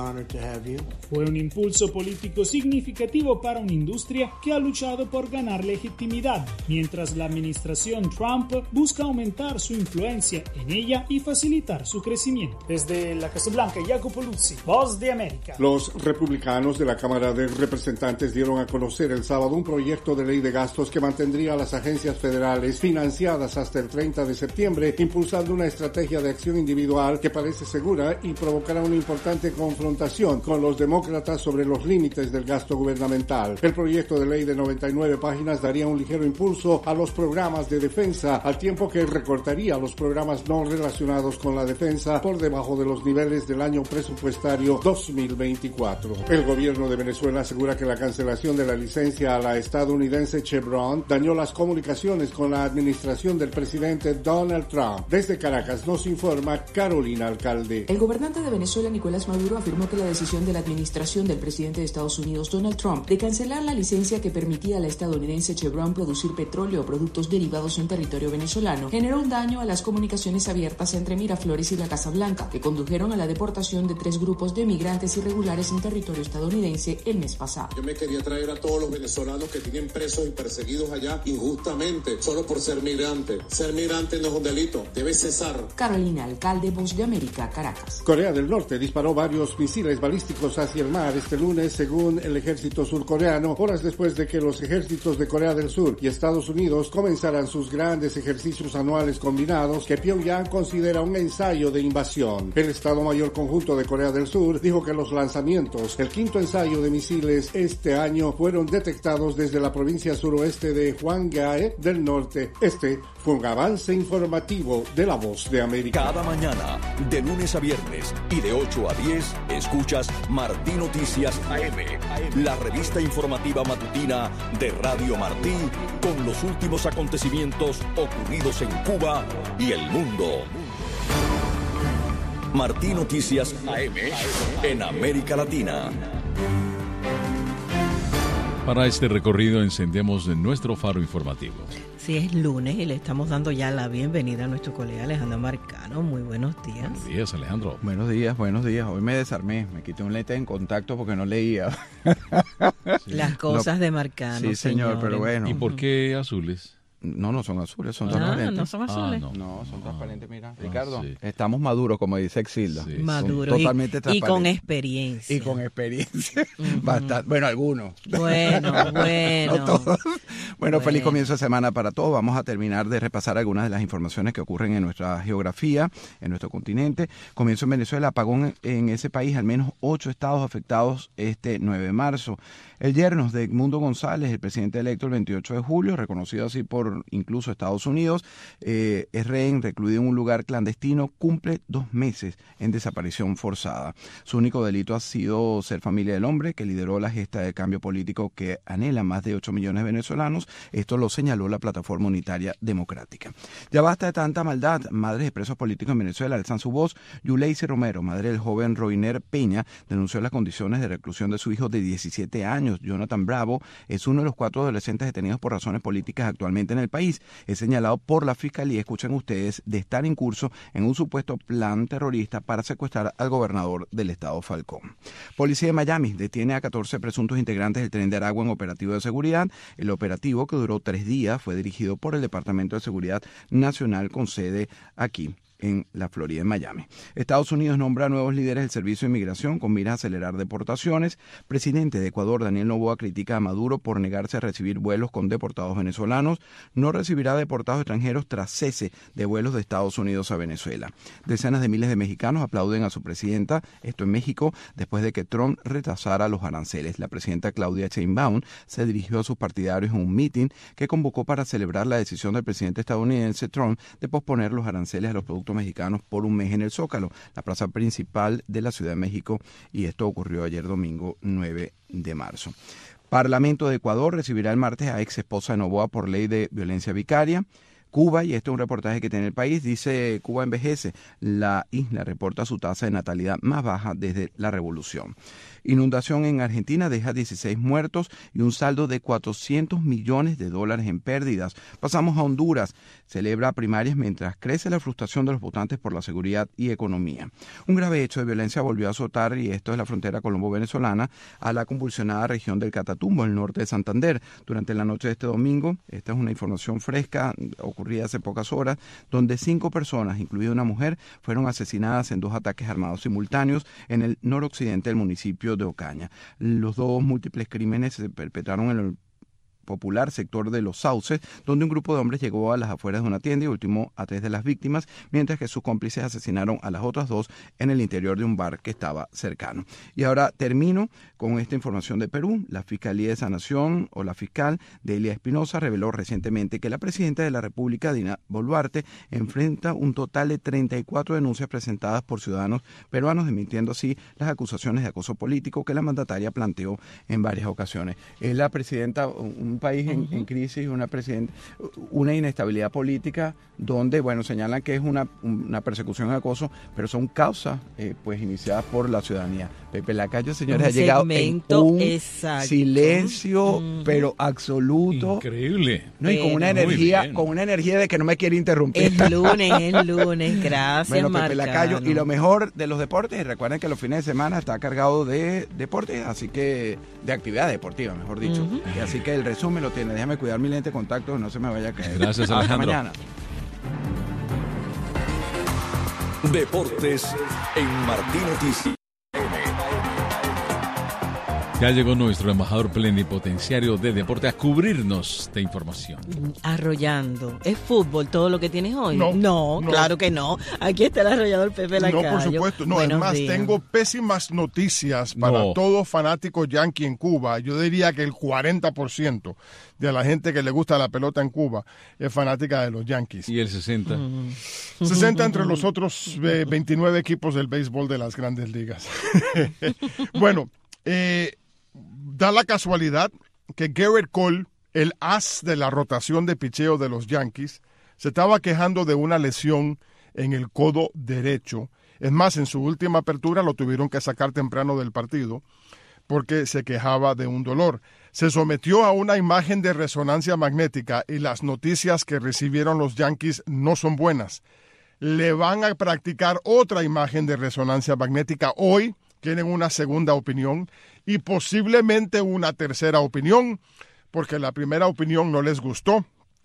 Fue un impulso político significativo para una industria que ha luchado por ganar legitimidad, mientras la administración Trump busca aumentar su influencia en ella y facilitar su crecimiento. Desde la Casa Blanca, Jacopo Luzzi, Voz de América. Los republicanos de la Cámara de Representantes dieron a conocer el sábado un proyecto de ley de gastos que mantendría a las agencias federales financiadas hasta el treinta de septiembre, impulsando una estrategia de acción individual que parece segura y provocará una importante confrontación con los demócratas sobre los límites del gasto gubernamental. El proyecto de ley de noventa y nueve páginas daría un ligero impulso a los programas de defensa, al tiempo que recortaría los programas no relacionados con la defensa por debajo de los niveles del año presupuestario dos mil veinticuatro. El gobierno de Venezuela asegura que la cancelación de la licencia a la estadounidense Chevron dañó las comunicaciones con la administración del presidente Donald Trump. Desde Caracas nos informa Carolina Alcalde. El gobernante de Venezuela, Nicolás Maduro, afirmó que la decisión de la administración del presidente de Estados Unidos, Donald Trump, de cancelar la licencia que permitía a la estadounidense Chevron producir petróleo o productos derivados en territorio venezolano generó un daño a las comunicaciones abiertas entre Miraflores y la Casa Blanca, que condujeron a la deportación de tres grupos de migrantes irregulares en territorio estadounidense el mes pasado. Yo me quería traer a todos los venezolanos que tienen presos y perseguidos allá injustamente, solo por ser migrante. Ser migrante no es un delito, debe cesar. Carolina Alcalde, Voz de América, Caracas. Corea del Norte disparó varios misiles balísticos hacia el mar este lunes, según el ejército surcoreano, horas después de que los ejércitos de Corea del Sur y Estados Unidos comenzaran sus grandes ejercicios anuales combinados que Pyongyang considera un ensayo de invasión. El Estado Mayor Conjunto de Corea del Sur dijo que los lanzamientos, el quinto ensayo de misiles este año, fueron detectados desde la provincia suroeste de Hwanghae del norte. Este fue un avance informativo de La Voz de América. Cada mañana, de lunes a viernes y de ocho a diez, escuchas Martí Noticias A M, la revista informativa matutina de Radio Martí, con los últimos acontecimientos ocurridos en Cuba y el mundo. Martí Noticias A M en América Latina. Para este recorrido encendemos nuestro faro informativo. Sí, es lunes y le estamos dando ya la bienvenida a nuestro colega Alejandro Marcano. Muy buenos días. Buenos días, Alejandro. Buenos días, buenos días. Hoy me desarmé, me quité un lente en contacto porque no leía. Sí. Las cosas no, de Marcano, sí, señor, señores. Pero bueno. ¿Y por qué azules? No, no son azules, son Ah, transparentes. no son azules. Ah, no. no, son transparentes, mira. Ricardo, sí. Estamos maduros, como dice Exilda. Sí, maduros. Totalmente y, transparentes. y con experiencia. Y con experiencia. Uh-huh. Bastante. Bueno, algunos. Bueno, bueno. No todos. Bueno, bueno, feliz comienzo de semana para todos. Vamos a terminar de repasar algunas de las informaciones que ocurren en nuestra geografía, en nuestro continente. Comienzo en Venezuela, apagón en ese país, al menos ocho estados afectados este nueve de marzo. El yerno de Edmundo González, el presidente electo el veintiocho de julio, reconocido así por incluso Estados Unidos, eh, es rehén, recluido en un lugar clandestino, cumple dos meses en desaparición forzada. Su único delito ha sido ser familia del hombre que lideró la gesta de cambio político que anhela más de ocho millones de venezolanos. Esto lo señaló la Plataforma Unitaria Democrática. Ya basta de tanta maldad. Madres de presos políticos en Venezuela alzan su voz. Yuleisi Romero, madre del joven Roiner Peña, denunció las condiciones de reclusión de su hijo de diecisiete años. Jonathan Bravo es uno de los cuatro adolescentes detenidos por razones políticas actualmente en el país. Es señalado por la Fiscalía, escuchen ustedes, de estar en curso en un supuesto plan terrorista para secuestrar al gobernador del estado Falcón. Policía de Miami detiene a catorce presuntos integrantes del Tren de Aragua en operativo de seguridad. El operativo, que duró tres días, fue dirigido por el Departamento de Seguridad Nacional con sede aquí en la Florida, en Miami. Estados Unidos nombra nuevos líderes del Servicio de Inmigración con miras a acelerar deportaciones. Presidente de Ecuador, Daniel Noboa, critica a Maduro por negarse a recibir vuelos con deportados venezolanos. No recibirá deportados extranjeros tras cese de vuelos de Estados Unidos a Venezuela. Decenas de miles de mexicanos aplauden a su presidenta, esto en México, después de que Trump retrasara los aranceles. La presidenta Claudia Sheinbaum se dirigió a sus partidarios en un mitin que convocó para celebrar la decisión del presidente estadounidense Trump de posponer los aranceles a los productos mexicanos por un mes en el Zócalo, la plaza principal de la Ciudad de México, y esto ocurrió ayer domingo nueve de marzo. Parlamento de Ecuador recibirá el martes a ex esposa de Noboa por ley de violencia vicaria. Cuba, y este es un reportaje que tiene el país, dice: Cuba envejece. La isla reporta su tasa de natalidad más baja desde la revolución. Inundación en Argentina deja dieciséis muertos y un saldo de cuatrocientos millones de dólares en pérdidas. Pasamos a Honduras. Celebra primarias mientras crece la frustración de los votantes por la seguridad y economía. Un grave hecho de violencia volvió a azotar, y esto es la frontera colombo-venezolana, a la convulsionada región del Catatumbo, el norte de Santander. Durante la noche de este domingo, esta es una información fresca, ocurrida hace pocas horas, donde cinco personas, incluida una mujer, fueron asesinadas en dos ataques armados simultáneos en el noroccidente del municipio de Ocaña. Los dos múltiples crímenes se perpetraron en el popular sector de Los Sauces, donde un grupo de hombres llegó a las afueras de una tienda y ultimó a tres de las víctimas, mientras que sus cómplices asesinaron a las otras dos en el interior de un bar que estaba cercano. Y ahora termino con esta información de Perú. La Fiscalía de Sanación, o la fiscal Delia Espinosa, reveló recientemente que la presidenta de la República, Dina Boluarte, enfrenta un total de treinta y cuatro denuncias presentadas por ciudadanos peruanos, desmintiendo así las acusaciones de acoso político que la mandataria planteó en varias ocasiones. Es la presidenta, un país en, uh-huh. en crisis, una presidenta, una inestabilidad política donde, bueno, señalan que es una, una persecución de acoso, pero son causas eh, pues iniciadas por la ciudadanía. Pepe Lacayo, señores, un ha llegado en un exacto. silencio, uh-huh. pero absoluto. Increíble. No, y con una energía, con una energía de que no me quiere interrumpir. Es lunes, es lunes, gracias, bueno, Marcano. Pepe Lacayo, y lo mejor de los deportes, y recuerden que los fines de semana está cargado de deportes, así que, de actividad deportiva, mejor dicho. Uh-huh. Y así que el resumen me lo tiene. Déjame cuidar mi lente de contacto, no se me vaya a caer. Gracias, Alejandro. Hasta mañana. Deportes en Martín Noticias. Ya llegó nuestro embajador plenipotenciario de deporte a cubrirnos de información. Arrollando. ¿Es fútbol todo lo que tienes hoy? No, no, no. claro que no. Aquí está el arrollador Pepe Lacayo. No, por supuesto. No, Buenos además días. tengo pésimas noticias para no. todos fanáticos yanqui en Cuba. Yo diría que el cuarenta por ciento de la gente que le gusta la pelota en Cuba es fanática de los Yankees. ¿Y el sesenta? Mm. sesenta entre los otros eh, veintinueve equipos del béisbol de las grandes ligas. Bueno, eh... da la casualidad que Gerrit Cole, el as de la rotación de picheo de los Yankees, se estaba quejando de una lesión en el codo derecho. Es más, en su última apertura lo tuvieron que sacar temprano del partido porque se quejaba de un dolor. Se sometió a una imagen de resonancia magnética y las noticias que recibieron los Yankees no son buenas. Le van a practicar otra imagen de resonancia magnética hoy. Tienen una segunda opinión y posiblemente una tercera opinión, porque la primera opinión no les gustó.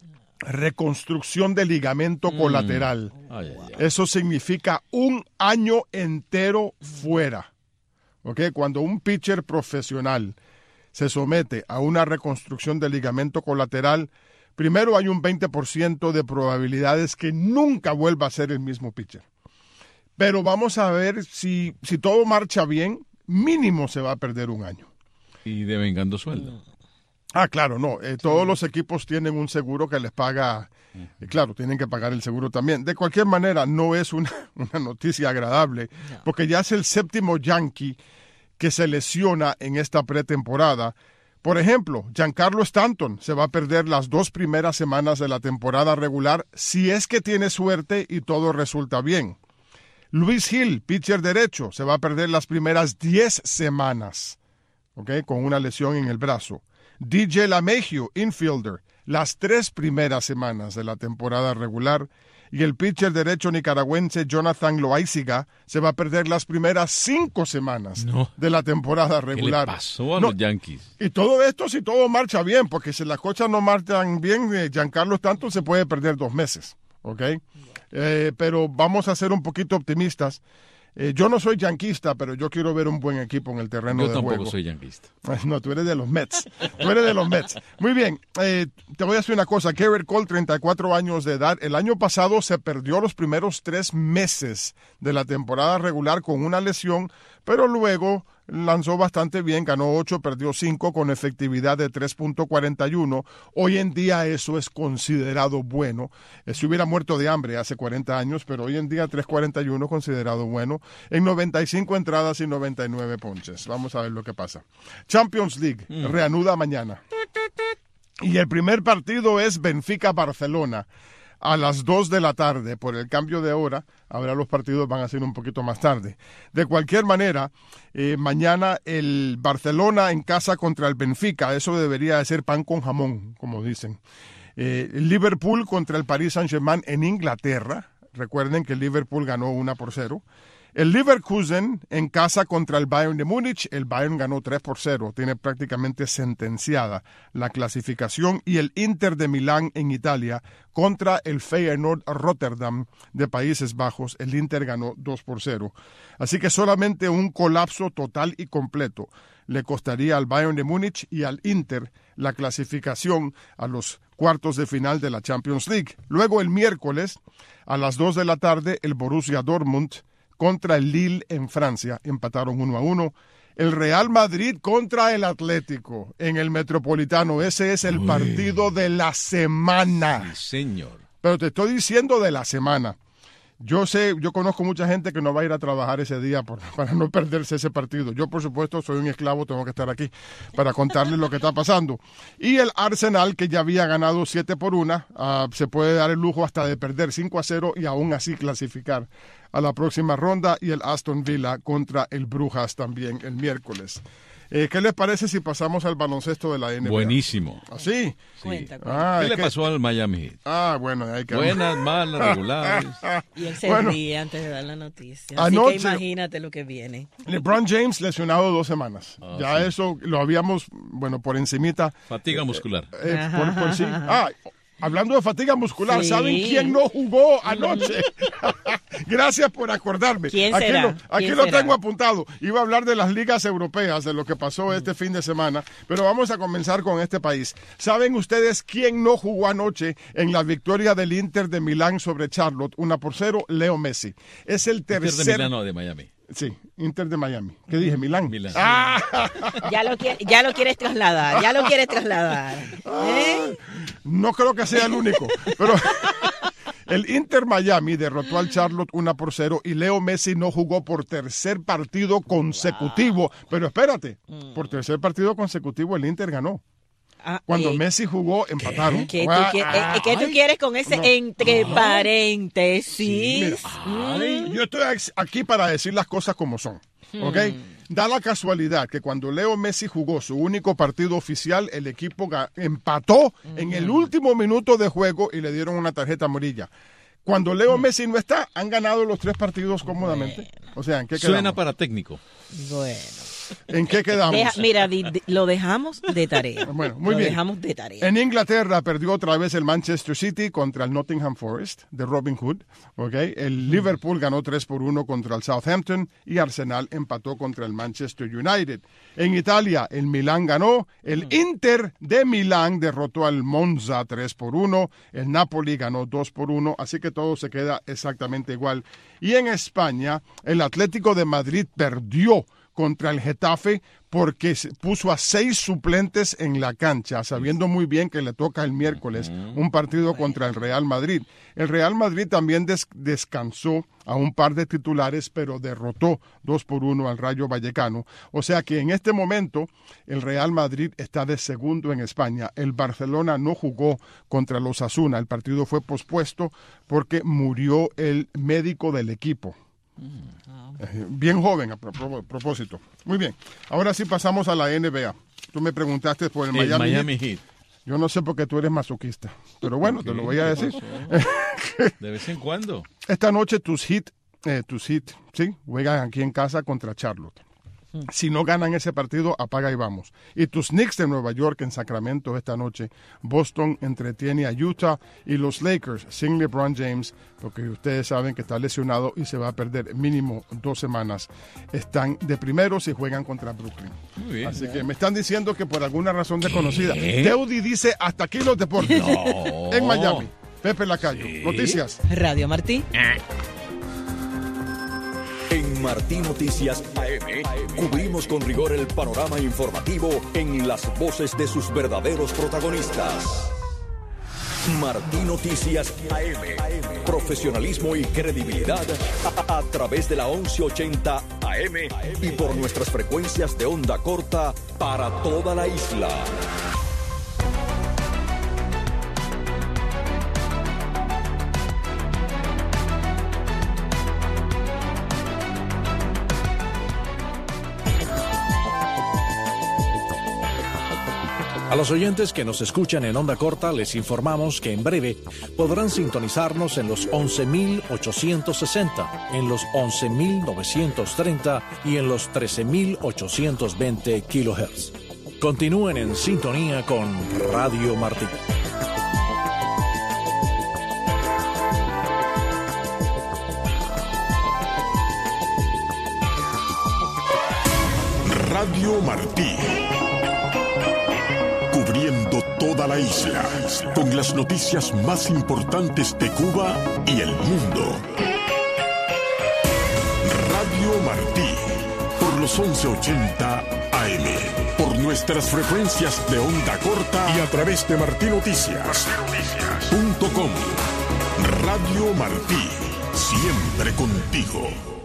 reconstrucción de ligamento Mm. colateral. Ay, ay, ay. Eso significa un año entero fuera. ¿Ok? Cuando un pitcher profesional se somete a una reconstrucción de ligamento colateral, primero hay un veinte por ciento de probabilidades que nunca vuelva a ser el mismo pitcher. Pero vamos a ver si, si todo marcha bien, mínimo se va a perder un año. Y devengando sueldo. Ah, claro, no. Eh, todos los equipos tienen un seguro que les paga. Eh, claro, tienen que pagar el seguro también. De cualquier manera, no es una, una noticia agradable, porque ya es el séptimo Yankee que se lesiona en esta pretemporada. Por ejemplo, Giancarlo Stanton se va a perder las dos primeras semanas de la temporada regular si es que tiene suerte y todo resulta bien. Luis Hill, pitcher derecho, se va a perder las primeras diez semanas, ¿ok? Con una lesión en el brazo. D J LeMahieu, infielder, las tres primeras semanas de la temporada regular. Y el pitcher derecho nicaragüense Jonathan Loaiziga se va a perder las primeras cinco semanas No. de la temporada regular. ¿Qué le pasó a No, los Yankees? y todo esto si todo marcha bien, porque si las cosas no marchan bien, eh, Giancarlo Stanton se puede perder dos meses, ¿ok? Eh, pero vamos a ser un poquito optimistas. Eh, yo no soy yanquista, pero yo quiero ver un buen equipo en el terreno Yo de tampoco juego. soy yanquista. No, tú eres de los Mets. Tú eres de los Mets. Muy bien, eh, te voy a decir una cosa. Gerrit Cole, treinta y cuatro años de edad. El año pasado se perdió los primeros tres meses de la temporada regular con una lesión, pero luego lanzó bastante bien, ganó ocho, perdió cinco con efectividad de tres punto cuarenta y uno. Hoy en día eso es considerado bueno. Eh, se hubiera muerto de hambre hace cuarenta años, pero hoy en día tres cuarenta y uno considerado bueno. En noventa y cinco entradas y noventa y nueve ponches. Vamos a ver lo que pasa. Champions League Mm. reanuda mañana. Y el primer partido es Benfica-Barcelona a las dos de la tarde. Por el cambio de hora, ahora los partidos van a ser un poquito más tarde. De cualquier manera, eh, mañana el Barcelona en casa contra el Benfica. Eso debería de ser pan con jamón, como dicen. Eh, Liverpool contra el Paris Saint-Germain en Inglaterra. Recuerden que el Liverpool ganó una por cero. El Leverkusen en casa contra el Bayern de Múnich. El Bayern ganó tres por cero. Tiene prácticamente sentenciada la clasificación. Y el Inter de Milán en Italia contra el Feyenoord Rotterdam de Países Bajos. El Inter ganó dos por cero. Así que solamente un colapso total y completo le costaría al Bayern de Múnich y al Inter la clasificación a los cuartos de final de la Champions League. Luego el miércoles a las dos de la tarde el Borussia Dortmund contra el Lille en Francia, empataron uno a uno. El Real Madrid contra el Atlético en el Metropolitano, ese es el Uy. partido de la semana. Sí, señor. Pero te estoy diciendo de la semana. Yo sé, yo conozco mucha gente que no va a ir a trabajar ese día por, para no perderse ese partido. Yo, por supuesto, soy un esclavo, tengo que estar aquí para contarles lo que está pasando. Y el Arsenal, que ya había ganado siete por una, uh, se puede dar el lujo hasta de perder cinco a cero y aún así clasificar a la próxima ronda. Y el Aston Villa contra el Brujas también el miércoles. Eh, ¿Qué les parece si pasamos al baloncesto de la N B A? Buenísimo. ¿Así? Sí. Cuenta, cuenta. Ah, ¿Qué es le que- pasó al Miami Heat? Ah, bueno, hay que... Buenas, malas, regulares. Y él se Bueno, ríe antes de dar la noticia. Así anoche- que imagínate lo que viene. LeBron James lesionado dos semanas. Ah, ya sí. eso lo habíamos, bueno, por encimita. Fatiga muscular. Eh, por, por sí. Ah, hablando de fatiga muscular, Sí. ¿saben quién no jugó anoche? Gracias por acordarme. ¿Quién aquí será? lo, aquí ¿Quién lo será? tengo apuntado. Iba a hablar de las ligas europeas, de lo que pasó este fin de semana, pero vamos a comenzar con este país. ¿Saben ustedes quién no jugó anoche en la victoria del Inter de Milán sobre Charlotte? Una por cero, Leo Messi. Es el Inter tercer... de Milán, no, de Miami. Sí, Inter de Miami. ¿Qué dije? Milán. Milán. Ah. Ya lo, quiere- ya lo quieres trasladar, ya lo quieres trasladar. ¿Eh? No creo que sea el único, pero el Inter Miami derrotó al Charlotte una por cero y Leo Messi no jugó por tercer partido consecutivo. Pero espérate, por tercer partido consecutivo el Inter ganó. Ah, Cuando eh, Messi jugó, empataron. ¿Qué tú, Ah, quie- eh, ¿qué tú ay, quieres con ese no. entre Ay. paréntesis? Sí, mira, ay, yo estoy ex- aquí para decir las cosas como son, ¿ok? Hmm. Da la casualidad que cuando Leo Messi jugó su único partido oficial, el equipo ga- empató en el último minuto de juego y le dieron una tarjeta amarilla. Cuando Leo Messi no está, han ganado los tres partidos cómodamente. O sea, ¿en qué quedamos? Suena para técnico. Bueno. ¿En qué quedamos? Deja, mira, di, di, lo dejamos de tarea. Bueno, muy lo bien. dejamos de tarea. En Inglaterra perdió otra vez el Manchester City contra el Nottingham Forest de Robin Hood. ¿Okay? El Liverpool ganó tres por uno contra el Southampton y Arsenal empató contra el Manchester United. En Italia, el Milán ganó. El Inter de Milán derrotó al Monza tres por uno. El Napoli ganó dos por uno. Así que todo se queda exactamente igual. Y en España, el Atlético de Madrid perdió contra el Getafe porque puso a seis suplentes en la cancha, sabiendo muy bien que le toca el miércoles un partido contra el Real Madrid. El Real Madrid también des- descansó a un par de titulares, pero derrotó dos por uno al Rayo Vallecano. O sea que en este momento el Real Madrid está de segundo en España. El Barcelona no jugó contra los Osasuna. El partido fue pospuesto porque murió el médico del equipo. Bien joven, a propósito. Muy bien. Ahora sí pasamos a la N B A. Tú me preguntaste por el, el Miami, Miami Heat. Heat. Yo no sé por qué tú eres masoquista, pero bueno, okay, te lo voy a decir. De vez en cuando. Esta noche tus Heat, eh, tus Heat, sí, juegan aquí en casa contra Charlotte. Si no ganan ese partido, apaga y vamos. Y tus Knicks de Nueva York en Sacramento esta noche. Boston entretiene a Utah y los Lakers sin LeBron James, porque ustedes saben que está lesionado y se va a perder mínimo dos semanas. Están de primeros y juegan contra Brooklyn. Muy bien. Así que me están diciendo que por alguna razón desconocida. Deudi dice hasta aquí los deportes. No. En Miami. Pepe Lacayo. Sí. Noticias. Radio Martí. En Martí Noticias A M cubrimos con rigor el panorama informativo en las voces de sus verdaderos protagonistas. Martí Noticias A M. Profesionalismo y credibilidad a, a través de la once ochenta A M y por nuestras frecuencias de onda corta para toda la isla. A los oyentes que nos escuchan en onda corta les informamos que en breve podrán sintonizarnos en los once mil ochocientos sesenta, en los once mil novecientos treinta y en los trece mil ochocientos veinte kilohertz. Continúen en sintonía con Radio Martí. Radio Martí. Cubriendo toda la isla, con las noticias más importantes de Cuba y el mundo. Radio Martí, por los once ochenta A M, por nuestras frecuencias de onda corta y a través de martí noticias punto com. Radio Martí, siempre contigo.